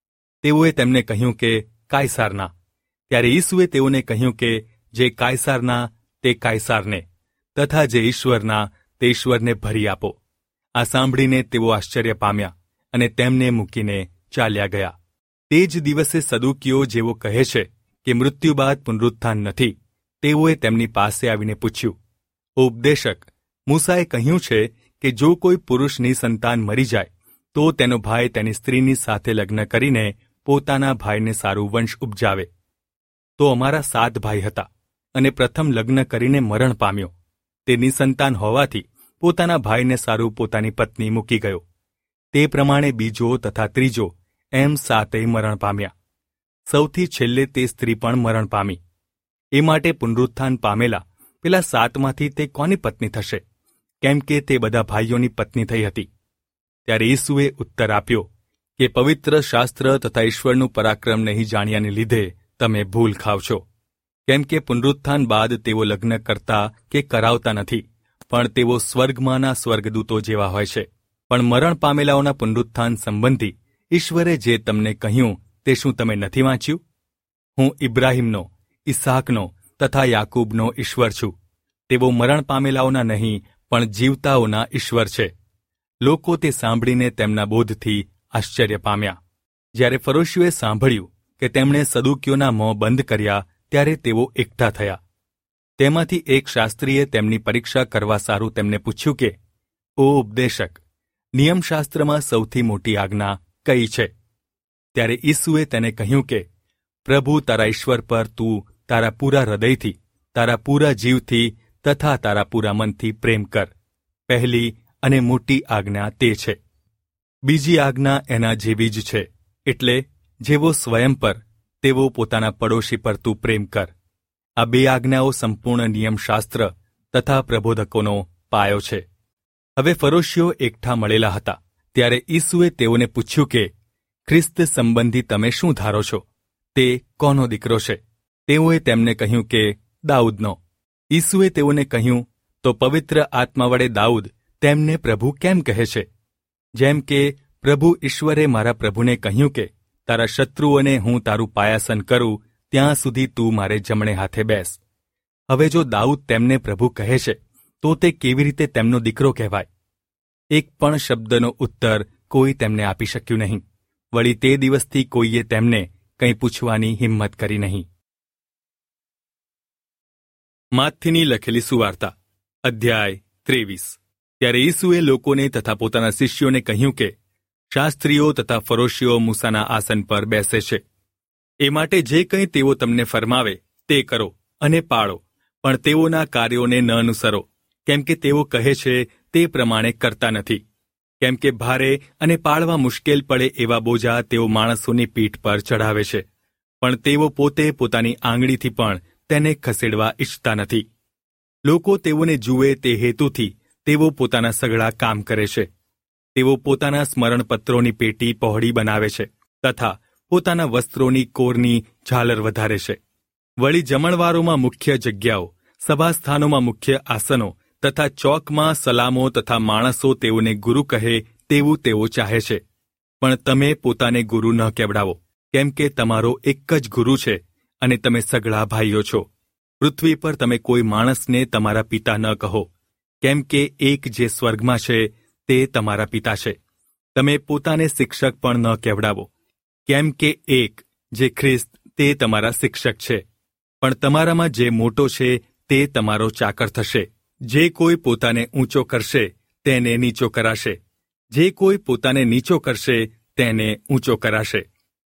તેઓએ તેમને કહ્યું કે કાયસારના. ત્યારે ઈસુએ તેઓને કહ્યું કે જે કાયસારના તે કાયસારને, તથા જે ઈશ્વરના તે ઈશ્વરને ભરી આપો. આ સાંભળીને તેઓ આશ્ચર્ય પામ્યા અને તેમને મૂકીને ચાલ્યા ગયા. તે જ દિવસે સદુકીઓ જેવો કહે છે કે મૃત્યુ બાદ પુનરુત્થાન નથી, તેઓએ તેમની પાસે આવીને પૂછ્યું, ઉપદેશક, મૂસાએ કહ્યું છે કે જો કોઈ પુરુષની સંતાન મરી જાય તો તેનો ભાઈ તેની સ્ત્રીની સાથે લગ્ન કરીને પોતાના ભાઈને સારું વંશ ઉપજાવે. તો અમારા 7 ભાઈ હતા અને પ્રથમ લગ્ન કરીને મરણ પામ્યો. તે નિસંતાન હોવાથી પોતાના ભાઈને સારું પોતાની પત્ની મૂકી ગયો. તે પ્રમાણે બીજો તથા ત્રીજો એમ 7 મરણ પામ્યા. સૌથી છેલ્લે તે સ્ત્રી પણ મરણ પામી. એ માટે પુનરુત્થાન પામેલા પેલા 7માંથી તે કોની પત્ની થશે? કેમ કે તે બધા ભાઈઓની પત્ની થઈ હતી. ત્યારે ઈસુએ ઉત્તર આપ્યો કે પવિત્ર શાસ્ત્ર તથા ઈશ્વરનું પરાક્રમ નહીં જાણ્યાને લીધે તમે ભૂલ ખાવ છો. કેમ કે પુનરુત્થાન બાદ તેઓ લગ્ન કરતા કે કરાવતા નથી, પણ તેઓ સ્વર્ગમાંના સ્વર્ગદૂતો જેવા હોય છે. પણ મરણ પામેલાઓના પુનરુત્થાન સંબંધી ઈશ્વરે જે તમને કહ્યું તે શું તમે નથી વાંચ્યું? હું ઇબ્રાહીમનો, ઈસાકનો તથા યાકૂબનો ઈશ્વર છું. તેઓ મરણ પામેલાઓના નહીં, પણ જીવતાઓના ઈશ્વર છે. લોકો તે સાંભળીને તેમના બોધથી આશ્ચર્ય પામ્યા. જ્યારે ફરોશીઓએ સાંભળ્યું કે તેમણે સદુકીઓના મોં બંધ કર્યા, ત્યારે તેઓ એકઠા થયા. તેમાંથી એક શાસ્ત્રીએ તેમની પરીક્ષા કરવા સારું તેમને પૂછ્યું કે, ઓ ઉપદેશક, નિયમશાસ્ત્રમાં સૌથી મોટી આજ્ઞા કઈ છે? ત્યારે ઈસુએ તેને કહ્યું કે, પ્રભુ તારા ઈશ્વર પર તું તારા પૂરા હૃદયથી, તારા પૂરા જીવથી તથા તારા પૂરા મનથી પ્રેમ કર. પહેલી અને મોટી આજ્ઞા તે છે. બીજી આજ્ઞા એના જેવી જ છે, એટલે જેવો સ્વયં પર તેવો પોતાના પડોશી પર તું પ્રેમ કર. આ 2 આજ્ઞાઓ સંપૂર્ણ નિયમશાસ્ત્ર તથા પ્રબોધકોનો પાયો છે. હવે ફરોશીઓ એકઠા મળેલા હતા. ત્યારે ઈસુએ તેઓને પૂછ્યું કે, ખ્રિસ્ત સંબંધી તમે શું ધારો છો? તે કોનો દીકરો છે? તેઓએ તેમને કહ્યું કે, દાઉદનો. ઈસુએ તેઓને કહ્યું, તો પવિત્ર આત્મા વડે દાઉદ તેમને પ્રભુ કેમ કહે છે? જેમ કે પ્રભુ ઈશ્વરે મારા પ્રભુને કહ્યું કે, તારા શત્રુઓને હું તારું પાયાસન કરું ત્યાં સુધી તું મારે જમણે હાથે બેસ. હવે જો દાઉદ તેમને પ્રભુ કહે છે, તો તે કેવી રીતે તેમનો દીકરો કહેવાય? એક પણ શબ્દનો ઉત્તર કોઈ તેમને આપી શક્યું નહીં. વળી તે દિવસથી કોઈએ તેમને કંઈ પૂછવાની હિંમત કરી નહીં. માથીની લખેલી સુવાર્તા, અધ્યાય 23. ત્યારે ઈસુએ લોકોને તથા પોતાના શિષ્યોને કહ્યું કે, શાસ્ત્રીઓ તથા ફરોશીઓ મૂસાના આસન પર બેસે છે. એ માટે જે કંઈ તેઓ તમને ફરમાવે તે કરો અને પાળો, પણ તેઓના કાર્યોને ન અનુસરો, કેમ કે તેઓ કહે છે તે પ્રમાણે કરતા નથી. કેમ કે ભારે અને પાળવા મુશ્કેલ પડે એવા બોજા તેઓ માણસોની પીઠ પર ચઢાવે છે, પણ તેઓ પોતે પોતાની આંગળીથી પણ તેને ખસેડવા ઈચ્છતા નથી. લોકો તેઓને જુએ તે હેતુથી તેઓ પોતાના સઘળા કામ કરે છે. તેઓ પોતાના સ્મરણપત્રોની પેટી પહોળી બનાવે છે તથા પોતાના વસ્ત્રોની કોરની ઝાલર વધારે છે. વળી જમણવારોમાં મુખ્ય જગ્યાઓ, સભાસ્થાનોમાં મુખ્ય આસનો તથા ચોકમાં સલામો તથા માણસો તેઓને ગુરુ કહે તેવું તેઓ ચાહે છે. પણ તમે પોતાને ગુરુ ન કહેવડાવો, કેમ કે તમારો એક જ ગુરુ છે અને તમે સઘળા ભાઈઓ છો. પૃથ્વી પર તમે કોઈ માણસને તમારા પિતા ન કહો, કેમ કે એક જે સ્વર્ગમાં છે તે તમારા પિતા છે. તમે પોતાને શિક્ષક પણ ન કહેવડાવો, કેમ કે એક જે ખ્રિસ્ત તે તમારા શિક્ષક છે. પણ તમારામાં જે મોટો છે તે તમારો ચાકર થશે. જે કોઈ પોતાને ઊંચો કરશે તેને નીચો કરાશે, જે કોઈ પોતાને નીચો કરશે તેને ઊંચો કરાશે.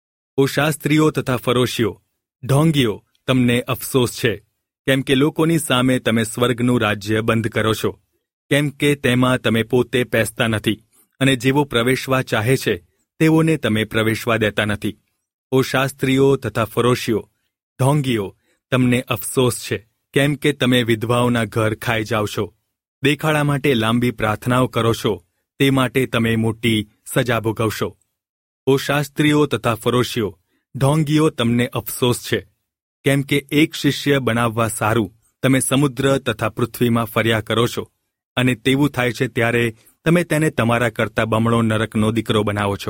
ઓ શાસ્ત્રીઓ તથા ફરોશીઓ, ઢોંગીઓ, તમને અફસોસ છે, કેમ કે લોકોની સામે તમે સ્વર્ગનું રાજ્ય બંધ કરો છો. કેમ કે તેમાં તમે પોતે પેસતા નથી, અને જેવો પ્રવેશવા ચાહે છે તેઓને તમે પ્રવેશવા દેતા નથી. ઓ શાસ્ત્રીઓ તથા ફરોશીઓ, ઢોંગીઓ, તમને અફસોસ છે, કેમ કે તમે વિધવાઓના ઘર ખાઈ જાઓ છો. દેખાડા માટે લાંબી પ્રાર્થનાઓ કરો છો, તે માટે તમે મોટી સજા ભોગવશો. ઓ શાસ્ત્રીઓ તથા ફરોશીઓ, ઢોંગીઓ, તમને અફસોસ છે, કેમ કે એક શિષ્ય બનાવવા સારું તમે સમુદ્ર તથા પૃથ્વીમાં ફર્યા કરો છો, અને તેવું થાય છે ત્યારે તમે તેને તમારા કરતા બમણો નરકનો દીકરો બનાવો છો.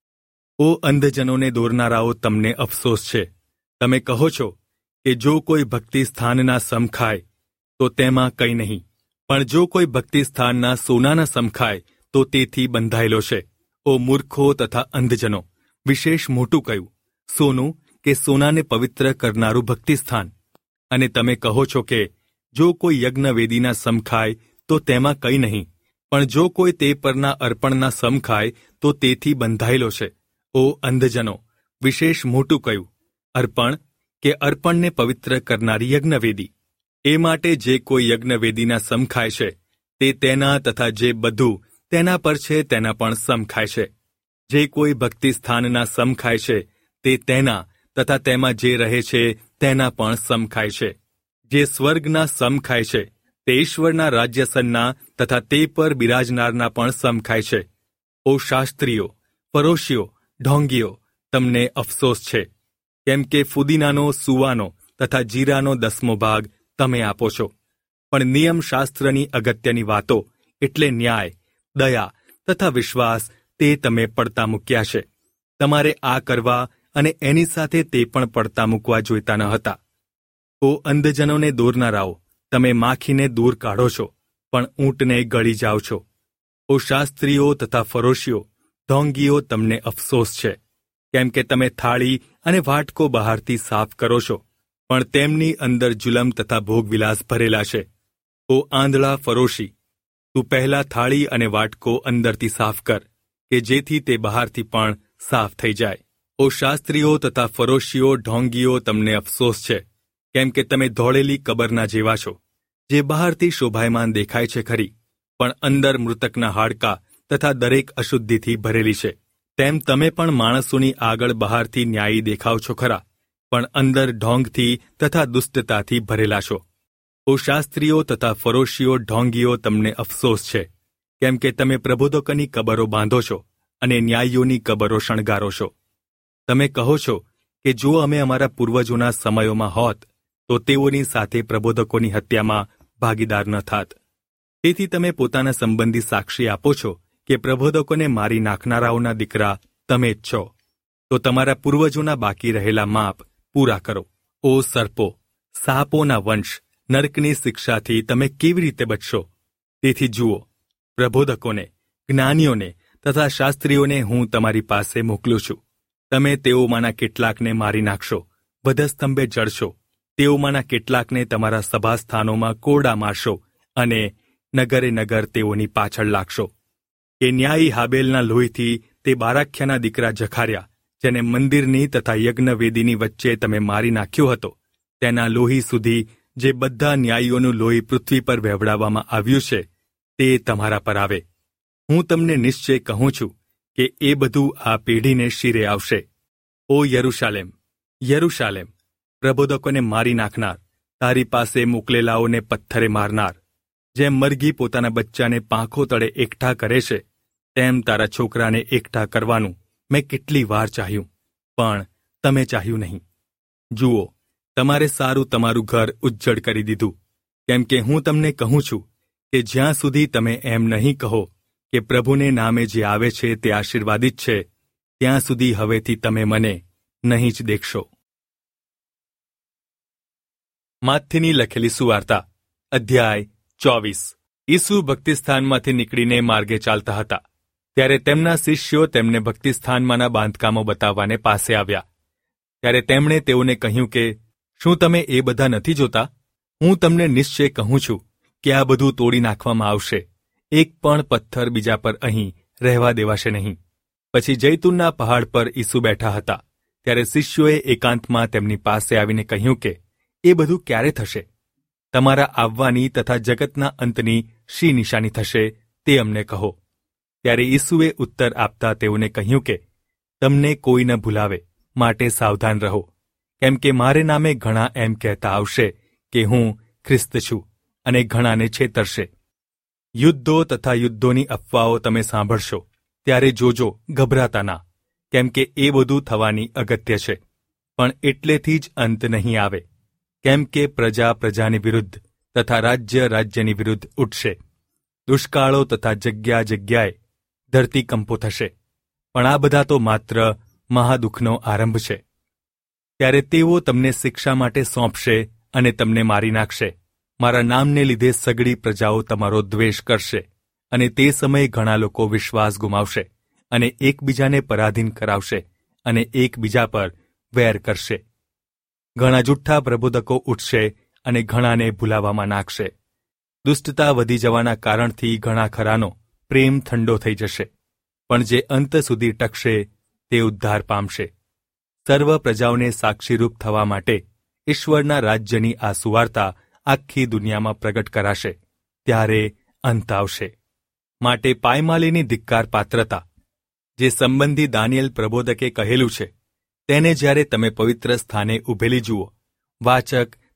ઓ અંધજનોને દોરનારાઓ, તમને અફસોસ છે. તમે કહો છો કે જો કોઈ ભક્તિ સ્થાનના સમ ખાય તો તેમાં કંઈ નહીં, પણ જો કોઈ ભક્તિ સ્થાનના સોનાના સમ ખાય તો તેથી બંધાયેલો છે. ઓ મૂર્ખો તથા અંધજનો, વિશેષ મોટું કયું, સોનું કે સોનાને પવિત્ર કરનારું ભક્તિ સ્થાન? અને તમે કહો છો કે જો કોઈ યજ્ઞવેદીના સમ ખાય તો તેમાં કંઈ નહીં, પણ જો કોઈ તે પરના અર્પણના સમ ખાય તો તેથી બંધાયેલો છે. ઓ અંધજનો, વિશેષ મોટું કયું, અર્પણ કે અર્પણને પવિત્ર કરનારી યજ્ઞવેદી? એ માટે જે કોઈ યજ્ઞવેદીના સમ ખાય છે તે તેના તથા જે બધું તેના પર છે તેના પણ સમ ખાય છે. જે કોઈ ભક્તિ સ્થાનના સમ ખાય છે તે તેના તથા તેમાં જે રહે છે તેના પણ સમ ખાય છે. જે સ્વર્ગના સમ ખાય છે તે ઈશ્વરના રાજ્યસનના તથા તે પર બિરાજનારના પણ સમ ખાય છે. ઓ શાસ્ત્રીઓ, ફરોશીઓ, ઢોંગીઓ, તમને અફસોસ છે, કેમ કે ફુદીનાનો, સુવાનો તથા જીરાનો 10મો ભાગ તમે આપો છો, પણ નિયમશાસ્ત્રની અગત્યની વાતો એટલે ન્યાય, દયા તથા વિશ્વાસ તે તમે પડતા મૂક્યા છે. તમારે આ કરવા અને એની સાથે તે પણ પડતા મૂકવા જોઈતા ન હતા. ઓ અંધજનોને દોરનારાઓ, તમે માખીને દૂર કાઢો છો, પણ ઊંટને ગળી જાઓ છો. ઓ શાસ્ત્રીઓ તથા ફરોશીઓ, ઢોંગીઓ, તમને અફસોસ છે, કેમ કે તમે થાળી અને વાટકો બહારથી સાફ કરો છો, પણ તેમની અંદર જુલમ તથા ભોગવિલાસ ભરેલા છે. ઓ આંધળા ફરોશી, તું પહેલા થાળી અને વાટકો અંદરથી સાફ કર, કે જેથી તે બહારથી પણ સાફ થઈ જાય. ઓ શાસ્ત્રીઓ તથા ફરોશીઓ, ઢોંગીઓ, તમને અફસોસ છે, કેમ કે તમે ધોળેલી કબરના જેવા છો, જે બહારથી શોભાયમાન દેખાય છે ખરી, પણ અંદર મૃતકના હાડકાં તથા દરેક અશુદ્ધિથી ભરેલી છે. તેમ તમે પણ માણસોની આગળ બહારથી ન્યાયી દેખાવ છો ખરા, પણ અંદર ઢોંગથી તથા દુષ્ટતાથી ભરેલા છો. ઓ શાસ્ત્રીઓ તથા ફરોશીઓ, ઢોંગીઓ, તમને અફસોસ છે, કેમ કે તમે પ્રબોધકોની કબરો બાંધો છો અને ન્યાયીઓની કબરો શણગારો છો. તમે કહો છો કે જો અમે અમારા પૂર્વજોના સમયોમાં હોત તો તેઓની સાથે પ્રબોધકોની હત્યામાં ભાગીદાર ન થાત. તેથી તમે પોતાના સંબંધી સાક્ષી આપો છો કે પ્રબોધકોને મારી નાખનારાઓના દીકરા તમે જ છો. તો તમારા પૂર્વજોના બાકી રહેલા માપ પૂરા કરો. ઓ સર્પો, સાપોના વંશ, નરકની શિક્ષાથી તમે કેવી રીતે બચશો? તેથી જુઓ, પ્રબોધકોને, જ્ઞાનીઓને તથા શાસ્ત્રીઓને હું તમારી પાસે મોકલું છું. તમે તેઓમાંના કેટલાકને મારી નાખશો, વધસ્તંભે જળશો, તેઓમાંના કેટલાકને તમારા સભાસ્થાનોમાં કોરડા મારશો અને નગરે નગર તેઓની પાછળ લાગશો. કે ન્યાયી હાબેલના લોહીથી તે બારાખ્યાના દીકરા જખાર્યા, જેને મંદિરની તથા યજ્ઞવેદીની વચ્ચે તમે મારી નાખ્યો હતો, તેના લોહી સુધી જે બધા ન્યાયીઓનું લોહી પૃથ્વી પર વહેવડાવવામાં આવ્યું છે તે તમારા પર આવે. હું તમને નિશ્ચય કહું છું કે એ બધું આ પેઢીને શિરે આવશે. ઓ યરૂશાલેમ, યરૂશાલેમ, પ્રબોધકોને મારી નાખનાર, તારી પાસે મોકલેલાઓને પથ્થરે મારનાર, જેમ મરઘી પોતાના બચ્ચાને પાંખો તળે એકઠા કરે છે, તેમ તારા છોકરાને એકઠા કરવાનું મેં કેટલી વાર ચાહ્યું, પણ તમે ચાહ્યું નહીં. જુઓ, તમારે સારું તમારું ઘર ઉજ્જડ કરી દીધું, કેમ કે હું તમને કહું છું કે જ્યાં સુધી તમે એમ નહીં કહો કે પ્રભુને નામે જે આવે છે તે આશીર્વાદિત છે, ત્યાં સુધી હવેથી તમે મને નહીં જ દેખશો. માથીની લખેલી સુવાર્તા, અધ્યાય 24. ઈસુ ભક્તિસ્થાનમાંથી નીકળીને માર્ગે ચાલતા હતા, ત્યારે તેમના શિષ્યો તેમને ભક્તિસ્થાનમાંના બાંધકામો બતાવવાને પાસે આવ્યા. ત્યારે તેમણે તેઓને કહ્યું કે શું તમે એ બધા નથી જોતા? હું તમને નિશ્ચય કહું છું કે આ બધું તોડી નાખવામાં આવશે, એક પણ પથ્થર બીજા પર અહીં રહેવા દેવાશે નહીં. પછી જૈતુનના પહાડ પર ઈસુ બેઠા હતા, ત્યારે શિષ્યોએ એકાંતમાં તેમની પાસે આવીને કહ્યું કે એ બધું ક્યારે થશે? તમારા આવવાની તથા જગતના અંતની શી નિશાની થશે તે અમને કહો. ત્યારે ઈસુએ ઉત્તર આપતા તેઓને કહ્યું કે તમને કોઈ ન ભૂલાવે માટે સાવધાન રહો, કેમ કે મારે નામે ઘણા એમ કહેતા આવશે કે હું ખ્રિસ્ત છું, અને ઘણાને છેતરશે. યુદ્ધો તથા યુદ્ધોની અફવાઓ તમે સાંભળશો, ત્યારે જોજો, ગભરાતા ના, કેમ કે એ બધું થવાની અગત્ય છે, પણ એટલેથી જ અંત નહીં આવે. કેમ કે પ્રજા પ્રજાની વિરુદ્ધ તથા રાજ્ય રાજ્યની વિરુદ્ધ ઉઠશે. દુષ્કાળો તથા જગ્યા જગ્યાએ ધરતીકંપો થશે, પણ આ બધા તો માત્ર મહાદુઃખનો આરંભ છે. ત્યારે તેઓ તમને શિક્ષા માટે સોંપશે અને તમને મારી નાખશે. મારા નામને લીધે સઘળી પ્રજાઓ તમારો દ્વેષ કરશે, અને તે સમયે ઘણા લોકો વિશ્વાસ ગુમાવશે અને એકબીજાને પરાધીન કરાવશે અને એકબીજા પર વેર કરશે. ઘણા જુઠ્ઠા પ્રબોધકો ઉઠશે અને ઘણાને ભૂલાવામાં નાખશે. દુષ્ટતા વધી જવાના કારણથી ઘણા ખરાનો પ્રેમ ઠંડો થઈ જશે, પણ જે અંત સુધી ટકશે તે ઉદ્ધાર પામશે. સર્વ પ્રજાઓને સાક્ષીરૂપ થવા માટે ઈશ્વરના રાજ્યની આ સુવાર્તા આખી દુનિયામાં પ્રગટ કરાશે, ત્યારે અંત આવશે. માટે પાયમાલીની ધિક્કાર પાત્રતા, જે સંબંધી દાનિયેલ પ્રબોધકે કહેલું છે, તેને જ્યારે તમે પવિત્ર સ્થાને ઊભેલી જુઓ, વાચક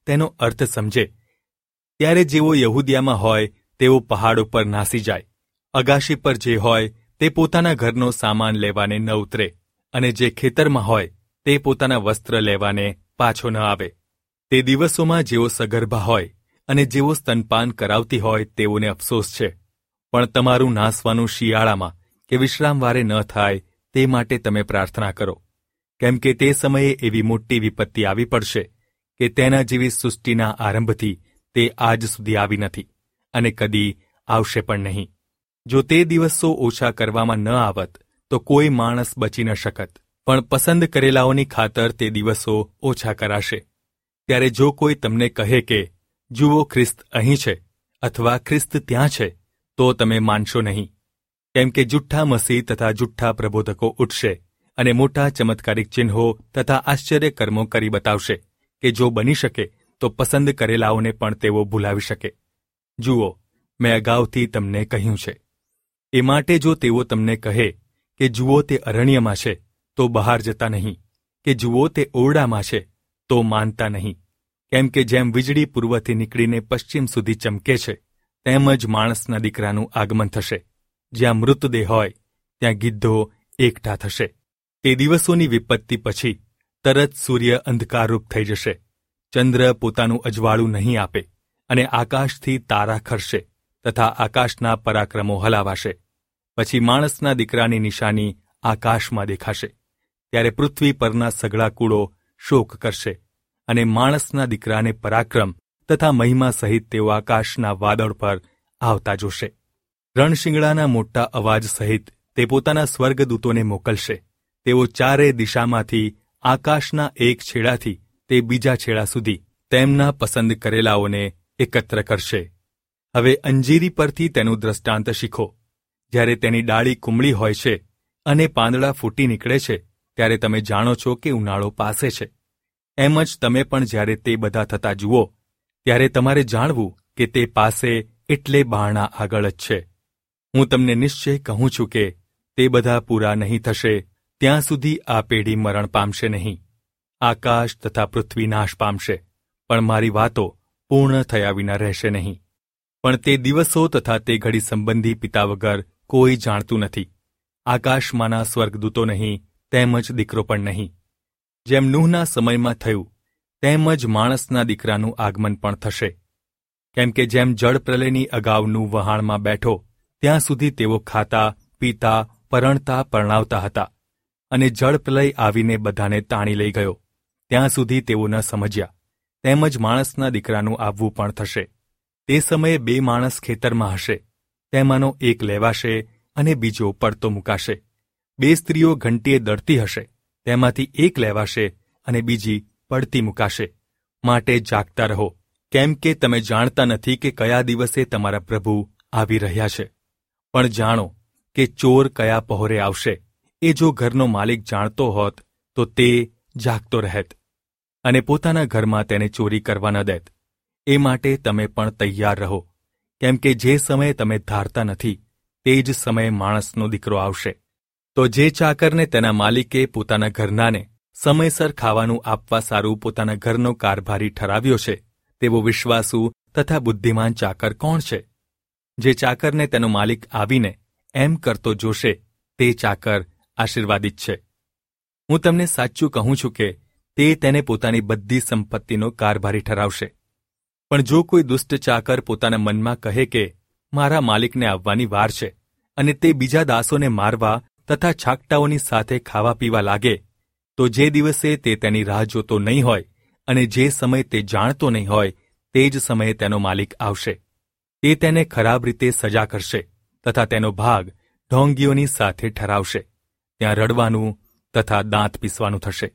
તેનો અર્થ સમજે. ત્યારે જેઓ યહૂદિયામાં હોય તેઓ પહાડ ઉપર નાસી જાય. અગાશી પર જે હોય તે પોતાના ઘરનો સામાન લેવાને ન ઉતરે, અને જે ખેતરમાં હોય તે પોતાના વસ્ત્ર લેવાને પાછો ન આવે. તે દિવસોમાં જેઓ સગર્ભા હોય અને જેઓ સ્તનપાન કરાવતી હોય તેઓને અફસોસ છે. પણ તમારું નાસવાનું શિયાળામાં કે વિશ્રામવારે ન થાય તે માટે તમે પ્રાર્થના કરો, કેમ કે તે સમયે એવી મોટી વિપત્તિ આવી પડશે કે તેના જેવી સૃષ્ટિના આરંભથી તે આજ સુધી આવી નથી અને કદી આવશે પણ નહીં. જો તે દિવસો ઓછા કરવામાં ન આવત તો કોઈ માણસ બચી ન શકત, પણ પસંદ કરેલાઓની ખાતર તે દિવસો ઓછા કરાશે. ત્યારે જો કોઈ તમને કહે કે જુઓ ખ્રિસ્ત અહીં છે અથવા ખ્રિસ્ત ત્યાં છે, તો તમે માનશો નહીં. કેમ કે જુઠ્ઠા મસીહ તથા જુઠ્ઠા પ્રબોધકો ઉઠશે અને મોટા ચમત્કારિક ચિહ્નો તથા આશ્ચર્ય કર્મો કરી બતાવશે કે જો બની શકે તો પસંદ કરેલાઓને પણ તેઓ ભૂલાવી શકે. જુઓ, મેં અગાઉથી તમને કહ્યું છે. એ માટે જો તેઓ તમને કહે કે જુઓ તે અરણ્યમાં છે, તો બહાર જતા નહીં, કે જુઓ તે ઓરડામાં છે, તો માનતા નહીં. કેમ કે જેમ વીજળી પૂર્વથી નીકળીને પશ્ચિમ સુધી ચમકે છે, તેમ જ માણસના દીકરાનું આગમન થશે. જ્યાં મૃતદેહ હોય ત્યાં ગીદ્ધો એકઠા થશે. તે દિવસોની વિપત્તિ પછી તરત સૂર્ય અંધકારરૂપ થઈ જશે, ચંદ્ર પોતાનું અજવાળું નહીં આપે, અને આકાશથી તારા ખરશે તથા આકાશના પરાક્રમો હલાવાશે. પછી માણસના દીકરાની નિશાની આકાશમાં દેખાશે. ત્યારે પૃથ્વી પરના સઘળા કુળો શોક કરશે, અને માણસના દીકરાને પરાક્રમ તથા મહિમા સહિત તેઓ આકાશના વાદળ પર આવતા જોશે. રણશિંગડાના મોટા અવાજ સહિત તે પોતાના સ્વર્ગદૂતોને મોકલશે. તેઓ ચારે દિશામાંથી આકાશના એક છેડાથી તે બીજા છેડા સુધી તેમના પસંદ કરેલાઓને એકત્ર કરશે. હવે અંજીરી પરથી તેનું દ્રષ્ટાંત શીખો. જ્યારે તેની ડાળી કુમળી હોય છે અને પાંદડા ફૂટી નીકળે છે, ત્યારે તમે જાણો છો કે ઉનાળો પાસે છે. એમ જ તમે પણ જ્યારે તે બધા થતા જુઓ, ત્યારે તમારે જાણવું કે તે પાસે એટલે બારણા આગળ જ છે. હું તમને નિશ્ચય કહું છું કે તે બધા પૂરા નહીં થશે ત્યાં સુધી આ પેઢી મરણ પામશે નહીં. આકાશ તથા પૃથ્વી નાશ પામશે, પણ મારી વાતો પૂર્ણ થયા વિના રહેશે નહીં. પણ તે દિવસો તથા તે ઘડી સંબંધી પિતા વગર કોઈ જાણતું નથી, આકાશમાંના સ્વર્ગદૂતો નહીં, તેમજ દીકરો પણ નહીં. જેમ નૂહના સમયમાં થયું, તેમ જ માણસના દીકરાનું આગમન પણ થશે. કેમ કે જેમ જળ પ્રલયની અગાઉનું વહાણમાં બેઠો ત્યાં સુધી તેઓ ખાતા, પીતા, પરણતા, પરણાવતા હતા, અને જળ પ્રલય આવીને બધાને તાણી લઈ ગયો, ત્યાં સુધી તેઓ ન સમજ્યા. તેમજ માણસના દીકરાનું આવવું પણ થશે. તે સમયે 2 માણસ ખેતરમાં હશે, તેમાંનો એક લેવાશે અને બીજો પડતો મૂકાશે. 2 સ્ત્રીઓ ઘંટીએ દળતી હશે, તેમાંથી એક લેવાશે અને બીજી પડતી મૂકાશે. માટે જાગતા રહો, કેમ કે તમે જાણતા નથી કે કયા દિવસે તમારા પ્રભુ આવી રહ્યા છે. પણ જાણો કે ચોર કયા પહોરે આવશે. એ જો ઘરનો માલિક જાણતો હોત તો તે જાગતો રહેત અને પોતાના ઘરમાં તેને ચોરી કરવા ન દેત. એ માટે તમે પણ તૈયાર રહો, કેમ કે જે સમયે તમે ધારતા નથી તે જ સમયે માણસનો દીકરો આવશે. તો જે ચાકરને તેના માલિકે પોતાના ઘરનાને સમયસર ખાવાનું આપવા સારું પોતાના ઘરનો કારભારી ઠરાવ્યો છે, તેવો વિશ્વાસુ તથા બુદ્ધિમાન ચાકર કોણ છે? જે ચાકરને તેનો માલિક આવીને એમ કરતો જોશે, તે ચાકર આશીર્વાદિત છે. હું તમને સાચું કહું છું કે તે તેને પોતાની બધી સંપત્તિનો કારભારી ઠરાવશે. પણ જો કોઈ દુષ્ટ ચાકર પોતાના મનમાં કહે કે મારા માલિકને આવવાની વાર છે, અને તે બીજા દાસોને મારવા તથા છાકટાઓની સાથે ખાવા પીવા લાગે, તો જે દિવસે તે તેની રાહ જોતો નહીં હોય અને જે સમય તે જાણતો નહીં હોય, તે જ સમયે તેનો માલિક આવશે. તે તેને ખરાબ રીતે સજા કરશે તથા તેનો ભાગ ઢોંગીઓની સાથે ઠરાવશે. ત્યાં રડવાનું તથા દાંત પીસવાનું થશે.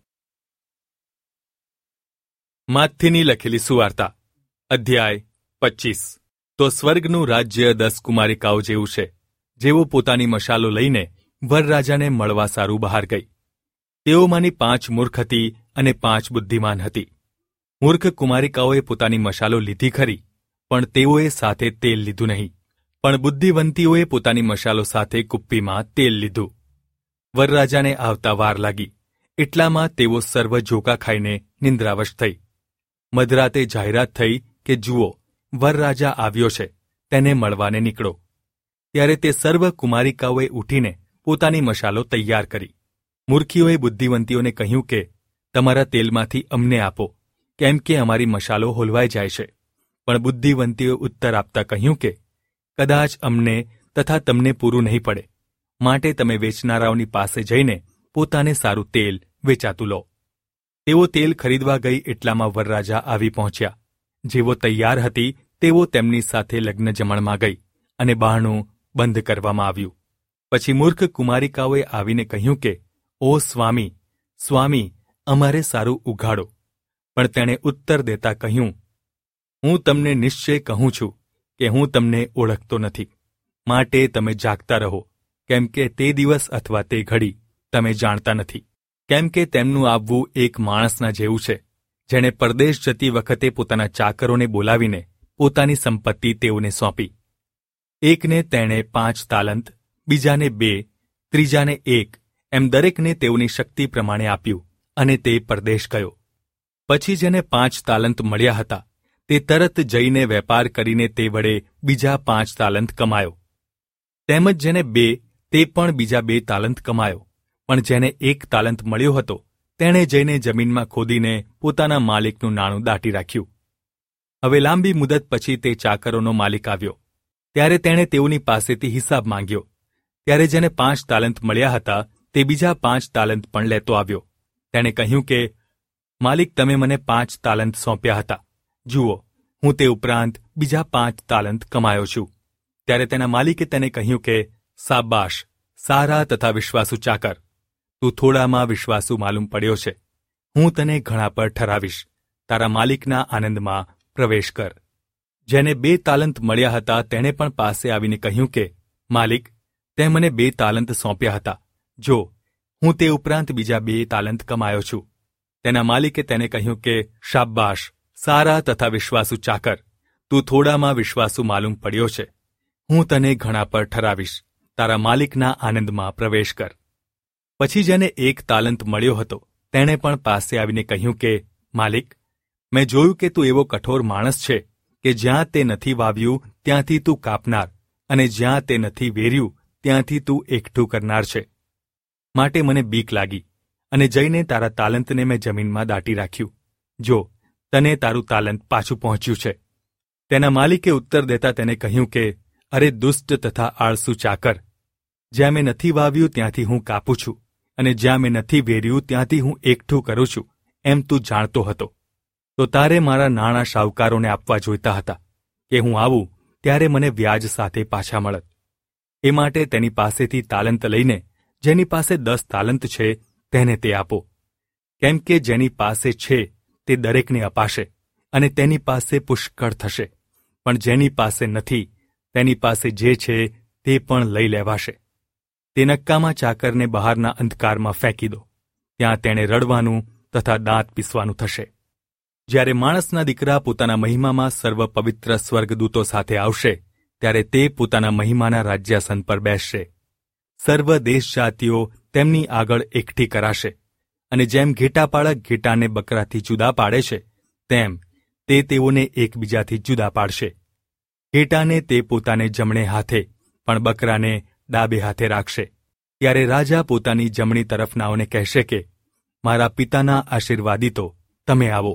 માથીની લખેલી સુવાર્તા, અધ્યાય 25. તો સ્વર્ગનું રાજ્ય 10 કુમારિકાઓ જેવું છે, જેઓ પોતાની મશાલો લઈને વરરાજાને મળવા સારું બહાર ગઈ. તેઓમાંની 5 મૂર્ખ હતી અને 5 બુદ્ધિમાન હતી. મૂર્ખ કુમારિકાઓએ પોતાની મશાલો લીધી ખરી, પણ તેઓએ સાથે તેલ લીધું નહીં. પણ બુદ્ધિવંતીઓએ પોતાની મશાલો સાથે કુપ્પીમાં તેલ લીધું. વરરાજાને આવતા વાર લાગી, એટલામાં તેઓ સર્વ ઝોકા ખાઈને નિંદ્રાવશ થઈ. મધરાતે જાહેરાત થઈ કે જુઓ, વરરાજા આવ્યો છે, તેને મળવાને નીકળો. ત્યારે તે સર્વ કુમારિકાઓએ ઉઠીને પોતાની મશાલો તૈયાર કરી. મૂર્ખીઓએ બુદ્ધિવંતીઓને કહ્યું કે તમારા તેલમાંથી અમને આપો, કેમ કે અમારી મશાલો હોલવાઈ જાય છે. પણ બુદ્ધિવંતીઓએ ઉત્તર આપતા કહ્યું કે કદાચ અમને તથા તમને પૂરું નહીં પડે, માટે તમે વેચનારાઓની પાસે જઈને પોતાને સારું તેલ વેચાતું લો. તેઓ તેલ ખરીદવા ગઈ એટલામાં વરરાજા આવી પહોંચ્યા. જેવો તૈયાર હતી તેવો તેમની સાથે લગ્ન જમણમાં ગઈ અને બહારણું બંધ કરવામાં આવ્યું. પછી મૂર્ખ કુમારિકાઓએ આવીને કહ્યું કે ઓ સ્વામી, સ્વામી, અમારે સારું ઉઘાડો. પણ તેણે ઉત્તર દેતા કહ્યું, હું તમને નિશ્ચય કહું છું કે હું તમને ઓળખતો નથી. માટે તમે જાગતા રહો, કેમ કે તે દિવસ અથવા તે ઘડી તમે જાણતા નથી. કેમ કે તેમનું આવવું એક માણસના જેવું છે, જેણે પરદેશ જતી વખતે પોતાના ચાકરોને બોલાવીને પોતાની સંપત્તિ તેઓને સોંપી. એકને તેણે 5 તાલંત, બીજાને 2, ત્રીજાને 1, એમ દરેકને તેઓની શક્તિ પ્રમાણે આપ્યું, અને તે પરદેશ ગયો. પછી જેને 5 તાલંત મળ્યા હતા તે તરત જઈને વેપાર કરીને તે વડે બીજા 5 તાલંત કમાયો. તેમજ જેને 2, તે પણ બીજા 2 તાલંત કમાયો. પણ જેને 1 તાલંત મળ્યો હતો તેણે જઈને જમીનમાં ખોદીને પોતાના માલિકનું નાણું દાટી રાખ્યું. હવે લાંબી મુદત પછી તે ચાકરોનો માલિક આવ્યો. ત્યારે તેણે તેઓની પાસેથી હિસાબ માંગ્યો. ત્યારે જેને 5 તાલંત મળ્યા હતા તે બીજા 5 તાલંત પણ લેતો આવ્યો. તેણે કહ્યું કે માલિક, તમે મને 5 તાલંત સોંપ્યા હતા. જુઓ, હું તે ઉપરાંત બીજા 5 તાલંત કમાયો છું. ત્યારે તેના માલિકે તેને કહ્યું કે શાબાશ, સારા તથા વિશ્વાસુ ચાકર, તું થોડામાં વિશ્વાસુ માલુમ પડ્યો છે. હું તને ઘણા પર ઠરાવીશ. તારા માલિકના આનંદમાં પ્રવેશ કર. જેને 2 તાલંત મળ્યા હતા તેણે પણ પાસે આવીને કહ્યું કે માલિક, તે મને 2 તાલંત સોંપ્યા હતા. જો, હું તે ઉપરાંત બીજા 2 તાલંત કમાયો છું. તેના માલિકે તેને કહ્યું કે શાબાશ, સારા તથા વિશ્વાસુ ચાકર, તું થોડામાં વિશ્વાસુ માલુમ પડ્યો છે. હું તને ઘણા પર ઠરાવીશ. તારા માલિકના આનંદમાં પ્રવેશ કર. પછી જેને 1 તાલંત મળ્યો હતો તેણે પણ પાસે આવીને કહ્યું કે માલિક, મેં જોયું કે તું એવો કઠોર માણસ છે કે જ્યાં તે નથી વાવ્યું ત્યાંથી તું કાપનાર, અને જ્યાં તે નથી વેર્યું ત્યાંથી તું એકઠું કરનાર છે. માટે મને બીક લાગી અને જઈને તારા તાલંતને મેં જમીનમાં દાટી રાખ્યું. જો, તને તારું તાલંત પાછું પહોંચ્યું છે. તેના માલિકે ઉત્તર દેતા તેને કહ્યું કે અરે દુષ્ટ તથા આળસુ ચાકર, જ્યાં મેં નથી વાવ્યું ત્યાંથી હું કાપું છું, અને જ્યાં મેં નથી વેર્યું ત્યાંથી હું એકઠું કરું છું, એમ તું જાણતો હતો. તો તારે મારા નાણાં શાહુકારોને આપવા જોઈતા હતા કે હું આવું ત્યારે મને વ્યાજ સાથે પાછા મળત. એ માટે તેની પાસેથી તાલંત લઈને જેની પાસે 10 તાલંત છે તેને તે આપો. કેમ કે જેની પાસે છે તે દરેકને અપાશે, અને તેની પાસે પુષ્કળ થશે. પણ જેની પાસે નથી તેની પાસે જે છે તે પણ લઈ લેવાશે. તે નક્કામાં ચાકરને બહારના અંધકારમાં ફેંકી દો. ત્યાં તેણે રડવાનું તથા દાંત પીસવાનું થશે. જ્યારે માણસના દીકરા પોતાના મહિમામાં સર્વ પવિત્ર સ્વર્ગદૂતો સાથે આવશે ત્યારે તે પોતાના મહિમાના રાજ્યાસન પર બેસશે. સર્વ દેશ જાતિઓ તેમની આગળ એકઠી કરાશે, અને જેમ ઘેટાપાળક ઘેટાને બકરાથી જુદા પાડે છે તેમ તે તેઓને એકબીજાથી જુદા પાડશે. ઘેટાને તે પોતાને જમણે હાથે પણ બકરાને ડાબે હાથે રાખશે. ત્યારે રાજા પોતાની જમણી તરફનાઓને કહેશે કે મારા પિતાના આશીર્વાદિતો, તમે આવો.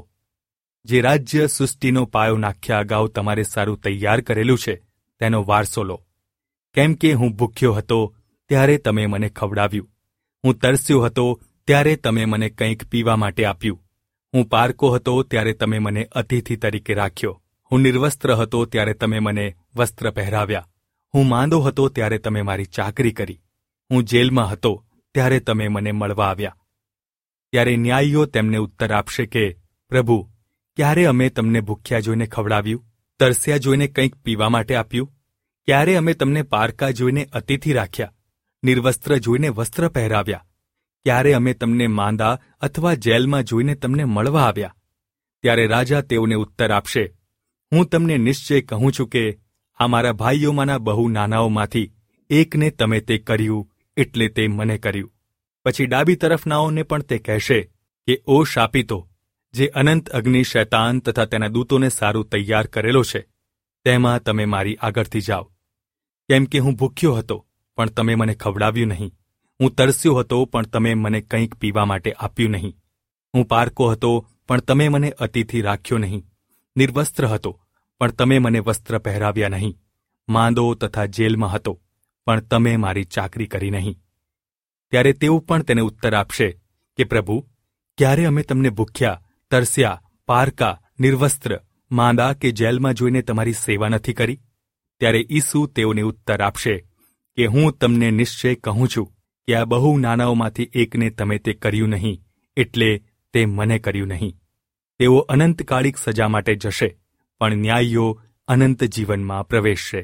જે રાજ્ય સૃષ્ટિનો પાયો નાખ્યા અગાઉ તમારે સારું તૈયાર કરેલું છે તેનો વારસો લો. કેમ કે હું ભૂખ્યો હતો ત્યારે તમે મને ખવડાવ્યું, હું તરસ્યો હતો ત્યારે તમે મને કંઈક પીવા માટે આપ્યું, હું પારકો હતો ત્યારે તમે મને અતિથિ તરીકે રાખ્યો, હું નિર્વસ્ત્ર હતો ત્યારે તમે મને વસ્ત્ર પહેરાવ્યા, હું માંદો હતો ત્યારે તમે મારી ચાકરી કરી, હું જેલમાં હતો ત્યારે તમે મને મળવા આવ્યા. ત્યારે ન્યાયીઓ તેમને ઉત્તર આપશે કે પ્રભુ, ક્યારે અમે તમને ભૂખ્યા જોઈને ખવડાવ્યું, તરસ્યા જોઈને કંઈક પીવા માટે આપ્યું? ક્યારે અમે તમને પારકા જોઈને અતિથિ રાખ્યા, નિર્વસ્ત્ર જોઈને વસ્ત્ર પહેરાવ્યા? ક્યારે અમે તમને માંદા અથવા જેલમાં જોઈને તમને મળવા આવ્યા? ત્યારે રાજા તેઓને ઉત્તર આપશે, હું તમને નિશ્ચય કહું છું કે આ મારા ભાઈઓમાંના બહુ નાનાઓમાંથી એકને તમે તે કર્યું એટલે તે મને કર્યું. પછી ડાબી તરફનાઓને પણ તે કહેશે કે ઓ શાપિતો, જે અનંત અગ્નિ શૈતાન તથા તેના દૂતોને સારું તૈયાર કરેલો છે, તેમાં તમે મારી આગળથી જાઓ. કેમ કે હું ભૂખ્યો હતો, પણ તમે મને ખવડાવ્યું નહીં. હું તરસ્યો હતો, પણ તમે મને કંઈક પીવા માટે આપ્યું નહીં. હું પારકો હતો, પણ તમે મને અતિથિ રાખ્યો નહીં. નિર્વસ્ત્ર હતો, પણ તમે મને વસ્ત્ર પહેરાવ્યા નહીં. માંદો તથા જેલમાં હતો, પણ તમે મારી ચાકરી કરી નહીં. ત્યારે તેઓ પણ તેને ઉત્તર આપશે કે પ્રભુ, ક્યારે અમે તમને ભૂખ્યા, તરસ્યા, પારકા, નિર્વસ્ત્ર, માંદા કે જેલમાં જોઈને તમારી સેવા નથી કરી? ત્યારે ઈસુ તેઓને ઉત્તર આપશે કે હું તમને નિશ્ચય કહું છું કે આ બહુ નાનાઓમાંથી એકને તમે તે કર્યું નહીં, એટલે તે મને કર્યું નહીં. તેઓ અનંતકાળિક સજા માટે જશે, પણ ન્યાયીઓ અનંત જીવનમાં પ્રવેશશે.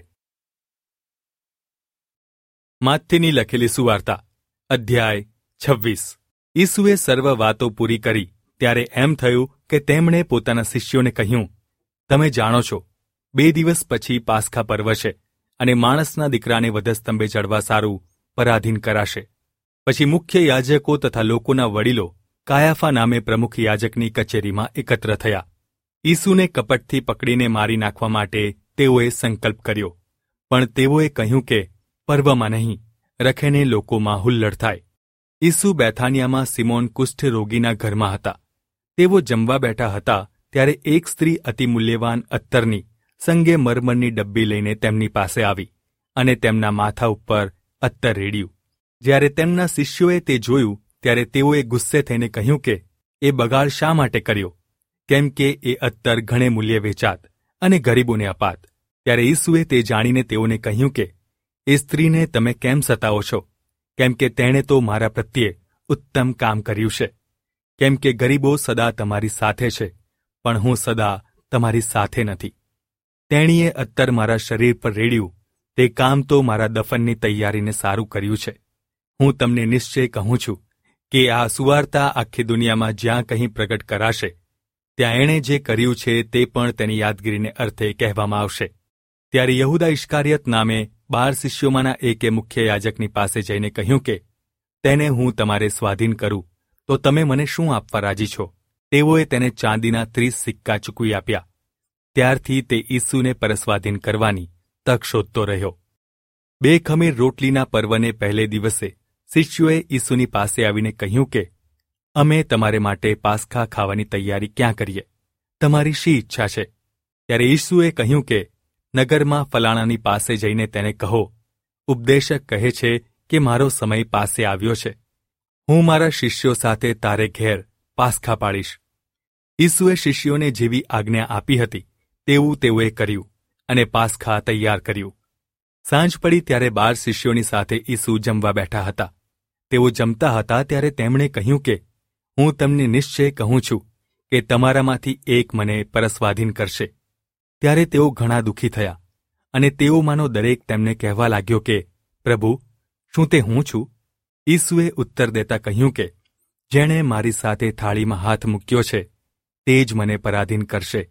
માથેની લખેલી સુવાર્તા, અધ્યાય 26. ઈસુએ સર્વ વાતો પૂરી કરી ત્યારે એમ થયું કે તેમણે પોતાના શિષ્યોને કહ્યું, તમે જાણો છો, 2 દિવસ પછી પાસ્ખા પર્વ છે, અને માણસના દીકરાને વધસ્તંભે ચડવા સારું પરાધીન કરાશે. પછી મુખ્ય યાજકો તથા લોકોના વડીલો કાયાફા નામે પ્રમુખ યાજકની કચેરીમાં એકત્ર થયા. ઈસુને કપટથી પકડીને મારી નાખવા માટે તેઓએ સંકલ્પ કર્યો, પણ તેઓએ કહ્યું કે પર્વમાં નહીં, રખેને લોકોમાં હુલ્લડ થાય. ઈસુ બેથાનિયામાં સિમોન કુષ્ઠ રોગીના ઘરમાં હતા. તેઓ જમવા બેઠા હતા ત્યારે એક સ્ત્રી અતિમૂલ્યવાન અત્તરની સંગે મરમરની ડબ્બી લઈને તેમની પાસે આવી અને તેમના માથા ઉપર અત્તર રેડ્યું. જ્યારે તેમના શિષ્યોએ તે જોયું ત્યારે તેઓએ ગુસ્સે થઈને કહ્યું કે એ બગાડ શા માટે કર્યો, કેમ કે એ અત્તર ઘણે મૂલ્યે વેચાત અને ગરીબોને અપાત. ત્યારે ઈસુએ તે જાણીને તેઓને કહ્યું કે એ સ્ત્રીને તમે કેમ સતાવો છો, કેમ કે તેણે તો મારા પ્રત્યે ઉત્તમ કામ કર્યું છે. કેમ કે ગરીબો સદા તમારી સાથે છે, પણ હું સદા તમારી સાથે નથી. તેણીએ અત્તર મારા શરીર પર રેડ્યું, તે કામ તો મારા દફનની તૈયારીને સારું કર્યું છે. હું તમને નિશ્ચય કહું છું કે આ સુવાર્તા આખી દુનિયામાં જ્યાં કંઈ પ્રગટ કરાશે, ત્યાં એણે જે કર્યું છે તે પણ તેની યાદગીરીને અર્થે કહેવામાં આવશે. ત્યારે યહૂદા ઇશ્કારિયત નામે 12 શિષ્યોમાંના એકે મુખ્ય યાજકની પાસે જઈને કહ્યું કે તેને હું તમારે સ્વાધીન કરું તો તમે મને શું આપવા રાજી છો? તેઓએ તેને ચાંદીના 30 સિક્કા ચૂકવી આપ્યા. ત્યારથી તે ઈસુને પરસ્વાધીન કરવાની તક શોધતો રહ્યો. 2 ખમીર રોટલીના પર્વને પહેલે દિવસે શિષ્યોએ ઈસુની પાસે આવીને કહ્યું કે અમે તમારે માટે પાસ્ખા ખાવાની તૈયારી ક્યાં કરીએ? તમારી શી ઈચ્છા છે? ત્યારે ઈસુએ કહ્યું કે નગરમાં ફલાણાની પાસે જઈને તેને કહો, ઉપદેશક કહે છે કે મારો સમય પાસે આવ્યો છે. હું મારા શિષ્યો સાથે તારે ઘેર પાસ્ખા પાડીશ. ઈસુએ શિષ્યોને જેવી આજ્ઞા આપી હતી તેવું તેઓએ કર્યું અને પાસ્ખા તૈયાર કર્યું. સાંજ પડી ત્યારે 12 શિષ્યોની સાથે ઈસુ જમવા બેઠા હતા. તેઓ જમતા હતા ત્યારે તેમણે કહ્યું કે હું તમને નિશ્ચય કહું છું કે તમારામાંથી એક મને પરસ્વાધીન કરશે. ત્યારે તેઓ ઘણા દુઃખી થયા અને તેઓમાંનો દરેક તેમને કહેવા લાગ્યો કે પ્રભુ, શું તે હું છું? ઈસુએ ઉત્તર દેતા કહ્યું કે જેણે મારી સાથે થાળીમાં હાથ મૂક્યો છે તે જ મને પરાધીન કરશે.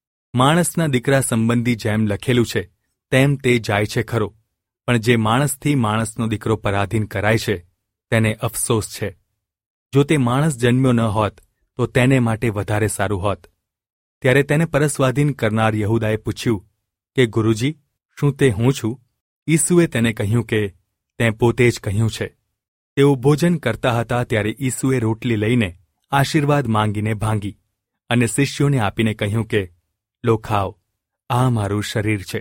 માણસના દીકરા સંબંધી જેમ લખેલું છે તેમ તે જાય છે ખરો, પણ જે માણસથી માણસનો દીકરો પરાધીન કરાય છે તેને અફસોસ છે. જો તે માણસ જન્મ્યો ન હોત તો તેને માટે વધારે સારું હોત. ત્યારે તેને પરસ્વાધીન કરનાર યહૂદાએ પૂછ્યું કે ગુરુજી, શું તે હું છું? ઈસુએ તેને કહ્યું કે તેં પોતે જ કહ્યું છે. તેઓ ભોજન કરતા હતા ત્યારે ઈસુએ રોટલી લઈને આશીર્વાદ માંગીને ભાંગી અને શિષ્યોને આપીને કહ્યું કે લો ખાઓ, આ મારું શરીર છે.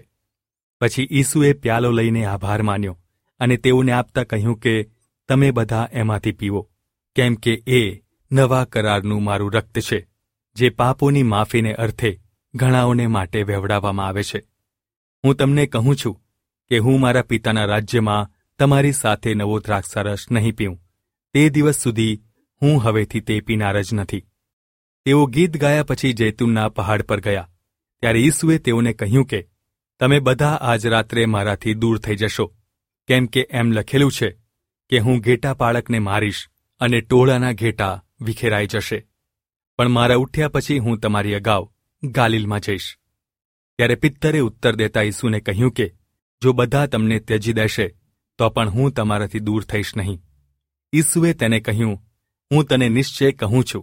પછી ઈસુએ પ્યાલો લઈને આભાર માન્યો અને તેઓને આપતા કહ્યું કે તમે બધા એમાંથી પીવો, કેમ કે એ નવા કરારનું મારું રક્ત છે, જે પાપોની માફીને અર્થે ઘણાઓને માટે વહેવડાવવામાં આવે છે. હું તમને કહું છું કે હું મારા પિતાના રાજ્યમાં તમારી સાથે નવો દ્રાક્ષારસ નહીં પીઉં, તે દિવસ સુધી હું હવેથી તે પીનાર જ નથી. તેઓ ગીત ગાયા પછી જૈતુનના પહાડ પર ગયા. ત્યારે ઈસુએ તેઓને કહ્યું કે તમે બધા આજ રાત્રે મારાથી દૂર થઈ જશો, કેમ કે એમ લખેલું છે કે હું ઘેટા પાળકને મારીશ અને ટોળાના ઘેટા વિખેરાઈ જશે. પણ મારા ઉઠ્યા પછી હું તમારી અગાઉ ગાલિલમાં જઈશ. ત્યારે પિત્તરે ઉત્તર દેતા ઈસુને કહ્યું કે જો બધા તમને ત્યજી દેશે તો પણ હું તમારાથી દૂર થઈશ નહીં. ઈસુએ તેને કહ્યું, હું તને નિશ્ચય કહું છું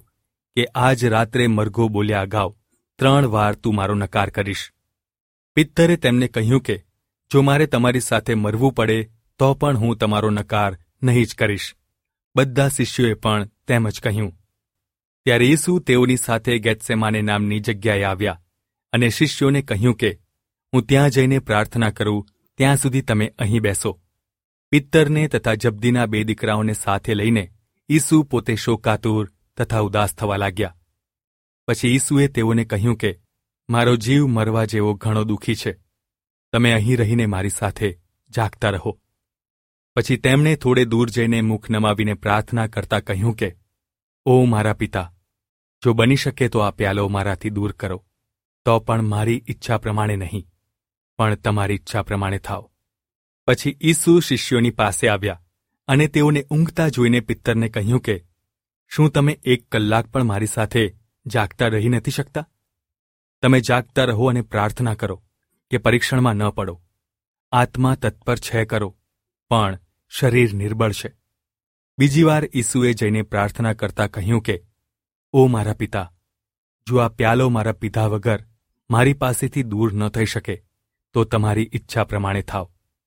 કે આજ રાત્રે મરઘો બોલ્યા અગાઉ 3 વાર તું મારો નકાર કરીશ. પિત્તરે તેમને કહ્યું કે જો મારે તમારી સાથે મરવું પડે તો પણ હું તમારો નકાર નહીં જ કરીશ. બધા શિષ્યોએ પણ તેમ જ કહ્યું. ત્યારે ઈસુ તેઓની સાથે ગેત્સેમાને નામની જગ્યાએ આવ્યા અને શિષ્યોને કહ્યું કે હું ત્યાં જઈને પ્રાર્થના કરું ત્યાં સુધી તમે અહીં બેસો. પિત્તરને તથા જબ્દીના 2 દીકરાઓને સાથે લઈને ઈસુ પોતે શોકાતુર તથા ઉદાસ થવા લાગ્યા. પછી ઈસુએ તેઓને કહ્યું કે મારો જીવ મરવા જેવો ઘણો દુઃખી છે. તમે અહીં રહીને મારી સાથે જાગતા રહો. પછી તેમણે થોડે દૂર જઈને મુખ નમાવીને પ્રાર્થના કરતા કહ્યું કે ઓ મારા પિતા, જો બની શકે તો આ પ્યાલો મારાથી દૂર કરો, તો પણ મારી ઈચ્છા પ્રમાણે નહીં, પણ તમારી ઈચ્છા પ્રમાણે થાવ. પછી ઈસુ શિષ્યોની પાસે આવ્યા અને તેઓને ઊંઘતા જોઈને પિત્તરને કહ્યું કે શું તમે 1 કલાક પણ મારી સાથે જાગતા રહી નથી શકતા? તમે જાગતા રહો અને પ્રાર્થના કરો કે પરીક્ષણમાં ન પડો. આત્મા તત્પર છે કરો, પણ શરીર નિર્બળ છે. બીજી વાર ઈસુએ જઈને પ્રાર્થના કરતા કહ્યું કે ઓ મારા પિતા, જો આ પ્યાલો મારા પીધા વગર મારી પાસેથી દૂર ન થઈ શકે તો તમારી ઈચ્છા પ્રમાણે થાવ.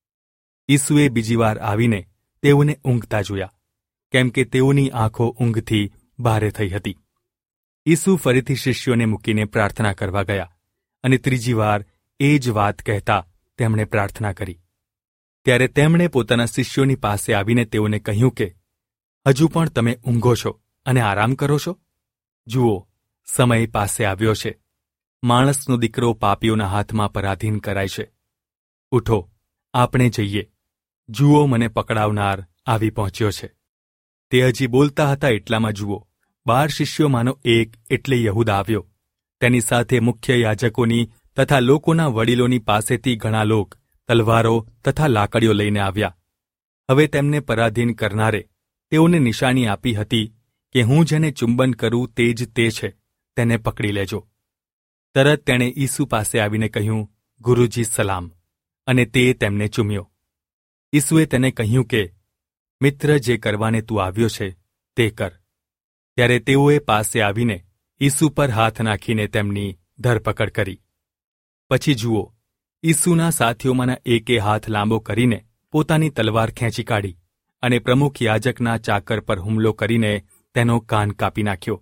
ઈસુએ બીજી વાર આવીને તેઓને ઊંઘતા જોયા, કેમ કે તેઓની આંખો ઊંઘથી ભારે થઈ હતી. ઈસુ ફરીથી શિષ્યોને મૂકીને પ્રાર્થના કરવા ગયા અને ત્રીજી વાર એ જ વાત કહેતા તેમણે પ્રાર્થના કરી. ત્યારે તેમણે પોતાના શિષ્યોની પાસે આવીને તેઓને કહ્યું કે હજુ પણ તમે ઊંઘો છો અને આરામ કરો છો? જુઓ, સમય પાસે આવ્યો છે. માણસનો દીકરો પાપીઓના હાથમાં પરાધીન કરાય છે. ઉઠો, આપણે જઈએ. જુઓ, મને પકડાવનાર આવી પહોંચ્યો છે. તે હજી બોલતા હતા એટલામાં જુઓ, 12 શિષ્યોમાંનો એક એટલે યહૂદા આવ્યો. તેની સાથે મુખ્ય યાજકોની તથા લોકોના વડીલોની પાસેથી ઘણા લોક તલવારો તથા લાકડીઓ લઈને આવ્યા. હવે તેમને પરાધીન કરનારે તેઓને નિશાની આપી હતી કે હું જેને ચુંબન કરું તે જ તે છે, તેને પકડી લેજો. તરત તેણે ઈસુ પાસે આવીને કહ્યું, ગુરુજી સલામ, અને તે તેમને ચૂમ્યો. ઈસુએ તેને કહ્યું કે મિત્ર, જે કરવાને તું આવ્યો છે તે કર. ત્યારે તેઓએ પાસે આવીને ઈસુ પર હાથ નાખીને તેમની ધરપકડ કરી. પછી જુઓ, ઈસુના સાથીઓમાંના એકે હાથ લાંબો કરીને પોતાની તલવાર ખેંચી કાઢી અને પ્રમુખ યાજકના ચાકર પર હુમલો કરીને તેનો કાન કાપી નાખ્યો.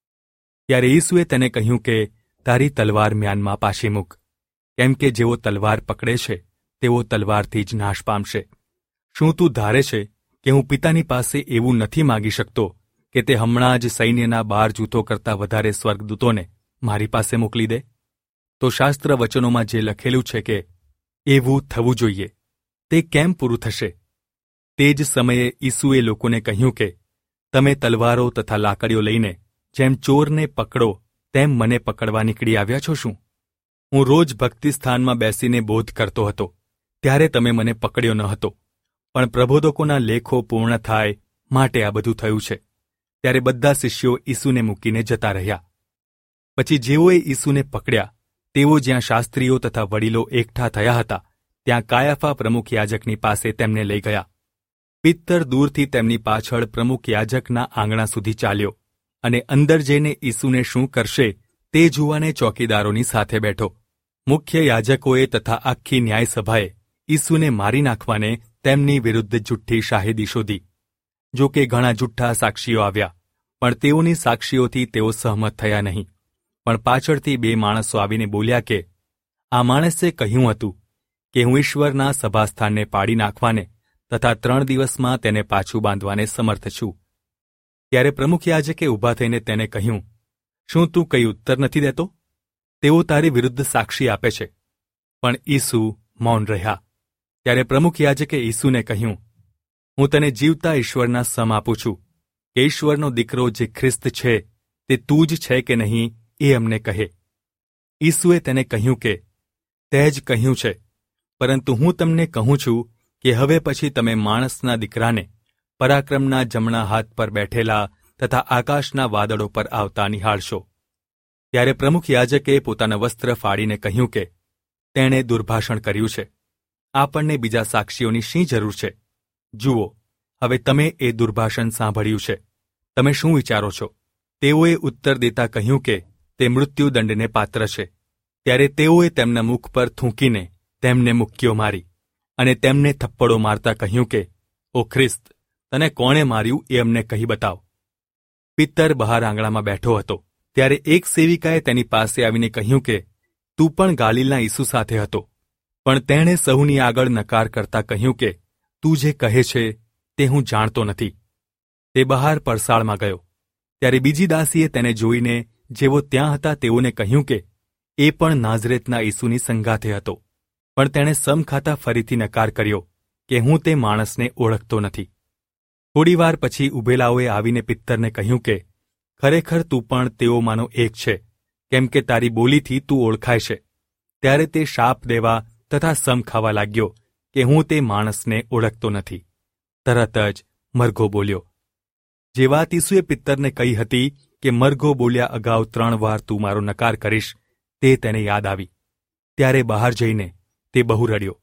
ત્યારે ઈસુએ તેને કહ્યું કે તારી તલવાર મ્યાનમાં પાછી મૂક, કેમ કે જેઓ તલવાર પકડે છે તેઓ તલવારથી જ નાશ પામશે. શું તું ધારે છે કે હું પિતાની પાસે એવું નથી માગી શકતો કે તે હમણાં જ સૈન્યના 12 જૂથો કરતાં વધારે સ્વર્ગદૂતોને મારી પાસે મોકલી દે? તો શાસ્ત્ર વચનોમાં જે લખેલું છે કે એવું થવું જોઈએ, તે કેમ પૂરું થશે? તે જ સમયે ઈસુએ લોકોને કહ્યું કે તમે તલવારો તથા લાકડીઓ લઈને જેમ ચોરને પકડો તેમ મને પકડવા નીકળી આવ્યા છો શું? હું રોજ ભક્તિસ્થાનમાં બેસીને બોધ કરતો હતો, ત્યારે તમે મને પકડ્યો ન હતો, પણ પ્રબોધકોના લેખો પૂર્ણ થાય માટે આ બધું થયું છે. ત્યારે બધા શિષ્યો ઈસુને મૂકીને જતા રહ્યા. પછી જેઓએ ઈસુને પકડ્યા તેઓ જ્યાં શાસ્ત્રીઓ તથા વડીલો એકઠા થયા હતા ત્યાં કાયાફા પ્રમુખ યાજકની પાસે તેમને લઈ ગયા. પિત્તર દૂરથી તેમની પાછળ પ્રમુખ યાજકના આંગણા સુધી ચાલ્યો અને અંદર જઈને ઈસુને શું કરશે તે જોવાને ચોકીદારોની સાથે બેઠો. મુખ્ય યાજકોએ તથા આખી ન્યાયસભાએ ઈસુને મારી નાખવાને તેમની વિરુદ્ધ જુઠ્ઠી શાહીદી શોધી. જો કે ઘણા જુઠ્ઠા સાક્ષીઓ આવ્યા, પણ તેઓની સાક્ષીઓથી તેઓ સહમત થયા નહીં. પણ પાછળથી 2 માણસો આવીને બોલ્યા કે આ માણસે કહ્યું હતું કે હું ઈશ્વરના સભાસ્થાનને પાડી નાખવાને તથા 3 દિવસમાં તેને પાછું બાંધવાને સમર્થ છું. ત્યારે પ્રમુખ યાજકે ઊભા થઈને તેને કહ્યું, શું તું કંઈ ઉત્તર નથી દેતો? તેઓ તારી વિરુદ્ધ સાક્ષી આપે છે. પણ ઈસુ મૌન રહ્યા. ત્યારે પ્રમુખ યાજકે ઈસુને કહ્યું, હું તને જીવતા ઈશ્વરના સમ આપું છું કે ઈશ્વરનો દીકરો જે ખ્રિસ્ત છે તે તું જ છે કે નહીં એ અમને કહે. ઈસુએ તેને કહ્યું કે તે જ કહ્યું છે, પરંતુ હું તમને કહું છું કે હવે પછી તમે માણસના દીકરાને પરાક્રમના જમણા હાથ પર બેઠેલા તથા આકાશના વાદળો પર આવતા નિહાળશો. ત્યારે પ્રમુખ યાજકે પોતાના વસ્ત્ર ફાડીને કહ્યું કે તેણે દુર્ભાષણ કર્યું છે. આપણને બીજા સાક્ષીઓની શી જરૂર છે? જુઓ, હવે તમે એ દુર્ભાષણ સાંભળ્યું છે. તમે શું વિચારો છો? તેઓએ ઉત્તર દેતા કહ્યું કે તે મૃત્યુદંડને પાત્ર છે. ત્યારે તેઓએ તેમના મુખ પર થૂંકીને તેમને મુક્કીઓ મારી અને તેમને થપ્પડો મારતા કહ્યું કે, ઓ ખ્રિસ્ત, તને કોણે માર્યું એ અમને કહી બતાવ. પિત્તર બહાર આંગણામાં બેઠો હતો. ત્યારે એક સેવિકાએ તેની પાસે આવીને કહ્યું કે, તું પણ ગાલિલના ઈસુ સાથે હતો. પણ તેણે સહુની આગળ નકાર કરતા કહ્યું કે, તું જે કહે છે તે હું જાણતો નથી. તે બહાર પરસાળમાં ગયો. ત્યારે બીજી દાસીએ તેને જોઈને જેઓ ત્યાં હતા તેઓને કહ્યું કે એ પણ નાઝરેતના ઈસુની સંગાથે હતો. પણ તેણે સમ ખાતા ફરીથી નકાર કર્યો કે હું તે માણસને ઓળખતો નથી. થોડીવાર પછી ઉભેલાઓએ આવીને પિત્તરને કહ્યું કે ખરેખર તું પણ તેઓમાંનો એક છે, કેમ કે તારી બોલીથી તું ઓળખાય છે. ત્યારે તે શાપ દેવા તથા સમ ખાવા લાગ્યો કે હું તે માણસને ઓળખતો નથી. તરત જ મરઘો બોલ્યો. જે વાત ઈસુએ પિત્તરને કહી હતી કે મરઘો બોલ્યા અગાઉ 3 વાર તું મારો નકાર કરીશ, તે તેને યાદ આવી. ત્યારે બહાર જઈને તે બહુ રડ્યો.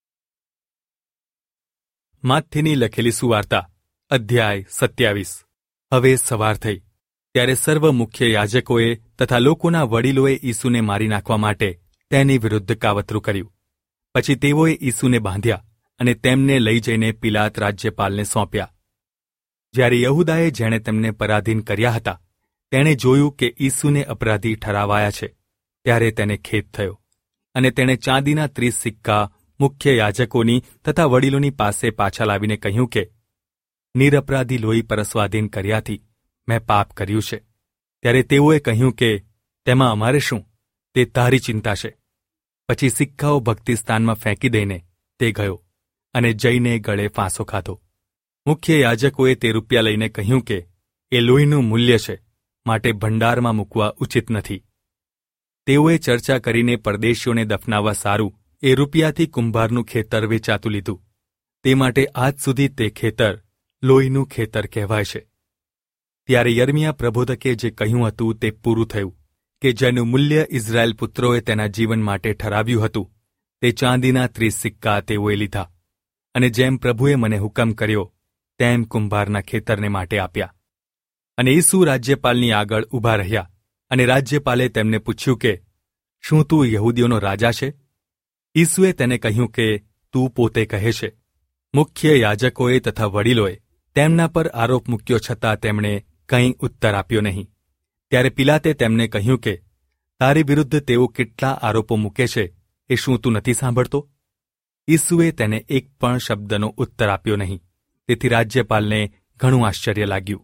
માથીની લખેલી સુવાર્તા અધ્યાય 27. હવે સવાર થઈ. ત્યારે સર્વ મુખ્ય યાજકોએ તથા લોકોના વડીલોએ ઈસુને મારી નાખવા માટે તેની વિરુદ્ધ કાવતરું કર્યું. પછી તેઓએ ઈસુને બાંધ્યા અને તેમને લઈ જઈને પિલાત રાજ્યપાલને સોંપ્યા. જ્યારે યહૂદાએ જેણે તેમને પરાધીન કર્યા હતા તેણે જોયું કે ઈસુને અપરાધી ઠરાવાયા છે, ત્યારે તેને ખેદ થયો અને તેણે ચાંદીના 30 સિક્કા મુખ્ય યાજકોની તથા વડીલોની પાસે પાછા લાવીને કહ્યું કે નિરપરાધી લોહી પરસ્વાધીન કર્યાથી મેં પાપ કર્યું છે. ત્યારે તેઓએ કહ્યું કે તેમાં અમારે શું, તે તારી ચિંતા છે. પછી સિક્કાઓ ભક્તિસ્થાનમાં ફેંકી દઈને તે ગયો અને જઈને ગળે ફાંસો ખાધો. મુખ્ય યાજકોએ તે રૂપિયા લઈને કહ્યું કે એ લોહીનું મૂલ્ય છે, માટે ભંડારમાં મૂકવા ઉચિત નથી. તેઓએ ચર્ચા કરીને પરદેશીઓને દફનાવવા સારું એ રૂપિયાથી કુંભારનું ખેતર વેચાતું લીધું. તે માટે આજ સુધી તે ખેતર લોહીનું ખેતર કહેવાય છે. ત્યારે યર્મિયા પ્રબોધકે જે કહ્યું હતું તે પૂરું થયું કે જેનું મૂલ્ય ઇઝરાયેલ પુત્રોએ તેના જીવન માટે ઠરાવ્યું હતું, તે ચાંદીના 30 સિક્કા તેઓએ લીધા અને જેમ પ્રભુએ મને હુકમ કર્યો તેમ કુંભારના ખેતરને માટે આપ્યા. અને ઈસુ રાજ્યપાલની આગળ ઊભા રહ્યા અને રાજ્યપાલે તેમને પૂછ્યું કે શું તું યહૂદીઓનો રાજા છે? ઈસુએ તેને કહ્યું કે તું પોતે કહે છે. મુખ્ય યાજકોએ તથા વડીલોએ તેમના પર આરોપ મૂક્યો છતાં તેમણે કંઈ ઉત્તર આપ્યો નહીં. ત્યારે પિલાતે તેમને કહ્યું કે તારી વિરુદ્ધ તેઓ કેટલા આરોપો મૂકે છે એ શું તું નથી સાંભળતો? ઈસુએ તેને એક પણ શબ્દનો ઉત્તર આપ્યો નહીં. તેથી રાજ્યપાલને ઘણું આશ્ચર્ય લાગ્યું.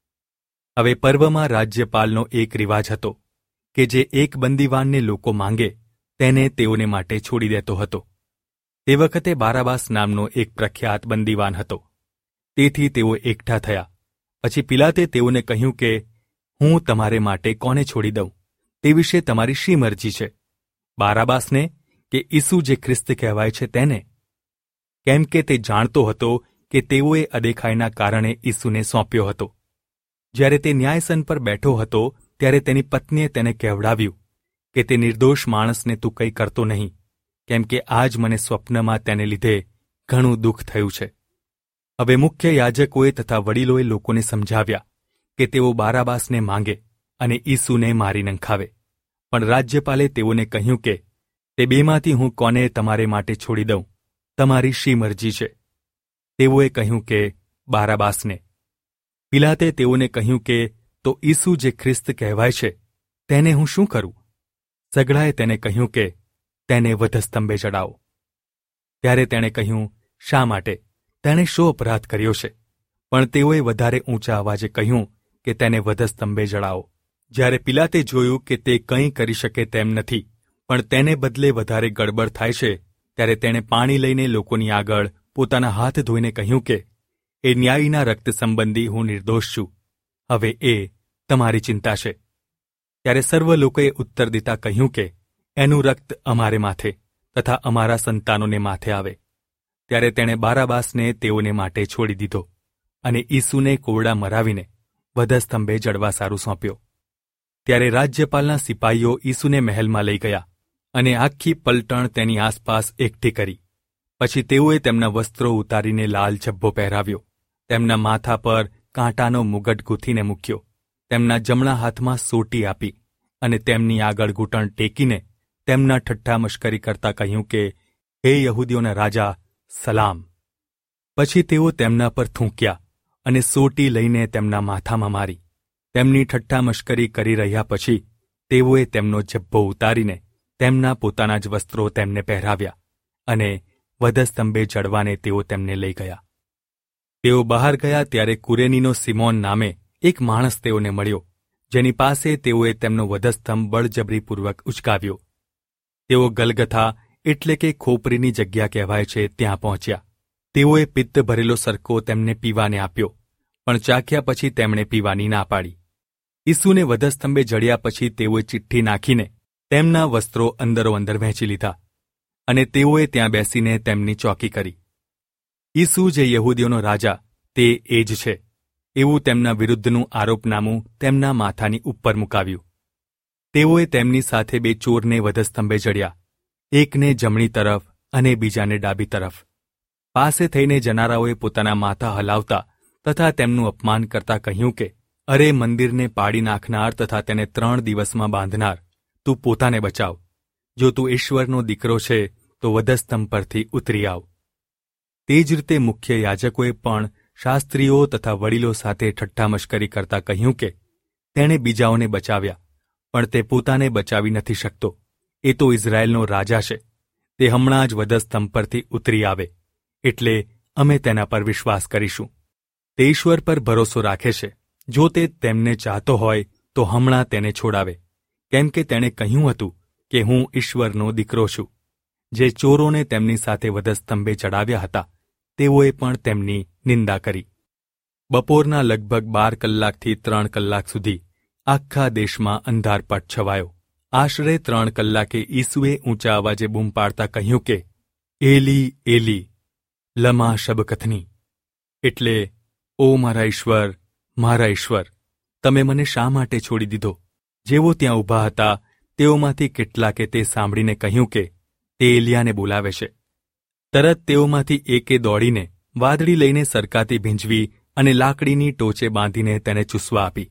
હવે પર્વમાં રાજ્યપાલનો એક રિવાજ હતો કે જે એક બંદીવાનને લોકો માંગે તેને તેઓને માટે છોડી દેતો હતો. તે વખતે બારાબાસ નામનો એક પ્રખ્યાત બંદીવાન હતો. તેથી તેઓ એકઠા થયા. પછી પિલાતે તેઓને કહ્યું કે હું તમારે માટે કોને છોડી દઉં, તે વિશે તમારી શી મરજી છે? બારાબાસને કે ઈસુ જે ખ્રિસ્ત કહેવાય છે તેને? કેમ કે તે જાણતો હતો કે તેઓએ અદેખાઈના કારણે ઈસુને સોંપ્યો હતો. જ્યારે તે ન્યાયસન પર બેઠો હતો ત્યારે તેની પત્નીએ તેને કહેવડાવ્યું કે તે નિર્દોષ માણસને તું કંઈ કરતો નહીં, કેમ કે આજ મને સ્વપ્નમાં તેને લીધે ઘણું દુઃખ થયું છે. હવે મુખ્ય યાજકોએ તથા વડીલોએ લોકોને સમજાવ્યા કે તેઓ બારાબાસને માંગે અને ઈસુને મારી નંખાવે. પણ રાજ્યપાલે તેઓને કહ્યું કે તે બેમાંથી હું કોને તમારે માટે છોડી દઉં, તમારી શી મરજી છે? તેઓએ કહ્યું કે બારાબાસને. પિલાતે તેઓને કહ્યું કે તો ઈસુ જે ખ્રિસ્ત કહેવાય છે તેને હું શું કરું? સઘળાએ તેને કહ્યું કે તેને વધસ્તંભે ચડાવો. ત્યારે તેણે કહ્યું, શા માટે? તેણે શો અપરાધ કર્યો છે? પણ તેઓએ વધારે ઊંચા અવાજે કહ્યું કે તેને વધસ્તંભે જડાવો. જ્યારે પિલાતે જોયું કે તે કંઈ કરી શકે તેમ નથી, પણ તેને બદલે વધારે ગડબડ થાય છે, ત્યારે તેણે પાણી લઈને લોકોની આગળ પોતાના હાથ ધોઈને કહ્યું કે એ ન્યાયીના રક્ત સંબંધી હું નિર્દોષ છું. હવે એ તમારી ચિંતા છે. ત્યારે સર્વ લોકોએ ઉત્તર દેતા કહ્યું કે એનું રક્ત અમારે માથે તથા અમારા સંતાનોને માથે આવે. ત્યારે તેણે બારાબાસને તેઓને માટે છોડી દીધો અને ઈસુને કોરડા મરાવીને વધસ્તંભે જડવા સારું સોંપ્યો. ત્યારે રાજ્યપાલના સિપાહીઓ ઈસુને મહેલમાં લઈ ગયા અને આખી પલટણ તેની આસપાસ એકઠી કરી. પછી તેઓએ તેમના વસ્ત્રો ઉતારીને લાલ ઝભ્ભો પહેરાવ્યો, તેમના માથા પર કાંટાનો મુગટ ગૂંથીને મૂક્યો, તેમના જમણા હાથમાં સોટી આપી અને તેમની આગળ ઘૂંટણ ટેકીને તેમના ઠઠ્ઠા મશ્કરી કરતા કહ્યું કે, હે યહૂદીઓના રાજા, સલામ. પછી તેઓ તેમના પર થૂંક્યા અને સોટી લઈને તેમના માથામાં મારી. તેમની ઠઠ્ઠા મશ્કરી કરી રહ્યા પછી તેઓએ તેમનો જબ્બો ઉતારીને તેમના પોતાના જ વસ્ત્રો તેમને પહેરાવ્યા અને વધસ્તંભે ચડવાને તેઓ તેમને લઈ ગયા. તેઓ બહાર ગયા ત્યારે કુરેનીનો સિમોન નામે એક માણસ તેઓને મળ્યો, જેની પાસે તેઓએ તેમનો વધસ્તંભ બળજબરીપૂર્વક ઉચકાવ્યો. તેઓ ગલગથા એટલે કે ખોપરીની જગ્યા કહેવાય છે ત્યાં પહોંચ્યા. તેઓએ પિત્ત ભરેલો સરકો તેમને પીવાને આપ્યો, પણ ચાખ્યા પછી તેમણે પીવાની ના પાડી. ઈસુને વધસ્તંભે જડ્યા પછી તેઓએ ચિઠ્ઠી નાખીને તેમના વસ્ત્રો અંદરોઅંદર વહેંચી લીધા અને તેઓએ ત્યાં બેસીને તેમની ચોકી કરી. ઈસુ જે યહૂદીઓનો રાજા તે એ જ છે એવું તેમના વિરુદ્ધનું આરોપનામું તેમના માથાની ઉપર મુકાવ્યું. તેઓએ તેમની સાથે બે ચોરને વધસ્તંભે જડ્યા, એકને જમણી તરફ અને બીજાને ડાબી તરફ. પાસે થઈને જનારાઓએ પોતાના માથા હલાવતા તથા તેમનું અપમાન કરતા કહ્યું કે, અરે મંદિરને પાડી નાખનાર તથા તેને 3 દિવસમાં બાંધનાર, તું પોતાને બચાવ. જો તું ઈશ્વરનો દીકરો છે તો વધસ્તંભ પરથી ઉતરી આવ. તે જ રીતે મુખ્ય યાજકોએ પણ શાસ્ત્રીઓ તથા વડીલો સાથે ઠઠ્ઠા મશ્કરી કરતા કહ્યું કે, તેણે બીજાઓને બચાવ્યા, પણ તે પોતાને બચાવી નથી શકતો. એ તો ઇઝરાયેલનો રાજા છે. તે હમણાં જ વધસ્તંભ પરથી ઉતરી આવે, એટલે અમે તેના પર વિશ્વાસ કરીશું. તે ઈશ્વર પર ભરોસો રાખે છે. જો તે તેમને ચાહતો હોય તો હમણાં તેને છોડાવે, કેમ કે તેણે કહ્યું હતું કે હું ઈશ્વરનો દીકરો છું. જે ચોરોને તેમની સાથે વધસ્તંભે ચડાવ્યા હતા તેઓએ પણ તેમની નિંદા કરી. બપોરના લગભગ 12 કલાકથી 3 કલાક સુધી આખા દેશમાં અંધારપટ છવાયો. આશરે 3 કલાકે ઈસુએ ઊંચા અવાજે બૂમ પાડતા કહ્યું કે, એલી એલી લમા શબકથની, એટલે ઓ મારા ઈશ્વર, તમે મને શા માટે છોડી દીધો. જેઓ ત્યાં ઊભા હતા તેઓમાંથી કેટલાકે તે સાંભળીને કહ્યું કે તે એલિયાને બોલાવે છે. તરત તેઓમાંથી એકે દોડીને વાદળી લઈને સરકાતી ભીંજવી અને લાકડીની ટોચે બાંધીને તેને ચૂસવા આપી.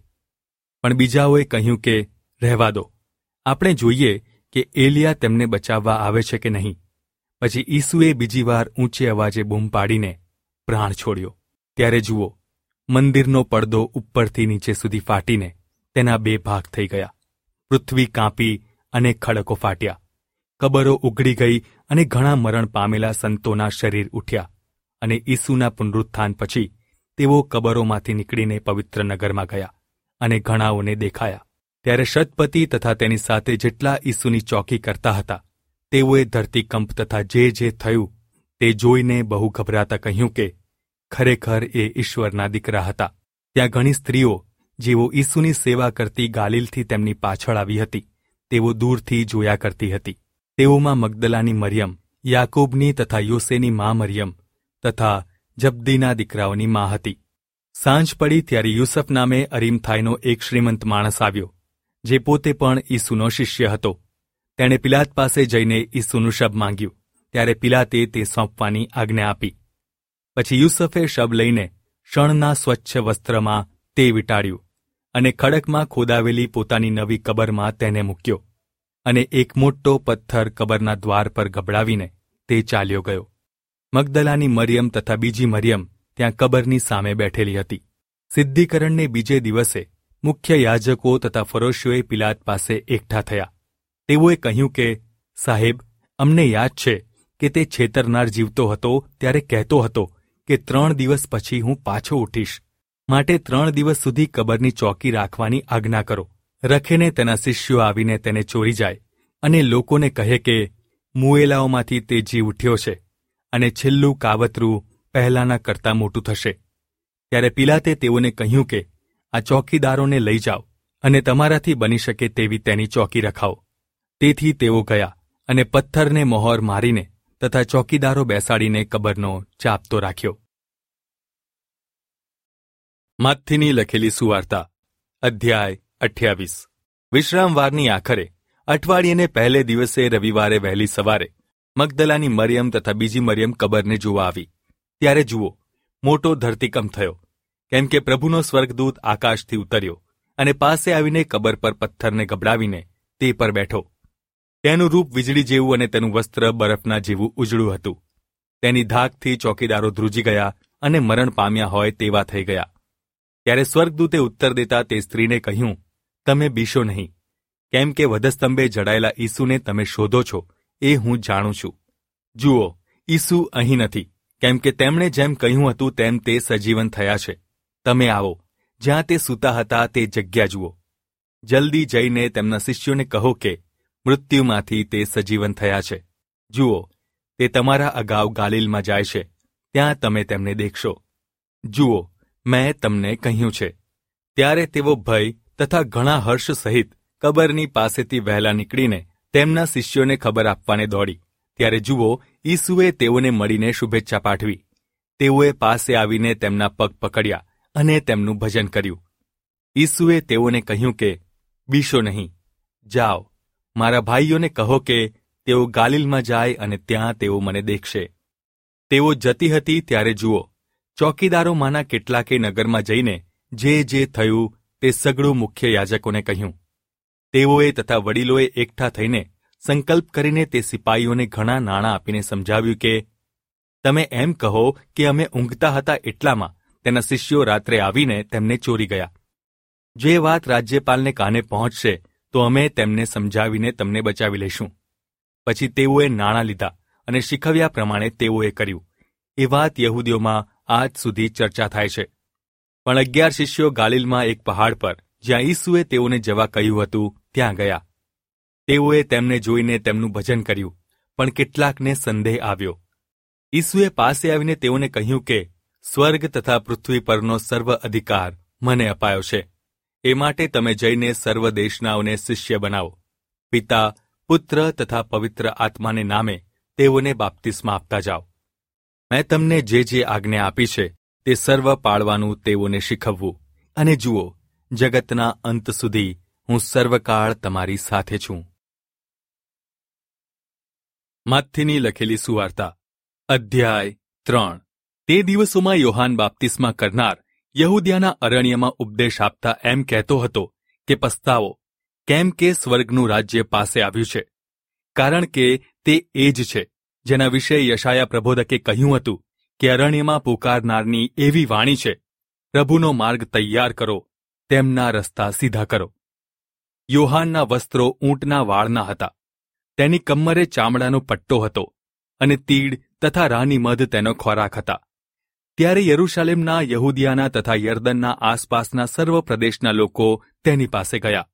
પણ બીજાઓએ કહ્યું કે રહેવા દો, આપણે જોઈએ કે એલિયા તેમને બચાવવા આવે છે કે નહીં. પછી ઈસુએ બીજી વાર ઊંચે અવાજે બૂમ પાડીને પ્રાણ છોડ્યો. ત્યારે જુઓ, મંદિરનો પડદો ઉપરથી નીચે સુધી ફાટીને તેના 2 ભાગ થઈ ગયા. પૃથ્વી કાંપી અને ખડકો ફાટ્યા. કબરો ઉઘડી ગઈ અને ઘણા મરણ પામેલા સંતોના શરીર ઉઠ્યા. અને ઈસુના પુનરુત્થાન પછી તેઓ કબરોમાંથી નીકળીને પવિત્ર નગરમાં ગયા અને ઘણાઓને દેખાયા. ત્યારે શતપતિ તથા તેની સાથે જેટલા ઈસુની ચોકી કરતા હતા તેઓએ ધરતીકંપ તથા જે થયું તે જોઈને બહુ ગભરાતા કહ્યું કે ખરેખર એ ઈશ્વરના દીકરા હતા. ત્યાં ઘણી સ્ત્રીઓ જેઓ ઈસુની સેવા કરતી ગાલિલથી તેમની પાછળ આવી હતી તેઓ દૂરથી જોયા કરતી હતી. તેઓમાં મગદલાની મરિયમ, યાકૂબની તથા યોસેની મા મરિયમ તથા જબ્દીના દીકરાઓની મા હતી. સાંજ પડી ત્યારે યુસફ નામે અરીમથાઈનો એક શ્રીમંત માણસ આવ્યો, જે પોતે પણ ઈસુનો શિષ્ય હતો. તેણે પિલાત પાસે જઈને ઈસુનું શબ માંગ્યું. ત્યારે પિલાતે તે સોંપવાની આજ્ઞા આપી. પછી યુસફે શબ લઈને શણના સ્વચ્છ વસ્ત્રમાં તે વીંટાળ્યું અને ખડકમાં ખોદાવેલી પોતાની નવી કબરમાં તેને મૂક્યો. અને એક મોટો પથ્થર કબરના દ્વાર પર ગબડાવીને તે ચાલ્યો ગયો. મગદલાની મરિયમ તથા બીજી મરિયમ ત્યાં કબરની સામે બેઠેલી હતી. સિદ્ધિકરણને બીજે દિવસે મુખ્ય યાજકો તથા ફરોશીઓએ પિલાત પાસે એકઠા થયા. તેઓએ કહ્યું કે, સાહેબ, અમને યાદ છે કે તે છેતરનાર જીવતો હતો ત્યારે કહેતો હતો કે 3 દિવસ પછી હું પાછો ઉઠીશ. માટે 3 દિવસ સુધી કબરની ચોકી રાખવાની આજ્ઞા કરો. રખેને તેના શિષ્યો આવીને તેને ચોરી જાય અને લોકોને કહે કે મુએલાઓમાંથી તે જી ઉઠ્યો છે અને છેલ્લું કાવતરું પહેલાંના કરતાં મોટું થશે. ત્યારે પિલાતે તેઓને કહ્યું કે આ ચોકીદારોને લઈ જાઓ અને તમારાથી બની શકે તેવી તેની ચોકી રખાવો. તેથી તેઓ ગયા અને પથ્થરને મહોર મારીને તથા ચોકીદારો બેસાડીને કબરનો ચાપતો રાખ્યો. માથીની લખેલી સુવાર્તા અધ્યાય 28. વિશ્રામવારની આખરે અઠવાડિયેને પહેલે દિવસે રવિવારે વહેલી સવારે મગદલાની મરિયમ તથા બીજી મરિયમ કબરને જોવા આવી. ત્યારે જુઓ, મોટો ધરતીકંપ થયો, કેમ કે પ્રભુનો સ્વર્ગદૂત આકાશથી ઉતર્યો અને પાસે આવીને કબર પર પથ્થરને ગબડાવીને તે પર બેઠો. તેનું રૂપ વીજળી જેવું અને તેનું વસ્ત્ર બરફના જેવું ઉજળું હતું. તેની ધાકથી ચોકીદારો ધ્રુજી ગયા અને મરણ પામ્યા હોય તેવા થઈ ગયા. ત્યારે સ્વર્ગદૂતે ઉત્તર દેતા તે સ્ત્રીને કહ્યું, તમે બીશો નહીં, કેમ કે વધસ્તંભે જડાયેલા ઈસુને તમે શોધો છો એ હું જાણું છું. જુઓ, ઈસુ અહીં નથી, કેમ કે તેમણે જેમ કહ્યું હતું તેમ તે સજીવન થયા છે. તમે આવો, જ્યાં તે સૂતા હતા તે જગ્યા જુઓ. જલ્દી જઈને તેમના શિષ્યોને કહો કે મૃત્યુમાંથી તે સજીવન થયા છે. જુઓ, તે તમારા અગાઉ ગાલિલમાં જાય છે, ત્યાં તમે તેમને દેખશો. જુઓ, મેં તમને કહ્યું છે. ત્યારે તેઓ ભય તથા ઘણા હર્ષ સહિત કબરની પાસેથી વહેલા નીકળીને તેમના શિષ્યોને ખબર આપવાને દોડી. ત્યારે જુઓ, ઈસુએ તેઓને મળીને શુભેચ્છા પાઠવી. તેઓએ પાસે આવીને તેમના પગ પકડ્યા અને તેમનું ભજન કર્યું. ઈસુએ તેઓને કહ્યું કે બીશો નહીં, જાઓ, મારા ભાઈઓને કહો કે તેઓ ગાલિલમાં જાય અને ત્યાં તેઓ મને દેખશે. તેઓ જતી હતી ત્યારે જુઓ, ચોકીદારોમાંના કેટલાકે નગરમાં જઈને જે થયું તે સઘળું મુખ્ય યાજકોને કહ્યું. તેઓએ તથા વડીલોએ એકઠા થઈને સંકલ્પ કરીને તે સિપાઈઓને ઘણા નાણાં આપીને સમજાવ્યું કે તમે એમ કહો કે અમે ઊંઘતા હતા એટલામાં તેના શિષ્યો રાત્રે આવીને તેમને ચોરી ગયા. જે વાત રાજ્યપાલને કાને પહોંચશે તો અમે તેમને સમજાવીને તમને બચાવી લઈશું. પછી તેઓએ નાણાં લીધા અને શીખવ્યા પ્રમાણે તેઓએ કર્યું. એ વાત યહૂદીઓમાં આજ સુધી ચર્ચા થાય છે. પણ 11 શિષ્યો ગાલિલમાં એક પહાડ પર જ્યાં ઈસુએ તેઓને જવા કહ્યું હતું ત્યાં ગયા. તેઓએ તેમને જોઈને તેમનું ભજન કર્યું, પણ કેટલાકને સંદેહ આવ્યો. ઈસુએ પાસે આવીને તેઓને કહ્યું કે સ્વર્ગ તથા પૃથ્વી પરનો સર્વ અધિકાર મને અપાયો છે. એ માટે તમે જઈને સર્વ દેશનાઓને શિષ્ય બનાવો. પિતા, પુત્ર તથા પવિત્ર આત્માને નામે તેઓને બાપ્તિસ્મા આપતા જાઓ. મેં તમને જે આજ્ઞા આપી છે તે સર્વ પાળવાનું તેઓને શીખવવું. અને જુઓ, જગતના અંત સુધી હું સર્વકાળ તમારી સાથે છું. માથીની લખેલી સુવાર્તા અધ્યાય 3. તે દિવસોમાં યોહાન બાપ્તિસ્મા કરનાર યહૂદિયાના અરણ્યમાં ઉપદેશ આપતા એમ કહેતો હતો કે પસ્તાવો, કેમ કે સ્વર્ગનું રાજ્ય પાસે આવ્યું છે. કારણ કે તે એ જ છે જેના વિશે યશાયા પ્રબોધકે કહ્યું હતું કે અરણ્યમાં પુકારનારની એવી વાણી છે, પ્રભુનો માર્ગ તૈયાર કરો, તેમના રસ્તા સીધા કરો. યોહાનના વસ્ત્રો ઊંટના વાળના હતા. તેની કમરે ચામડાનો પટ્ટો હતો અને તીડ તથા રાની મધ તેનો ખોરાક હતા. ત્યારે યરૂશાલેમના, યહૂદિયાના તથા યર્દનના આસપાસના સર્વ પ્રદેશના લોકો તેની પાસે ગયા.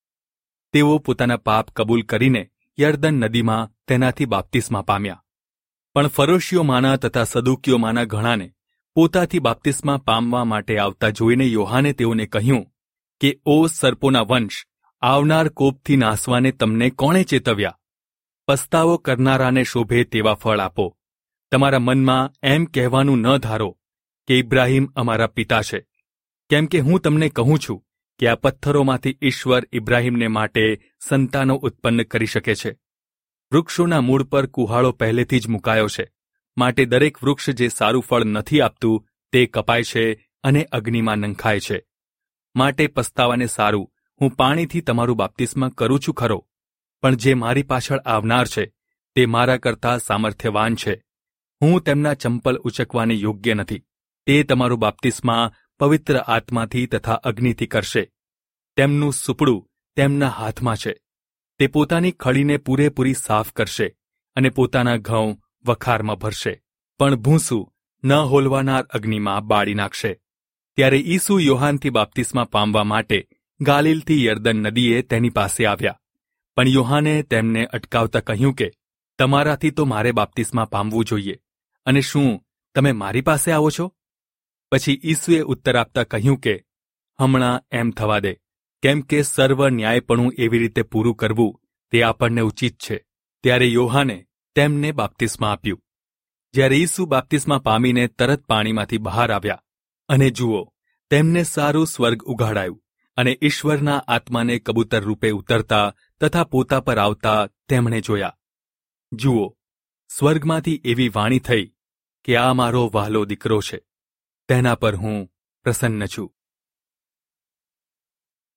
તેઓ પોતાના પાપ કબૂલ કરીને યર્દન નદીમાં તેનાથી બાપ્તિસ્મા પામ્યા. પણ ફરોશીઓમાંના તથા સદુકીઓમાંના ઘણાને પોતાથી બાપ્તિસ્મા પામવા માટે આવતા જોઈને યોહાને તેઓને કહ્યું કે ઓ સર્પોના વંશ, આવનાર કોપથી નાસવાને તમને કોણે ચેતવ્યા? પસ્તાવો કરનારાને શોભે તેવા ફળ આપો. તમારા મનમાં એમ કહેવાનું ન ધારો કે ઇબ્રાહીમ અમારા પિતા છે, કેમ કે હું તમને કહું છું કે આ પથ્થરોમાંથી ઈશ્વર ઇબ્રાહીમને માટે સંતાનો ઉત્પન્ન કરી શકે છે. વૃક્ષોના મૂળ પર કુહાડો પહેલેથી જ મુકાયો છે, માટે દરેક વૃક્ષ જે સારું ફળ નથી આપતું તે કપાય છે અને અગ્નિમાં નંખાય છે. માટે પસ્તાવાને સારું હું પાણીથી તમારું બાપ્તિસ્મા કરું છું ખરો, પણ જે મારી પાછળ આવનાર છે તે મારા કરતાં સામર્થ્યવાન છે. હું તેમના ચંપલ ઉચકવાને યોગ્ય નથી. તે તમારું બાપ્તિસ્મા પવિત્ર આત્માથી તથા અગ્નિથી કરશે. તેમનું સુપડું તેમના હાથમાં છે. તે પોતાની ખળીને પૂરેપૂરી સાફ કરશે અને પોતાના ઘઉં વખારમાં ભરશે, પણ ભૂંસું ન હોલવાનાર અગ્નિમાં બાળી નાખશે. ત્યારે ઈસુ યોહાનથી બાપ્તિસ્મા પામવા માટે ગાલિલથી યર્દન નદીએ તેની પાસે આવ્યા. પણ યોહાને તેમને અટકાવતા કહ્યું કે તમારાથી તો મારે બાપ્તિસ્મા પામવું જોઈએ, અને શું તમે મારી પાસે આવો છો? પછી ઈસુએ ઉત્તર આપતા કહ્યું કે હમણાં એમ થવા દે, કેમ કે સર્વ ન્યાયપણું એવી રીતે પૂરું કરવું તે આપણને ઉચિત છે. ત્યારે યોહાને તેમને બાપ્તિસ્મા આપ્યું. જ્યારે ઈસુ બાપ્તિસ્મા પામીને તરત પાણીમાંથી બહાર આવ્યા, અને જુઓ, તેમને સારું સ્વર્ગ ઉઘાડાયું, અને ઈશ્વરના આત્માને કબૂતર રૂપે ઉતરતા તથા પોતા પર આવતા તેમણે જોયા. જુઓ, સ્વર્ગમાંથી એવી વાણી થઈ કે આ મારો વહાલો દીકરો છે, તેના પર હું પ્રસન્ન છું.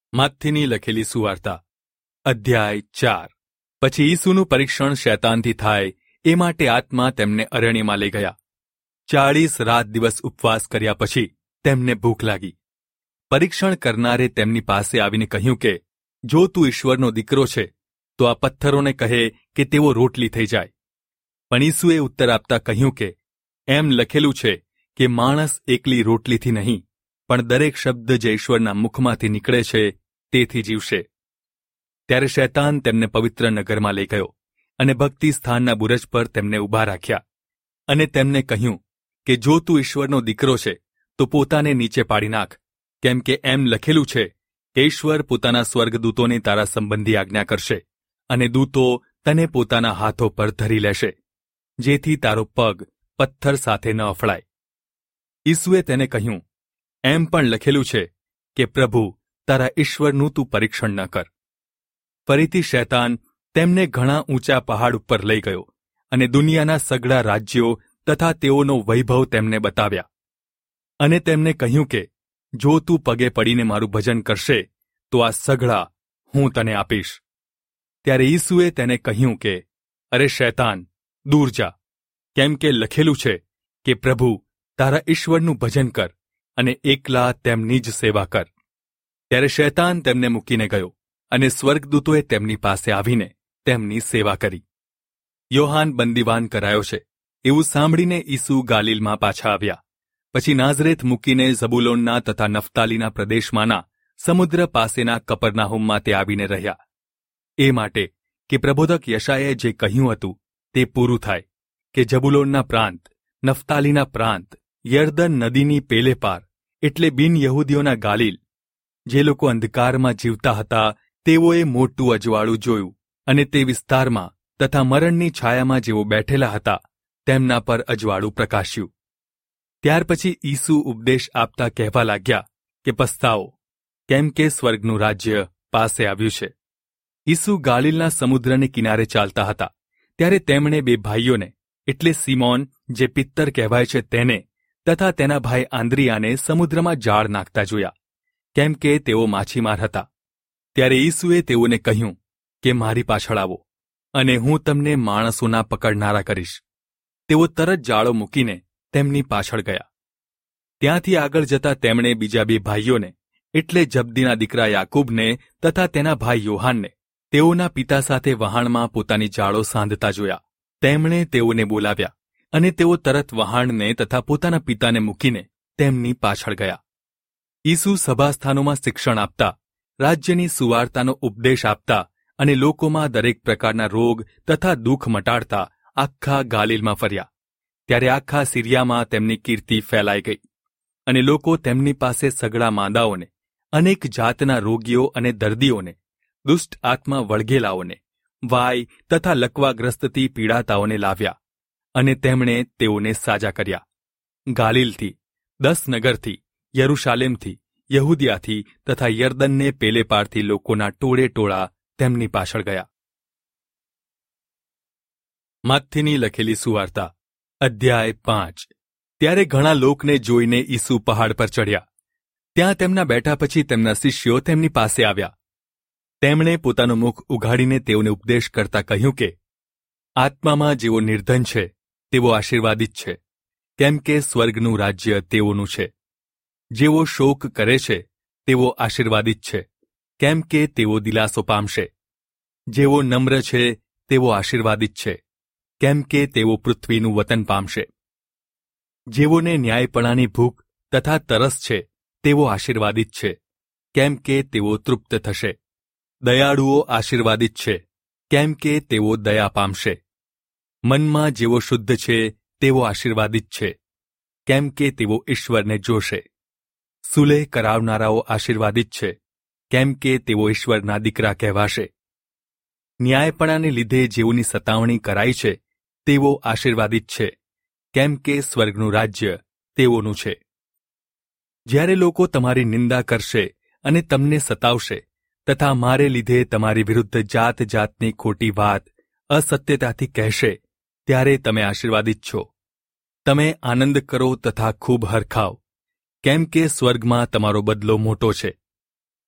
માથીની લખેલી સુવાર્તા અધ્યાય 4. પછી ઈસુનું પરીક્ષણ શૈતાનથી થાય એ માટે આત્મા તેમને અરણ્યમાં લઈ ગયા. 40 રાત દિવસ ઉપવાસ કર્યા પછી તેમને ભૂખ લાગી. પરીક્ષણ કરનારે તેમની પાસે આવીને કહ્યું કે જો તું ઈશ્વરનો દીકરો છે તો આ પથ્થરોને કહે કે તેઓ રોટલી થઈ જાય. પણ ઈસુએ ઉત્તર આપતા કહ્યું કે એમ લખેલું છે કે માણસ એકલી રોટલીથી નહીં પણ દરેક શબ્દ જે ઈશ્વરના મુખમાંથી નીકળે છે તેથી જીવશે. ત્યારે શૈતાન તેમને પવિત્ર નગરમાં લઈ ગયો અને ભક્તિ સ્થાનના બુરજ પર તેમને ઊભા રાખ્યા અને તેમને કહ્યું કે જો તું ઈશ્વરનો દીકરો છે તો પોતાને નીચે પાડી નાખ, કેમ કે એમ લખેલું છે કે ઈશ્વર પોતાના સ્વર્ગદૂતોને તારા સંબંધી આજ્ઞા કરશે અને દૂતો તને પોતાના હાથો પર ધરી લેશે, જેથી તારો પગ પથ્થર સાથે ન અફળાય. ઈસુએ તેને કહ્યું, એમ પણ લખેલું છે કે પ્રભુ તારા ઈશ્વરનું તું પરીક્ષણ ન કર. ફરીથી શૈતાન તેમને ઘણા ઊંચા પહાડ ઉપર લઈ ગયો અને દુનિયાના સઘળા રાજ્યો તથા તેઓનો વૈભવ તેમને બતાવ્યા અને તેમને કહ્યું કે જો તું પગે પડીને મારું ભજન કરશે તો આ સઘળા હું તને આપીશ. ત્યારે ઈસુએ તેને કહ્યું કે અરે શૈતાન, દૂર જા, કેમ કે લખેલું છે કે પ્રભુ તારા ઈશ્વરનું ભજન કર અને એકલા તેમની જ સેવા કર. ત્યારે શૈતાન તેમને મૂકીને ગયો અને સ્વર્ગદૂતોએ તેમની પાસે આવીને તેમની સેવા કરી. યોહાન બંદીવાન કરાયો છે એવું સાંભળીને ઈસુ ગાલિલમાં પાછા આવ્યા. પછી નાઝરેથ મૂકીને ઝબુલોનના તથા નફતાલીના પ્રદેશમાંના સમુદ્ર પાસેના કપરનાહુમમાં તે આવીને રહ્યા. એ માટે કે પ્રબોધક યશાયાએ જે કહ્યું હતું તે પૂરું થાય કે ઝબુલોનના પ્રાંત, નફતાલીના પ્રાંત, યર્દન નદીની પેલે પાર એટલે બિન યહૂદીઓના ગાલિલ, જે લોકો અંધકારમાં જીવતા હતા તેઓએ મોટું અજવાળું જોયું અને તે વિસ્તારમાં તથા મરણની છાયામાં જેઓ બેઠેલા હતા તેમના પર અજવાળું પ્રકાશ્યું. ત્યાર પછી ઈસુ ઉપદેશ આપતા કહેવા લાગ્યા કે પસ્તાવો, કેમ કે સ્વર્ગનું રાજ્ય પાસે આવ્યું છે. ઈસુ ગાલિલના સમુદ્રને કિનારે ચાલતા હતા ત્યારે તેમણે બે ભાઈઓને એટલે સિમોન જે પિત્તર કહેવાય છે તેને તથા તેના ભાઈ આંદ્રિયાને સમુદ્રમાં જાળ નાખતા જોયા, કેમ કે તેઓ માછીમાર હતા. ત્યારે ઈસુએ તેઓને કહ્યું કે મારી પાછળ આવો અને હું તમને માણસોના પકડનારા કરીશ. તેઓ તરત જાળો મૂકીને તેમની પાછળ ગયા. ત્યાંથી આગળ જતા તેમણે બીજા બે ભાઈઓને એટલે જબ્દીના દીકરા યાકૂબને તથા તેના ભાઈ યોહાનને તેઓના પિતા સાથે વહાણમાં પોતાની જાળો સાંધતા જોયા. તેમણે તેઓને બોલાવ્યા અને તેઓ તરત વહાણને તથા પોતાના પિતાને મૂકીને તેમની પાછળ ગયા. ઈસુ સભાસ્થાનોમાં શિક્ષણ આપતા, રાજ્યની સુવાર્તાનો ઉપદેશ આપતા અને લોકોમાં દરેક પ્રકારના રોગ તથા દુઃખ મટાડતા આખા ગાલિલમાં ફર્યા. ત્યારે આખા સિરિયામાં તેમની કીર્તિ ફેલાઈ ગઈ અને લોકો તેમની પાસે સઘળા માંદાઓને, અનેક જાતના રોગીઓ અને દર્દીઓને, દુષ્ટ આત્મા વળગેલાઓને, વાય તથા લકવાગ્રસ્તથી પીડાતાઓને લાવ્યા અને તેમણે તેઓને સાજા કર્યા. ગાલિલથી, 10 નગરથી, યરૂશાલેમથી, યહૂદિયાથી તથા યર્દનને પેલે પારથી લોકોના ટોળે ટોળા તેમની પાછળ ગયા. માથીની લખેલી સુવાર્તા અધ્યાય 5. ત્યારે ઘણા લોકને જોઈને ઈસુ પહાડ પર ચડ્યા. ત્યાં તેમના બેઠા પછી તેમના શિષ્યો તેમની પાસે આવ્યા. તેમણે પોતાનું મુખ ઉઘાડીને તેઓને ઉપદેશ કરતા કહ્યું કે આત્મામાં જેઓ નિર્ધન છે તેઓ આશીર્વાદિત છે, કેમ કે સ્વર્ગનું રાજ્ય તેઓનું છે. જેઓ શોક કરે છે તેઓ આશીર્વાદિત છે, કેમ કે તેઓ દિલાસો પામશે. જેઓ નમ્ર છે તેઓ આશીર્વાદિત છે, કેમ કે તેઓ પૃથ્વીનું વતન પામશે. જેઓને ન્યાયપણાની ભૂખ તથા તરસ છે તેઓ આશીર્વાદિત છે, કેમ કે તેઓ તૃપ્ત થશે. દયાળુઓ આશીર્વાદિત છે, કેમ કે તેઓ દયા પામશે. મનમાં જેઓ શુદ્ધ છે તેઓ આશીર્વાદિત છે, કેમ કે તેઓ ઈશ્વરને જોશે. સુલેહ કરાવનારાઓ આશીર્વાદિત છે, કેમ કે તેઓ ઈશ્વરના દીકરા કહેવાશે. ન્યાયપણાને લીધે જેઓની સતાવણી કરાઈ છે તેઓ આશીર્વાદિત છે, કેમ કે સ્વર્ગનું રાજ્ય તેઓનું છે. જ્યારે લોકો તમારી નિંદા કરશે અને તમને સતાવશે તથા મારે લીધે તમારી વિરુદ્ધ જાત જાતની ખોટી વાત અસત્યતાથી કહેશે ત્યારે તમે આશીર્વાદિત છો. તમે આનંદ કરો તથા ખૂબ હરખાવ, કેમ કે સ્વર્ગમાં તમારો બદલો મોટો છે.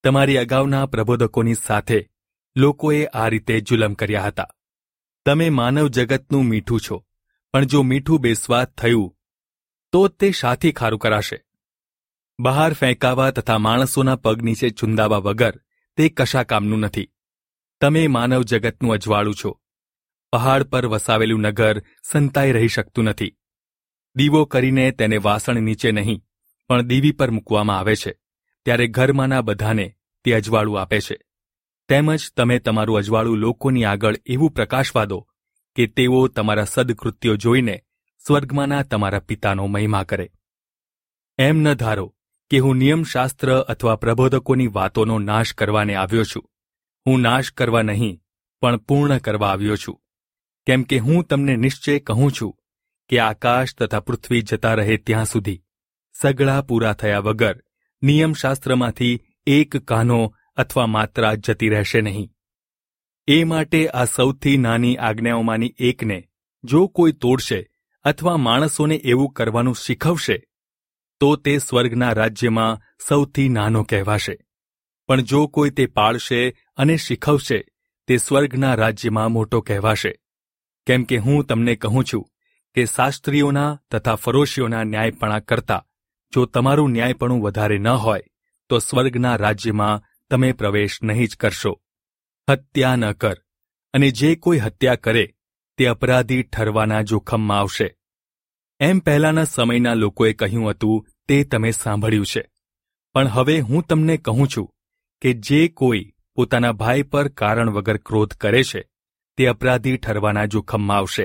તમારી અગાઉના પ્રબોધકોની સાથે લોકોએ આ રીતે જુલમ કર્યા હતા. તમે માનવ જગતનું મીઠું છો, પણ જો મીઠું બેસ્વાદ થયું તો તે શાથી ખારું કરાશે? બહાર ફેંકાવા તથા માણસોના પગ નીચે ચૂંદાવા વગર તે કશા કામનું નથી. તમે માનવ જગતનું અજવાળું છો. પહાડ પર વસાવેલું નગર સંતાઈ રહી શકતું નથી. દીવો કરીને તેને વાસણ નીચે નહીં પણ દીવી પર મૂકવામાં આવે છે, ત્યારે ઘરમાંના બધાને તે અજવાળું આપે છે. તેમજ તમે તમારું અજવાળું લોકોની આગળ એવું પ્રકાશવા દો કે તેઓ તમારા સદકૃત્યો જોઈને સ્વર્ગમાંના તમારા પિતાનો મહિમા કરે. એમ ન ધારો કે હું નિયમશાસ્ત્ર અથવા પ્રબોધકોની વાતોનો નાશ કરવાને આવ્યો છું. હું નાશ કરવા નહીં પણ પૂર્ણ કરવા આવ્યો છું. કેમ કે હું તમને નિશ્ચય કહું છું કે આકાશ તથા પૃથ્વી જતા રહે ત્યાં સુધી સગળા પૂરા થયા વગર નિયમશાસ્ત્રમાંથી એક કાનો અથવા માત્રા જતી રહેશે નહીં. એ માટે આ સૌથી નાની આજ્ઞાઓમાંની એકને જો કોઈ તોડશે અથવા માણસોને એવું કરવાનું શીખવશે તો તે સ્વર્ગના રાજ્યમાં સૌથી નાનો કહેવાશે. પણ જો કોઈ તે પાળશે અને શીખવશે તે સ્વર્ગના રાજ્યમાં મોટો કહેવાશે. કેમ કે હું તમને કહું છું કે શાસ્ત્રીઓના તથા ફરોશીઓના ન્યાયપણા કરતાં જો તમારું ન્યાયપણું વધારે ન હોય તો સ્વર્ગના રાજ્યમાં તમે પ્રવેશ નહીં જ કરશો. હત્યા ન કર, અને જે કોઈ હત્યા કરે તે અપરાધી ઠરવાના જોખમમાં આવશે. એમ પહેલાના સમયના લોકોએ કહ્યું હતું તે તમે સાંભળ્યું છે. પણ હવે હું તમને કહું છું કે જે કોઈ પોતાના ભાઈ પર કારણ વગર ક્રોધ કરે છે તે અપરાધી ઠરવાના જોખમમાં આવશે.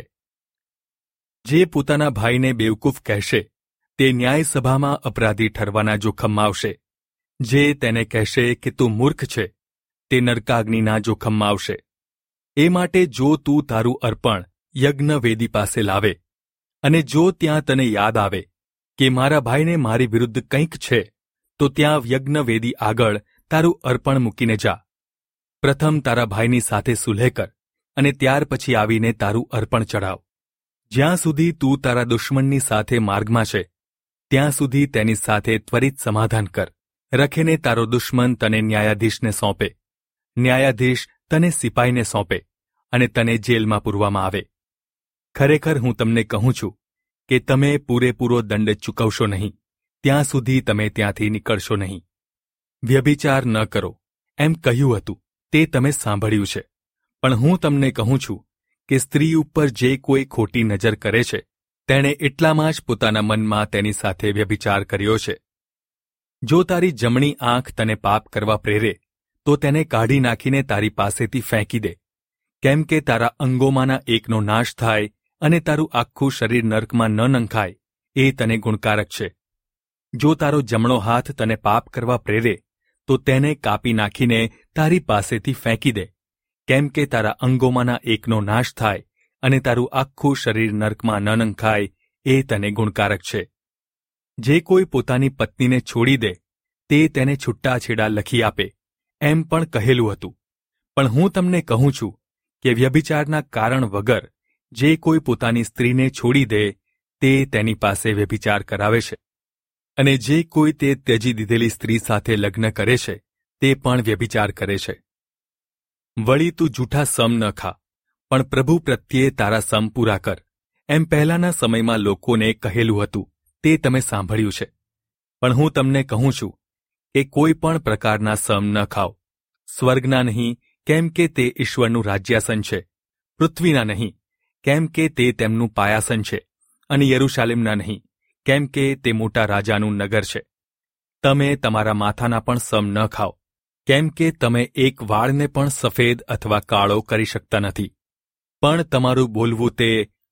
જે પોતાના ભાઈને બેવકૂફ કહેશે તે ન્યાયસભામાં અપરાધી ઠરવાના જોખમમાં આવશે. જે તેને કહેશે કે તું મૂર્ખ છે તે નરકાગ્નિના જોખમમાં આવશે. એ માટે જો તું તારું અર્પણ યજ્ઞવેદી પાસે લાવે અને જો ત્યાં તને યાદ આવે કે મારા ભાઈને મારી વિરુદ્ધ કંઈક છે તો ત્યાં યજ્ઞવેદી આગળ તારું અર્પણ મૂકીને જા. પ્રથમ તારા ભાઈની સાથે સુલેહ કર અને ત્યાર પછી આવીને તારું અર્પણ ચઢાવ. જ્યાં સુધી તું તારા દુશ્મનની સાથે માર્ગમાં છે ત્યાં સુધી તેની સાથે ત્વરિત સમાધાન કર. રખીને તારો દુશ્મન તને ન્યાયાધીશને સોંપે, ન્યાયાધીશ તને સિપાઈને સોંપે અને તને જેલમાં પૂરવામાં આવે. ખરેખર હું તમને કહું છું કે તમે પૂરેપૂરો દંડ ચૂકવશો નહીં ત્યાં સુધી તમે ત્યાંથી નીકળશો નહીં. વ્યભિચાર ન કરો એમ કહ્યું હતું તે તમે સાંભળ્યું છે. પણ હું તમને કહું છું કે સ્ત્રી ઉપર જે કોઈ ખોટી નજર કરે છે તેણે એટલામાં જ પોતાના મનમાં તેની સાથે વ્યભિચાર કર્યો છે. જો તારી જમણી આંખ તને પાપ કરવા પ્રેરે તો તેને કાઢી નાખીને તારી પાસેથી ફેંકી દે. કેમ કે તારા અંગોમાંના એકનો નાશ થાય અને તારું આખું શરીર નર્કમાં ન નંખાય એ તને ગુણકારક છે. જો તારો જમણો હાથ તને પાપ કરવા પ્રેરે તો તેને કાપી નાખીને તારી પાસેથી ફેંકી દે. કેમ કે તારા અંગોમાંના એકનો નાશ થાય અને તારું આખું શરીર નર્કમાં ન નંખાય એ તને ગુણકારક છે. જે કોઈ પોતાની પત્નીને છોડી દે તે તેને છૂટાછેડા લખી આપે એમ પણ કહેલું હતું. પણ હું તમને કહું છું કે વ્યભિચારના કારણ વગર જે કોઈ પોતાની સ્ત્રીને છોડી દે તે તેની પાસે વ્યભિચાર કરાવે છે. અને જે કોઈ તે ત્યજી દીધેલી સ્ત્રી સાથે લગ્ન કરે છે તે પણ વ્યભિચાર કરે છે. વળી તું જૂઠા સમ ન ખા, પણ પ્રભુ પ્રત્યે તારા સમ પૂરા કર. એમ પહેલાના સમયમાં લોકોને કહેલું હતું તે તમે સાંભળ્યું છે. પણ હું તમને કહું છું કે કોઈ પણ પ્રકારના સમ ન ખાઓ. સ્વર્ગના નહીં, કેમ કે તે ઈશ્વરનું રાજ્યાસન છે. પૃથ્વીના નહીં, કેમ કે તે તેમનું પાયાસન છે. અને યરૂશાલેમના નહીં, કેમ કે તે મોટા રાજાનું નગર છે. તમે તમારા માથાના પણ સમ ન ખાઓ, કેમ કે તમે એક વાળને પણ સફેદ અથવા કાળો કરી શકતા નથી. પણ તમારું બોલવું તે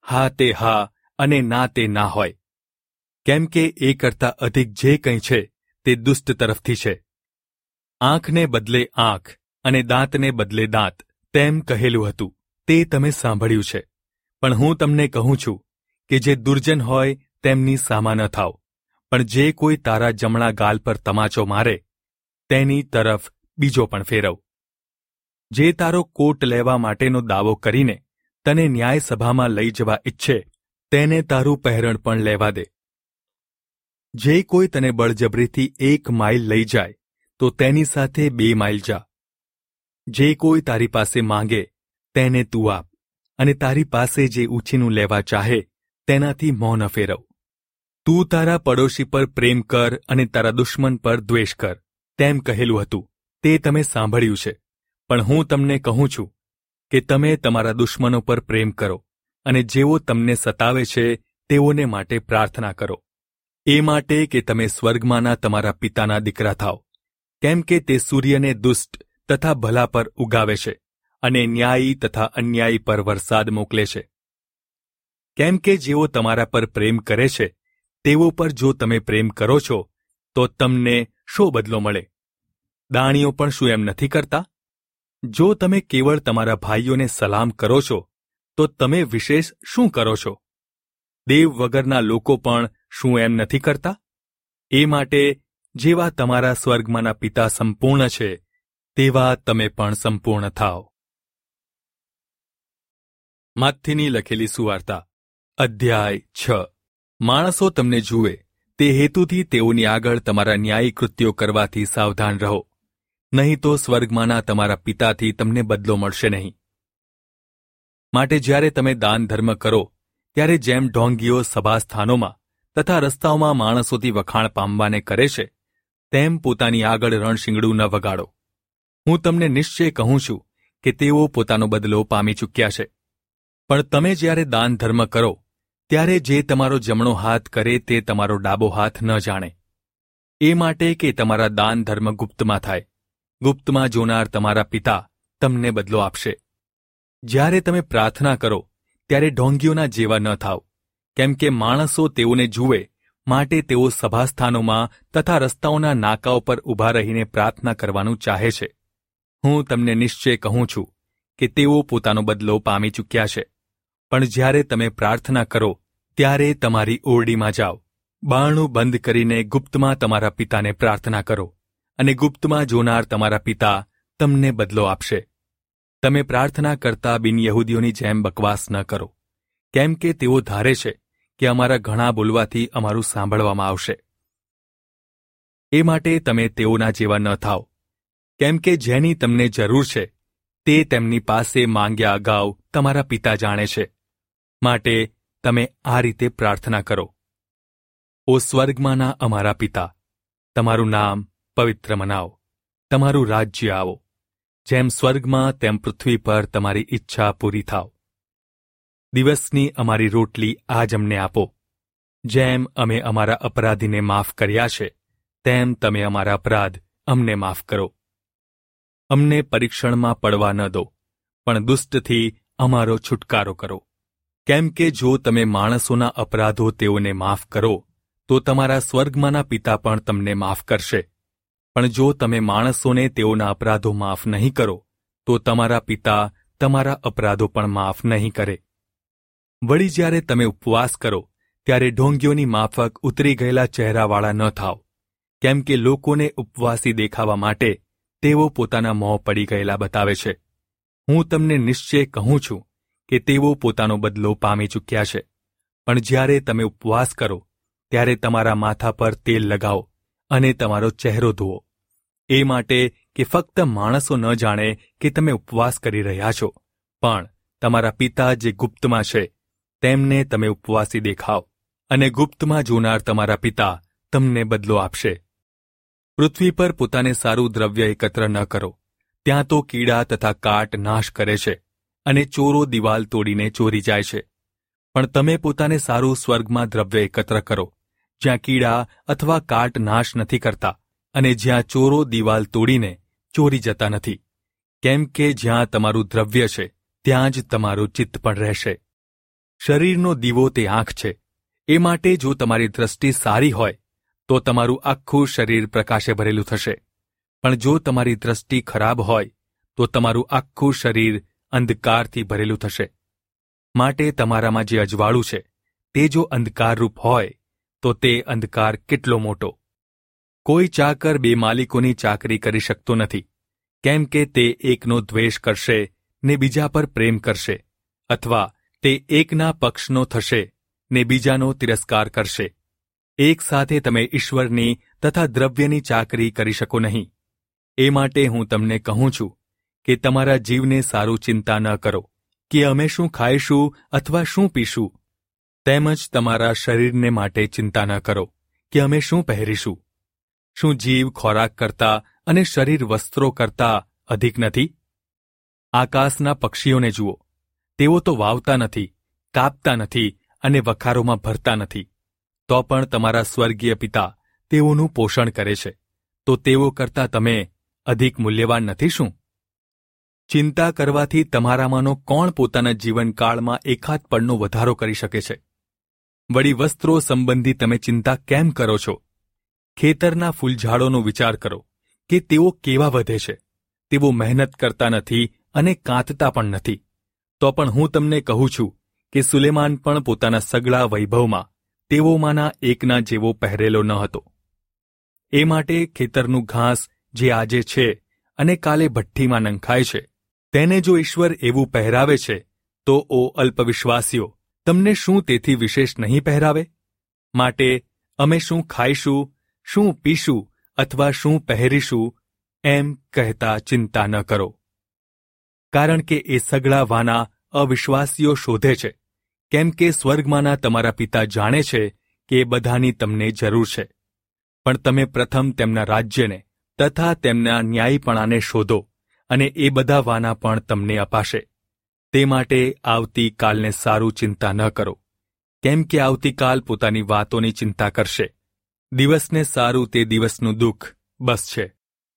હા અને ના તે ના હોય. કેમ કે એ કરતાં અધિક જે કંઈ છે તે દુષ્ટ તરફથી છે. આંખને બદલે આંખ અને દાંતને બદલે દાંત તેમ કહેલું હતું તે તમે સાંભળ્યું છે. પણ હું તમને કહું છું કે જે દુર્જન હોય તેમની સામા ન થાવ. પણ જે કોઈ તારા જમણા ગાલ પર તમાચો મારે તેની તરફ બીજો પણ ફેરવ. જે તારો કોટ લેવા માટેનો દાવો કરીને તને ન્યાયસભામાં લઈ જવા ઈચ્છે તેને તારું પહેરણ પણ લેવા દે. જે કોઈ તને બળજબરીથી 1 માઇલ લઈ જાય તો તેની સાથે 2 માઇલ જા. જે કોઈ તારી પાસે માંગે તેને તું આપ, અને તારી પાસે જે ઉછીનું લેવા ચાહે તેનાથી મોં ન ફેરવ. તું તારા પડોશી પર પ્રેમ કર અને તારા દુશ્મન પર દ્વેષ કર, તેમ કહેલું હતું તે તમે સાંભળ્યું છે. પણ હું તમને કહું છું કે તમે તમારા દુશ્મનો પર પ્રેમ કરો અને જેઓ તમને સતાવે છે તેઓને માટે પ્રાર્થના કરો, એ માટે કે તમે સ્વર્ગમાંના તમારા પિતાના દીકરા થાઓ, કેમ કે તે સૂર્યને દુષ્ટ તથા ભલા પર ઉગાવે છે અને ન્યાયી તથા અન્યાયી પર વરસાદ મોકલે છે. કેમ કે જેઓ તમારા પર પ્રેમ કરે છે તેઓ પર જો તમે પ્રેમ કરો છો તો તમને શો બદલો મળે? દાણીઓ પણ શું એમ નથી કરતા? જો તમે કેવળ તમારા ભાઈઓને સલામ કરો છો તો તમે વિશેષ શું કરો છો? દેવ વગરના લોકો પણ શું એમ નથી કરતા? એ માટે જેવા તમારા સ્વર્ગમાંના પિતા સંપૂર્ણ છે તેવા તમે પણ સંપૂર્ણ થાઓ. માથીની લખેલી સુવાર્તા અધ્યાય 6. માણસો તમને જુએ તે હેતુથી તેઓની આગળ તમારા ન્યાયી કૃત્યો કરવાથી સાવધાન રહો, નહીં તો સ્વર્ગમાંના તમારા પિતાથી તમને બદલો મળશે નહીં. માટે જ્યારે તમે દાન ધર્મ કરો ત્યારે જેમ ઢોંગીઓ સભાસ્થાનોમાં તથા રસ્તાઓમાં માણસોથી વખાણ પામવાને કરે છે તેમ પોતાની આગળ રણશીંગડું ન વગાડો. હું તમને નિશ્ચય કહું છું કે તેઓ પોતાનો બદલો પામી ચૂક્યા છે. પણ તમે જ્યારે દાન ધર્મ કરો ત્યારે જે તમારો જમણો હાથ કરે તે તમારો ડાબો હાથ ન જાણે, એ માટે કે તમારા દાન ધર્મ ગુપ્તમાં થાય. ગુપ્તમાં જોનાર તમારા પિતા તમને બદલો આપશે. જ્યારે તમે પ્રાર્થના કરો ત્યારે ઢોંગીઓના જેવા ન થાવ, કેમ કે માણસો તેઓને જુએ માટે તેઓ સભાસ્થાનોમાં તથા રસ્તાઓના નાકાઓ પર ઊભા રહીને પ્રાર્થના કરવાનું ચાહે છે. હું તમને નિશ્ચય કહું છું કે તેઓ પોતાનો બદલો પામી ચૂક્યા છે. પણ જ્યારે તમે પ્રાર્થના કરો ત્યારે તમારી ઓરડીમાં જાઓ, બારણું બંધ કરીને ગુપ્તમાં તમારા પિતાને પ્રાર્થના કરો, અને ગુપ્તમાં જોનાર તમારા પિતા તમને બદલો આપશે. તમે પ્રાર્થના કરતા બિનયહૂદીઓની જેમ બકવાસ ન કરો, કેમ કે તેઓ ધારે છે કે અમારા ઘણા બોલવાથી અમારું સાંભળવામાં આવશે. એ માટે તમે તેઓના જેવા ન થાઓ, કેમ કે જેની તમને જરૂર છે તે તેમની પાસે માંગ્યા અગાઉ તમારા પિતા જાણે છે. માટે તમે આ રીતે પ્રાર્થના કરો: ઓ સ્વર્ગમાંના અમારા પિતા, તમારું નામ પવિત્ર મનાવો, તમારું રાજ્ય આવો, જેમ સ્વર્ગમાં તેમ પૃથ્વી પર તમારી ઈચ્છા પૂરી થાવ. દિવસની અમારી રોટલી આજ અમને આપો. જેમ અમે અમારા અપરાધીને માફ કર્યા છે તેમ તમે અમારા અપરાધ અમને માફ કરો. અમને પરીક્ષણમાં પડવા ન દો, પણ દુષ્ટથી અમારો છુટકારો કરો. કેમ કે જો તમે માણસોના અપરાધો તેઓને માફ કરો તો તમારા સ્વર્ગમાંના પિતા પણ તમને માફ કરશે. પણ જો તમે માણસોને તેઓના અપરાધો માફ નહીં કરો તો તમારા પિતા તમારા અપરાધો પણ માફ નહીં કરે. વળી જ્યારે તમે ઉપવાસ કરો ત્યારે ઢોંગીઓની માફક ઉતરી ગયેલા ચહેરાવાળા ન થાવ, કેમ કે લોકોને ઉપવાસી દેખાવા માટે તેઓ પોતાના મોં પડી ગયેલા બતાવે છે. હું તમને નિશ્ચય કહું છું કે તેઓ પોતાનો બદલો પામી ચૂક્યા છે. પણ જ્યારે તમે ઉપવાસ કરો ત્યારે તમારા માથા પર તેલ લગાવો અને તમારો ચહેરો ધુઓ, એ માટે કે ફક્ત માણસો ન જાણે કે તમે ઉપવાસ કરી રહ્યા છો, પણ તમારા પિતા જે ગુપ્તમાં છે તેમને તમે ઉપવાસી દેખાવ, અને ગુપ્તમાં જોનાર તમારા પિતા તમને બદલો આપશે. પૃથ્વી પર પોતાને સારું દ્રવ્ય એકત્ર ન કરો, ત્યાં તો કીડા તથા કાટ નાશ કરે છે અને ચોરો દિવાલ તોડીને ચોરી જાય છે. પણ તમે પોતાને સારું સ્વર્ગમાં દ્રવ્ય એકત્ર કરો, જ્યાં કીડા અથવા કાટ નાશ નથી કરતા અને જ્યાં ચોરો દિવાલ તોડીને ચોરી જતા નથી. કેમ કે જ્યાં તમારું દ્રવ્ય છે ત્યાં જ તમારું ચિત્ત પણ રહેશે. શરીરનો દીવો તે આંખ છે. એ માટે જો તમારી દ્રષ્ટિ સારી હોય તો તમારું આખું શરીર પ્રકાશે ભરેલું થશે. પણ જો તમારી દ્રષ્ટિ ખરાબ હોય તો તમારું આખું શરીર અંધકારથી ભરેલું થશે. માટે તમારામાં જે અજવાળું છે તે જો અંધકારરૂપ હોય તો તે અંધકાર કેટલો મોટો! કોઈ ચાકર 2 માલિકોની ચાકરી કરી શકતો નથી, કેમ કે તે એકનો દ્વેષ કરશે ને બીજા પર પ્રેમ કરશે, અથવા તે એકના પક્ષનો થશે ને બીજાનો તિરસ્કાર કરશે. એક સાથે તમે ઈશ્વરની તથા દ્રવ્યની ચાકરી કરી શકો નહીં. એ માટે હું તમને કહું છું કે તમારા જીવને સારું ચિંતા ન કરો કે અમે શું ખાઈશું અથવા શું પીશું, તેમજ તમારા શરીરને માટે ચિંતા ન કરો કે અમે શું પહેરીશું. શું જીવ ખોરાક કરતા અને શરીર વસ્ત્રો કરતા અધિક નથી? આકાશના પક્ષીઓને જુઓ, તેઓ તો વાવતા નથી, કાપતા નથી અને વખારોમાં ભરતા નથી, તો પણ તમારા સ્વર્ગીય પિતા તેઓનું પોષણ કરે છે. તો તેઓ કરતાં તમે અધિક મૂલ્યવાન નથી શું? ચિંતા કરવાથી તમારામાંનો કોણ પોતાના જીવનકાળમાં એકાદ પળનો વધારો કરી શકે છે? વળી વસ્ત્રો સંબંધી તમે ચિંતા કેમ કરો છો? ખેતરના ફૂલઝાડોનો વિચાર કરો કે તેઓ કેવા વધે છે. તેઓ મહેનત કરતા નથી અને કાંતતા પણ નથી. તો પણ હું તમને કહું છું કે સુલેમાન પણ પોતાના સગળા વૈભવમાં તેઓમાંના એકના જેવો પહેરેલો ન હતો. એ માટે ખેતરનું ઘાસ જે આજે છે અને કાલે ભઠ્ઠીમાં નંખાય છે, તેને જો ઈશ્વર એવું પહેરાવે છે, તો ઓ અલ્પવિશ્વાસીઓ, તમને શું તેથી વિશેષ નહીં પહેરાવે? માટે અમે શું ખાઈશું, શું પીશું અથવા શું પહેરીશું, એમ કહેતા ચિંતા ન કરો. કારણ કે એ સગળા વાના અવિશ્વાસીઓ શોધે છે, કેમ કે સ્વર્ગમાંના તમારા પિતા જાણે છે કે એ બધાની તમને જરૂર છે. પણ તમે પ્રથમ તેમના રાજ્યને તથા તેમના ન્યાયીપણાને શોધો, અને એ બધા વાના પણ તમને અપાશે. તે માટે આવતીકાલને સારું ચિંતા ન કરો, કેમ કે આવતીકાલ પોતાની વાતોની ચિંતા કરશે. દિવસને સારું તે દિવસનું દુઃખ બસ છે.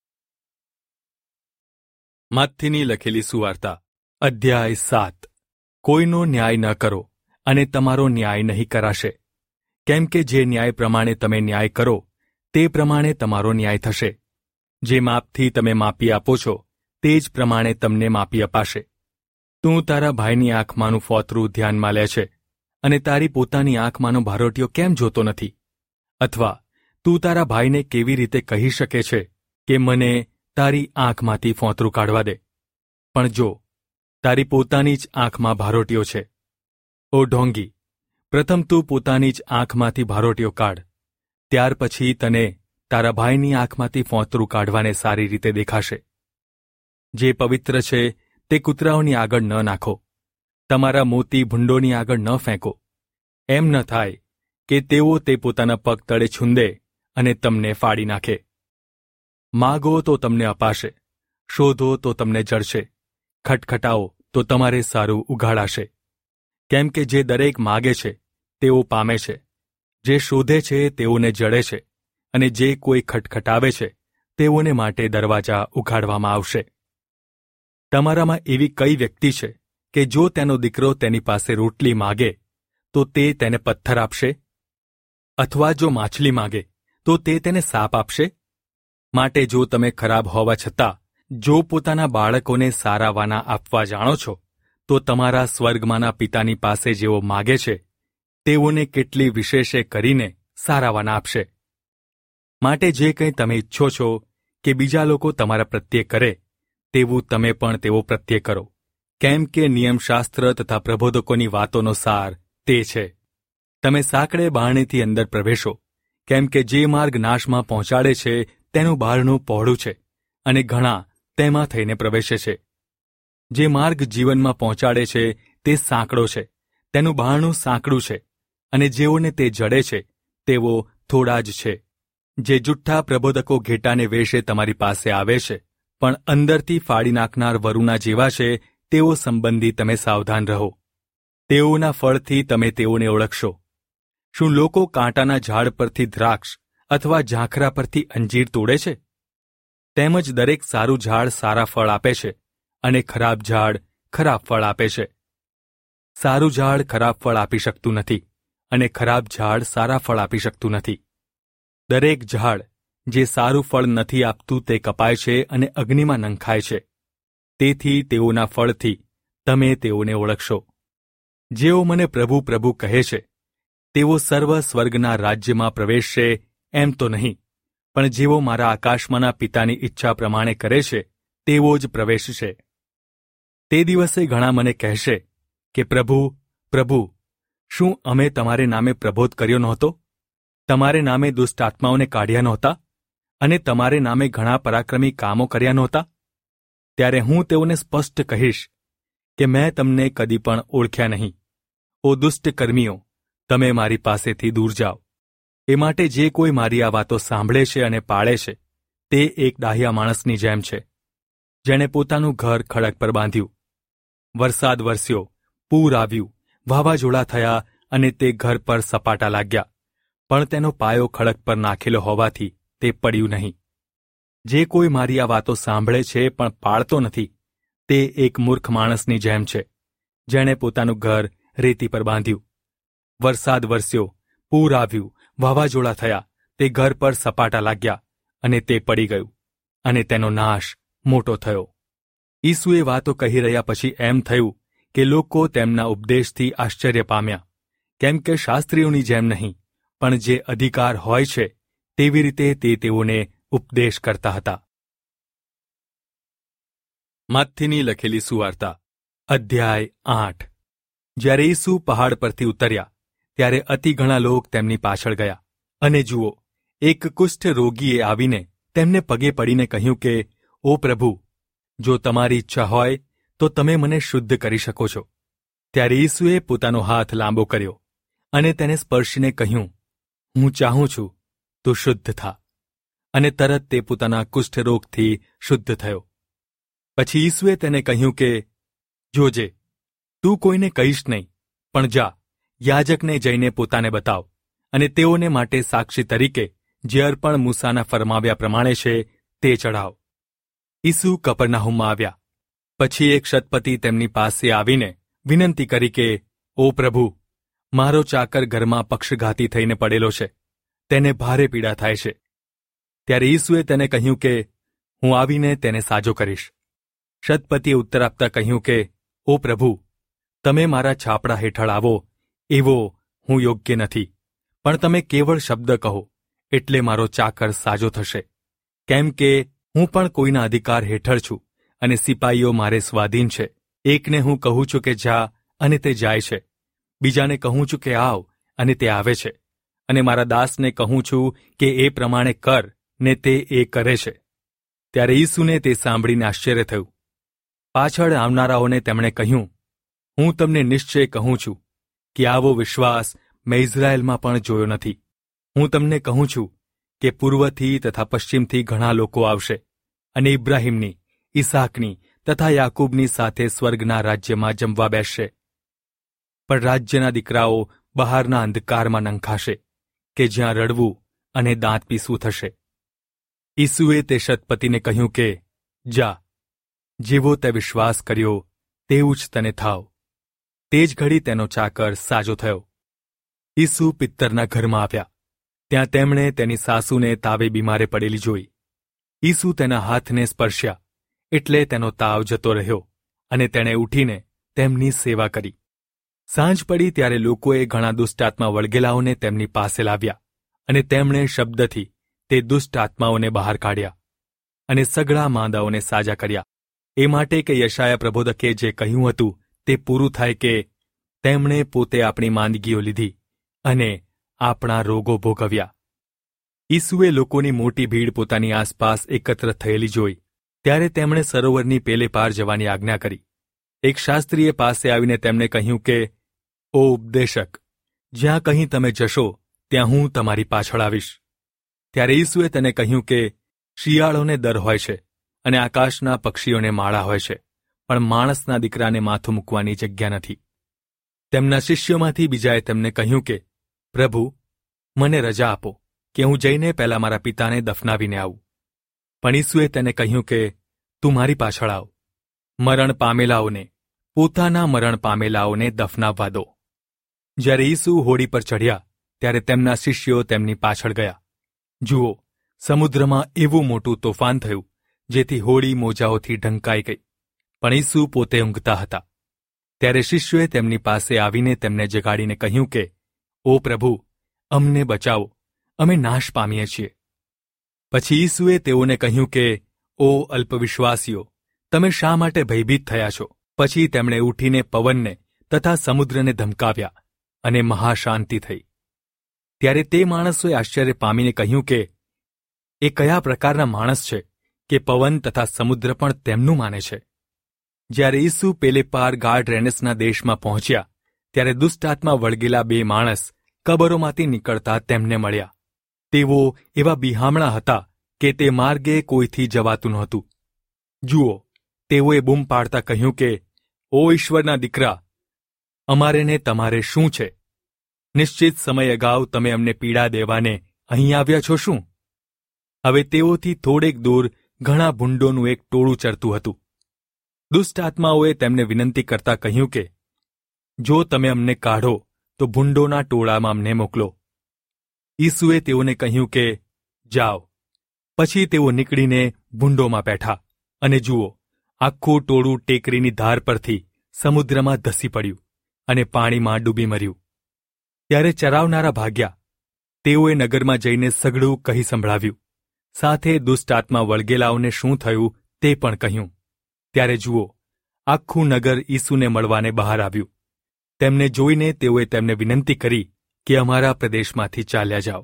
માથીની લખેલી સુવાર્તા, અધ્યાય 7. કોઈનો ન્યાય ન કરો, અને તમારો ન્યાય નહીં કરાશે. કેમ કે જે ન્યાય પ્રમાણે તમે ન્યાય કરો, તે પ્રમાણે તમારો ન્યાય થશે. જે માપથી તમે માપી આપો છો, તે જ પ્રમાણે તમને માપી અપાશે. તું તારા ભાઈની આંખમાંનું ફોતરું ધ્યાનમાં લે છે, અને તારી પોતાની આંખમાંનો ભારોટીયો કેમ જોતો નથી? અથવા તું તારા ભાઈને કેવી રીતે કહી શકે છે કે મને તારી આંખમાંથી ફોતરું કાઢવા દે? પણ જો તારી પોતાની જ આંખમાં ભારોટીયો છે, ઓ ઢોંગી, પ્રથમ તું પોતાની જ આંખમાંથી ભારોટીયો કાઢ, ત્યાર પછી તને તારા ભાઈની આંખમાંથી ફોતરું કાઢવાને સારી રીતે દેખાશે. જે પવિત્ર છે તે કૂતરાઓની આગળ ન નાખો, તમારા મોતી ભૂંડોની આગળ ન ફેંકો. એમ ન થાય કે તેઓ તે પોતાના પગ તળે છૂંદે અને તમને ફાડી નાખે. માગો તો તમને અપાશે, શોધો તો તમને જળશે, ખટખટાવો તો તમારે સારું ઉઘાડાશે. કેમ કે જે દરેક માગે છે તેઓ પામે છે, જે શોધે છે તેઓને જડે છે, અને જે કોઈ ખટખટાવે છે તેઓને માટે દરવાજા ઉઘાડવામાં આવશે. તમારામાં એવી કઈ વ્યક્તિ છે કે જો તેનો દીકરો તેની પાસે રોટલી માગે તો તે તેને પથ્થર આપશે? અથવા જો માછલી માગે તો તે તેને સાપ આપશે? માટે જો તમે ખરાબ હોવા છતાં જો પોતાના બાળકોને સારા વાના આપવા જાણો છો, તો તમારા સ્વર્ગમાંના પિતાની પાસે જેઓ માગે છે તેઓને કેટલી વિશેષે કરીને સારા વાના આપશે. માટે જે કંઈ તમે ઈચ્છો છો કે બીજા લોકો તમારા પ્રત્યે કરે, તેવું તમે પણ તેઓ પ્રત્યે કરો. કેમ કે નિયમશાસ્ત્ર તથા પ્રબોધકોની વાતોનો સાર તે છે. તમે સાંકડે બારણેથી અંદર પ્રવેશો, કેમ કે જે માર્ગ નાશમાં પહોંચાડે છે તેનું બારણું પહોળું છે, અને ઘણા તેમાં થઈને પ્રવેશે છે. જે માર્ગ જીવનમાં પહોંચાડે છે તે સાંકડો છે, તેનું બારણું સાંકડું છે, અને જેઓને તે જડે છે તેઓ થોડા જ છે. જે જુઠ્ઠા પ્રબોધકો ઘેટાને વેશે તમારી પાસે આવે છે, પણ અંદરથી ફાડી નાખનાર વરુના જેવા છે, તેઓ સંબંધી તમે સાવધાન રહો. તેઓના ફળથી તમે તેઓને ઓળખશો. શું લોકો કાંટાના ઝાડ પરથી દ્રાક્ષ અથવા ઝાંખરા પરથી અંજીર તોડે છે? તેમજ દરેક સારું ઝાડ સારા ફળ આપે છે, અને ખરાબ ઝાડ ખરાબ ફળ આપે છે. સારું ઝાડ ખરાબ ફળ આપી શકતું નથી, અને ખરાબ ઝાડ સારા ફળ આપી શકતું નથી. દરેક ઝાડ જે સારું ફળ નથી આપતું તે કપાય છે અને અગ્નિમાં નંખાય છે. તેથી તેઓના ફળથી તમે તેઓને ઓળખશો. જેઓ મને પ્રભુ પ્રભુ કહે છે, તેઓ સર્વ સ્વર્ગના રાજ્યમાં પ્રવેશશે એમ તો નહીં, પણ જેઓ મારા આકાશમાંના પિતાની ઈચ્છા પ્રમાણે કરે છે તેઓ જ પ્રવેશશે. તે દિવસે ઘણા મને કહેશે કે પ્રભુ, પ્રભુ, શું અમે તમારે નામે પ્રબોધ કર્યો નહોતો? તમારે નામે દુષ્ટ આત્માઓને કાઢ્યા નહોતા? અને તમારે નામે ઘણા પરાક્રમી કામો કર્યા નહોતા? ત્યારે હું તેઓને સ્પષ્ટ કહીશ કે મેં તમને કદી પણ ઓળખ્યા નહીં. ઓ દુષ્ટ કર્મીઓ, તમે મારી પાસેથી દૂર જાઓ. એ માટે જે કોઈ મારી આ વાતો સાંભળે છે અને પાળે છે તે એક ડાહ્યા માણસની જેમ છે, જેણે પોતાનું ઘર ખડક પર બાંધ્યું. વરસાદ વરસ્યો, પૂર આવ્યું, વાવાઝોડા થયા અને તે ઘર પર સપાટા લાગ્યા, પણ તેનો પાયો ખડક પર નાખેલો હોવાથી તે પડ્યું નહીં. જે કોઈ મારી આ વાતો સાંભળે છે પણ પાળતો નથી તે એક મૂર્ખ માણસની જેમ છે, જેણે પોતાનું ઘર રેતી પર બાંધ્યું. વરસાદ વરસ્યો, પૂર આવ્યું, વાવાઝોડા થયા, તે ઘર પર સપાટા લાગ્યા અને તે પડી ગયું અને તેનો નાશ મોટો થયો. ઈસુએ વાતો કહી રહ્યા પછી એમ થયું કે લોકો તેમના ઉપદેશથી આશ્ચર્ય પામ્યા, કેમ કે શાસ્ત્રીઓની જેમ નહીં, પણ જે અધિકાર હોય છે તેવી રીતે તે તેઓને ઉપદેશ કરતા હતા. માથીની લખેલી સુવાર્તા અધ્યાય 8. જ્યારે ઈસુ પહાડ પરથી ઉતર્યા ત્યારે અતિ ઘણા લોક તેમની પાછળ ગયા. અને જુઓ, એક કુષ્ઠ રોગીએ આવીને તેમને પગે પડીને કહ્યું કે, ઓ પ્રભુ, જો તમારી ઈચ્છા હોય તો તમે મને શુદ્ધ કરી શકો છો. ત્યારે ઈસુએ પોતાનો હાથ લાંબો કર્યો અને તેને સ્પર્શીને કહ્યું, હું ચાહું છું, તું શુદ્ધ થા. અને તરત તે પોતાના કુષ્ઠરોગથી શુદ્ધ થયો. પછી ઈસુએ તેને કહ્યું કે, જોજે, તું કોઈને કહીશ નહીં, પણ જા, યાજકને જઈને પોતાને બતાવ અને તેઓને માટે સાક્ષી તરીકે જે અર્પણ મૂસાના ફરમાવ્યા પ્રમાણે છે તે ચઢાવ. ઈસુ કપરનાહુમમાં આવ્યા. પછી એક શતપતિ તેમની પાસે આવીને વિનંતી કરી કે, ઓ પ્રભુ, મારો ચાકર ઘરમાં પક્ષઘાતી થઈને પડેલો છે, તેને ભારે પીડા થાય છે. ત્યારે ઈસુએ તેને કહ્યું કે, હું આવીને તેને સાજો કરીશ. શતપતિએ ઉત્તર આપતા કહ્યું કે, ઓ પ્રભુ, તમે મારા છાપડા હેઠળ આવો એવો હું યોગ્ય નથી, પણ તમે કેવળ શબ્દ કહો એટલે મારો ચાકર સાજો થશે. કેમ કે હું પણ કોઈના અધિકાર હેઠળ છું અને સિપાઈઓ મારે સ્વાધીન છે. એકને હું કહું છું કે જા અને તે જાય છે, બીજાને કહું છું કે આવ અને તે આવે છે, અને મારા દાસને કહું છું કે એ પ્રમાણે કર ને તે એ કરે છે. ત્યારે ઈસુને તે સાંભળીને આશ્ચર્ય થયું. પાછળ આવનારાઓને તેમણે કહ્યું, હું તમને નિશ્ચય કહું છું કે આવો વિશ્વાસ મેં ઇઝરાયેલમાં પણ જોયો નથી. હું તમને કહું છું કે પૂર્વથી તથા પશ્ચિમથી ઘણા લોકો આવશે અને ઇબ્રાહીમની, ઈસાકની તથા યાકૂબની સાથે સ્વર્ગના રાજ્યમાં જમવા બેસશે. પણ રાજ્યના દીકરાઓ બહારના અંધકારમાં નંખાશે, કે જ્યાં રડવું અને દાંત પીસવું થશે. ઈસુએ તે શતપતિને કહ્યું કે, જા, જેવો તે વિશ્વાસ કર્યો તેવું જ તને થાવ. તે જ ઘડી તેનો ચાકર સાજો થયો. ઈસુ પિત્તરના ઘરમાં આવ્યા. ત્યાં તેમણે તેની સાસુને તાવે બીમારે પડેલી જોઈ. ઈસુ તેના હાથને સ્પર્શ્યા એટલે તેનો તાવ જતો રહ્યો અને તેણે ઉઠીને તેમની સેવા કરી. સાંજ પડી ત્યારે લોકોએ ઘણા દુષ્ટાત્મા વળગેલાઓને તેમની પાસે લાવ્યા અને તેમણે શબ્દથી તે દુષ્ટ આત્માઓને બહાર કાઢ્યા અને સઘળા માંદાઓને સાજા કર્યા. એ માટે કે યશાયા પ્રબોધકે જે કહ્યું હતું તે પૂરું થાય કે, તેમણે પોતે આપણી માંદગીઓ લીધી અને આપણા રોગો ભોગવ્યા. ઈસુએ લોકોની મોટી ભીડ પોતાની આસપાસ એકત્ર થયેલી જોઈ ત્યારે તેમણે સરોવરની પેલે પાર જવાની આજ્ઞા કરી. એક શાસ્ત્રીએ પાસે આવીને તેમને કહ્યું કે, ઓ ઉપદેશક, જ્યાં કંઈ તમે જશો ત્યાં હું તમારી પાછળ આવીશ. ત્યારે ઈસુએ તેને કહ્યું કે, શિયાળોને દર હોય છે અને આકાશના પક્ષીઓને માળા હોય છે, પણ માણસના દીકરાને માથું મૂકવાની જગ્યા નથી. તેમના શિષ્યોમાંથી બીજાએ તેમને કહ્યું કે, પ્રભુ, મને રજા આપો કે હું જઈને પહેલાં મારા પિતાને દફનાવીને આવું. પણ ઈસુએ તેને કહ્યું કે, તું મારી પાછળ આવ. મરણ પામેલાઓને, પોતાના મરણ પામેલાઓને દફનાવવા દો. જ્યારે ઈસુ હોડી પર ચઢ્યા ત્યારે તેમના શિષ્યો તેમની પાછળ ગયા. જુઓ, સમુદ્રમાં એવું મોટું તોફાન થયું જેથી હોડી મોજાઓથી ઢંકાઈ ગઈ, પણ ઈસુ પોતે ઊંઘતા હતા. ત્યારે શિષ્યોએ તેમની પાસે આવીને તેમને જગાડીને કહ્યું કે, ઓ પ્રભુ, અમને બચાવો, અમે નાશ પામીએ છીએ. પછી ઈસુએ તેઓને કહ્યું કે, ઓ અલ્પવિશ્વાસીઓ, તમે શા માટે ભયભીત થયા છો? પછી તેમણે ઉઠીને પવનને તથા સમુદ્રને ધમકાવ્યા અને મહાશાંતિ થઈ. ત્યારે તે માણસોએ આશ્ચર્ય પામીને કહ્યું કે, એ કયા પ્રકારના માણસ છે કે પવન તથા સમુદ્ર પણ તેમનું માને છે? જ્યારે ઈસુ પેલે પાર ગાડ રેનેસના દેશમાં પહોંચ્યા ત્યારે દુષ્ટાત્મા વળગેલા 2 માણસ કબરોમાંથી નીકળતા તેમને મળ્યા. તેઓ એવા બિહામણા હતા કે તે માર્ગે કોઈથી જવાતું નહોતું. જુઓ, તેઓએ બૂમ પાડતા કહ્યું કે, ઓ ઈશ્વરના દીકરા, અમારે ને તમારે શું છે? નિશ્ચિત સમય અગાઉ તમે અમને પીડા દેવાને અહીં આવ્યા છો શું? હવે તેઓથી થોડેક દૂર ઘણા ભૂંડોનું એક ટોળું ચરતું હતું. દુષ્ટ આત્માઓએ તેમને વિનંતી કરતા કહ્યું કે, જો તમે અમને કાઢો તો ભૂંડોના ટોળામાં અમને મોકલો. ઈસુએ તેઓને કહ્યું કે, જાઓ. પછી તેઓ નીકળીને ભૂંડોમાં બેઠા, અને જુઓ, આખું ટોળું ટેકરીની ધાર પરથી સમુદ્રમાં ધસી પડ્યું અને પાણીમાં ડૂબી મર્યું. ત્યારે ચરાવનારા ભાગ્યા. તેઓએ નગરમાં જઈને સઘળું કહી સંભળાવ્યું, સાથે દુષ્ટ આત્મા વળગેલાઓને શું થયું તે પણ કહ્યું. ત્યારે જુઓ, આખું નગર ઈસુને મળવાને બહાર આવ્યું. તેમને જોઈને તેઓએ તેમને વિનંતી કરી કે અમારા પ્રદેશમાંથી ચાલ્યા જાઓ.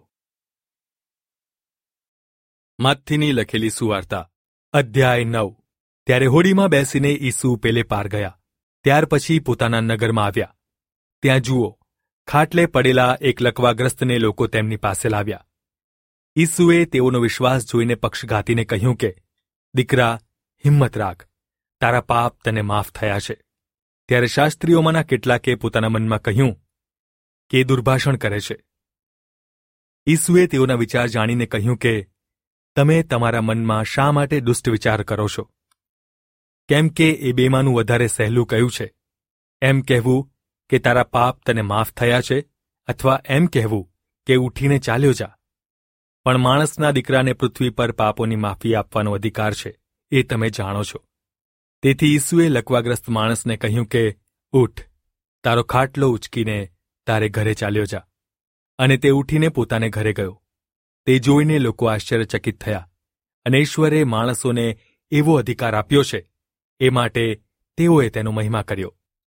માથીની લખેલી સુવાર્તા અધ્યાય 9. ત્યારે હોડીમાં બેસીને ઈસુ પેલે પાર ગયા. ત્યાર પછી પોતાના નગરમાં આવ્યા. ત્યાં જુઓ, ખાટલે પડેલા એક લકવાગ્રસ્તને લોકો તેમની પાસે લાવ્યા. ઈસુએ તેઓનો વિશ્વાસ જોઈને પક્ષઘાતીને કહ્યું કે, દીકરા, હિંમત રાખ, તારા પાપ તને માફ થયા છે. ત્યારે શાસ્ત્રીઓમાંના કેટલાકે પોતાના મનમાં કહ્યું કે એ દુર્ભાષણ કરે છે. ઈસુએ તેઓના વિચાર જાણીને કહ્યું કે, તમે તમારા મનમાં શા માટે દુષ્ટ વિચાર કરો છો? કેમ કે એ બેમાંનું વધારે સહેલું કયું છે, એમ કહેવું કે તારા પાપ તને માફ થયા છે, અથવા એમ કહેવું કે ઉઠીને ચાલ્યો જા? પણ માણસના દીકરાને પૃથ્વી પર પાપોની માફી આપવાનો અધિકાર છે, એ તમે જાણો છો. તેથી ઈસુએ લકવાગ્રસ્ત માણસને કહ્યું કે, ઉઠ, તારો ખાટલો ઉચકીને તારે ઘરે ચાલ્યો જા. અને તે ઉઠીને પોતાને ઘરે ગયો. તે જોઈને લોકો આશ્ચર્યચકિત થયા, અને ઈશ્વરે માણસોને એવો અધિકાર આપ્યો છે, એ માટે તેઓએ તેનો મહિમા કર્યો.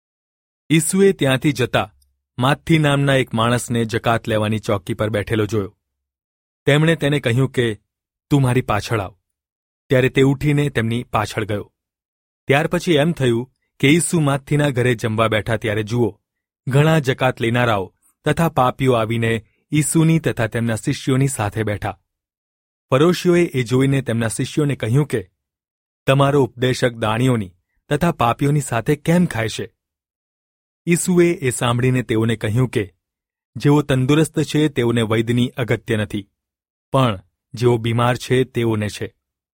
ઈસુએ ત્યાંથી જતા માથી નામના એક માણસને જકાત લેવાની ચોકી પર બેઠેલો જોયો. તેમણે તેને કહ્યું કે, તું મારી પાછળ આવ. ત્યારે તે ઉઠીને તેમની પાછળ ગયો. ત્યાર પછી એમ થયું કે ઈસુ માથીના ઘરે જમવા બેઠા ત્યારે જુઓ, ઘણા જકાત લેનારાઓ તથા પાપીઓ આવીને ઈસુની તથા તેમના શિષ્યોની સાથે બેઠા. ફરોશીઓએ એ જોઈને તેમના શિષ્યોને કહ્યું કે, તમારો ઉપદેશક દાણીઓની તથા પાપીઓની સાથે કેમ ખાય છે? ઈસુએ એ સાંભળીને તેઓને કહ્યું કે, જેઓ તંદુરસ્ત છે તેઓને વૈદ્યની અગત્ય નથી, પણ જેઓ બીમાર છે તેઓને છે.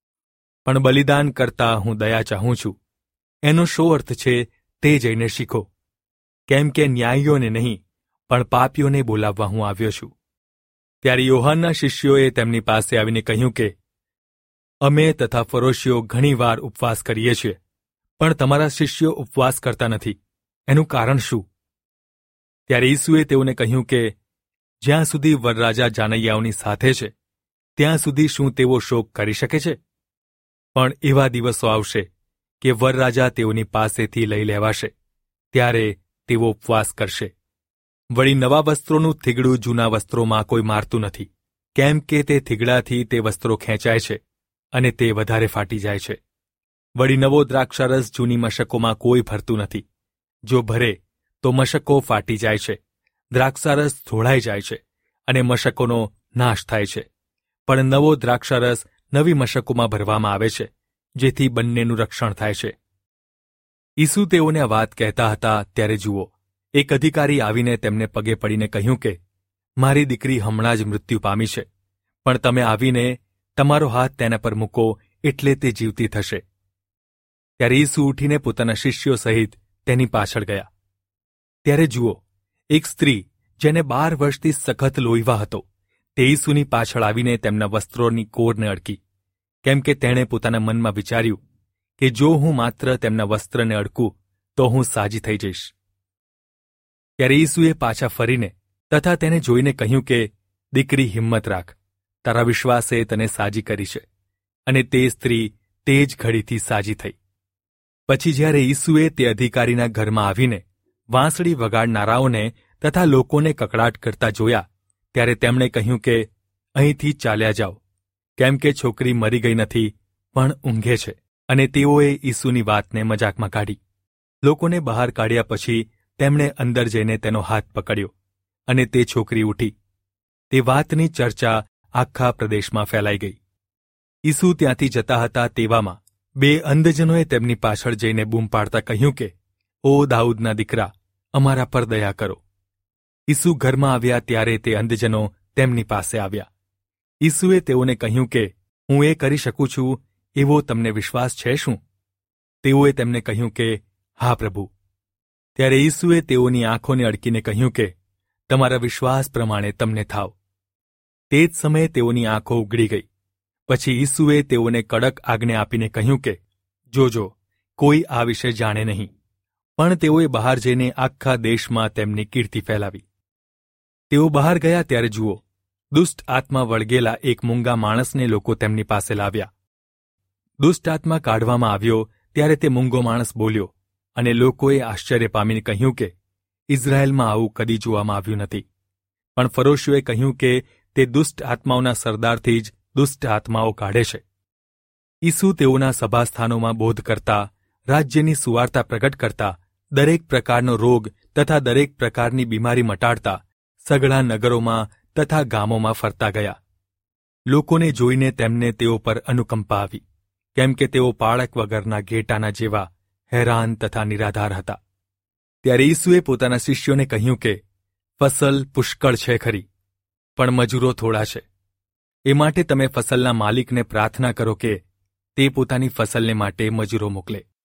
પણ બલિદાન કરતા હું દયા ચાહું છું. એનો શો અર્થ છે તે જઈને શીખો. કેમ કે ન્યાયીઓને નહીં, પણ પાપીઓને બોલાવવા હું આવ્યો છું. ત્યારે યોહાનના શિષ્યોએ તેમની પાસે આવીને કહ્યું કે, અમે તથા ફરોશીઓ ઘણીવાર ઉપવાસ કરીએ છીએ, પણ તમારા શિષ્યો ઉપવાસ કરતા નથી. એનું કારણ શું? ત્યારે ઈસુએ તેઓને કહ્યું કે, જ્યાં સુધી વરરાજા જાનૈયાઓની સાથે છે, ત્યાં સુધી શું તેઓ શોક કરી શકે છે? પણ એવા દિવસો આવશે કે વરરાજા તેઓની પાસેથી લઈ લેવાશે, ત્યારે તેઓ ઉપવાસ કરશે. વળી નવા વસ્ત્રોનું થીગડું જૂના વસ્ત્રોમાં કોઈ મારતું નથી, કેમ કે તે થીગડાથી તે વસ્ત્રો ખેંચાય છે, અને તે વધારે ફાટી જાય છે. વળી નવો દ્રાક્ષારસ જૂની મશકોમાં કોઈ ભરતું નથી. જો ભરે તો મશકો ફાટી જાય છે, દ્રાક્ષારસ ધોળાઈ જાય છે, અને મશકોનો નાશ થાય છે. પણ નવો દ્રાક્ષારસ નવી મશકોમાં ભરવામાં આવે છે, જેથી બંનેનું રક્ષણ થાય છે. ઈસુ તેઓને આ વાત કહેતા હતા ત્યારે જુઓ, એક અધિકારી આવીને તેમને પગે પડીને કહ્યું કે, મારી દીકરી હમણાં જ મૃત્યુ પામી છે, પણ તમે આવીને તમારો હાથ તેના પર મૂકો એટલે તે જીવતી થશે. ત્યારે ઈસુ ઉઠીને પોતાના શિષ્યો સહિત તેની પાછળ ગયા. ત્યારે જુઓ, એક સ્ત્રી જેને 12 વર્ષથી સખત લોહીવા હતો, તે ઈસુની પાછળ આવીને તેમના વસ્ત્રોની કોરને અડકી, કેમ કે તેણે પોતાના મનમાં વિચાર્યું કે જો હું માત્ર તેમના વસ્ત્રને અડકું તો હું સાજી થઈ જઈશ. ત્યારે ઈસુએ પાછા ફરીને તથા તેને જોઈને કહ્યું કે, દીકરી, હિંમત રાખ, તારા વિશ્વાસે તને સાજી કરી છે. અને તે સ્ત્રી તે જ ઘડીથી સાજી થઈ. પછી જ્યારે ઈસુએ તે અધિકારીના ઘરમાં આવીને વાંસળી વગાડનારાઓને તથા લોકોને કકડાટ કરતા જોયા, ત્યારે તેમણે કહ્યું કે, અહીંથી ચાલ્યા જાઓ, કેમ કે છોકરી મરી ગઈ નથી પણ ઊંઘે છે. અને તેઓએ ઈસુની વાતને મજાકમાં કાઢી. લોકોને બહાર કાઢ્યા પછી તેમણે અંદર જઈને તેનો હાથ પકડ્યો અને તે છોકરી ઉઠી. તે વાતની ચર્ચા આખા પ્રદેશમાં ફેલાઈ ગઈ. ઈસુ ત્યાંથી જતા હતા તેવામાં 2 અંધજનોએ તેમની પાછળ જઈને બૂમ પાડતા કહ્યું કે, "ઓ દાઉદના દીકરા, અમારા પર દયા કરો." ઈસુ ઘરમાં આવ્યા ત્યારે તે અંધજનો તેમની પાસે આવ્યા. ઈસુએ તેઓને કહ્યું કે, "હું એ કરી શકું છું એવો તમને વિશ્વાસ છે શું?" તેઓએ તેમને કહ્યું કે, "હા પ્રભુ." ત્યારે ઈસુએ તેઓની આંખોને અડકીને કહ્યું કે, "તમારા વિશ્વાસ પ્રમાણે તમને થાવ." તે જ સમયે તેઓની આંખો ઉઘડી ગઈ. પછી ઈસુએ તેઓને કડક આજ્ઞા આપીને કહ્યું કે, "જોજો, કોઈ આ વિશે જાણે નહીં." પણ તેઓએ બહાર જઈને આખા દેશમાં તેમની કીર્તિ ફેલાવી. તેઓ બહાર ગયા ત્યારે જુઓ, દુષ્ટ આત્મા વળગેલા એક મૂંગા માણસને લોકો તેમની પાસે લાવ્યા. દુષ્ટ આત્મા કાઢવામાં આવ્યો ત્યારે તે મૂંગો માણસ બોલ્યો, અને લોકોએ આશ્ચર્ય પામીને કહ્યું કે, "ઇઝરાયેલમાં આવું કદી જોવામાં આવ્યું નથી." પણ ફરોશીઓએ કહ્યું કે તે દુષ્ટ આત્માઓના સરદારથી જ દુષ્ટ આત્માઓ કાઢે છે. ઈસુ તેઓના સભાસ્થાનોમાં બોધ કરતા, રાજ્યની સુવાર્તા પ્રગટ કરતા, દરેક પ્રકારનો રોગ તથા દરેક પ્રકારની બીમારી મટાડતા સઘળા નગરોમાં તથા ગામોમાં ફરતા ગયા. લોકોને જોઈને તેમને તેઓ પર અનુકંપા આવી, કેમ કે તેઓ પાળક વગરના ઘેટાના જેવા હેરાન તથા નિરાધાર હતા. ત્યારે ઈસુએ પોતાના શિષ્યોને કહ્યું કે, "ફસલ પુષ્કળ છે ખરી, પણ મજૂરો થોડા છે. એ માટે તમે ફસલના માલિકને પ્રાર્થના કરો કે તે પોતાની ફસલને માટે મજૂરો મોકલે."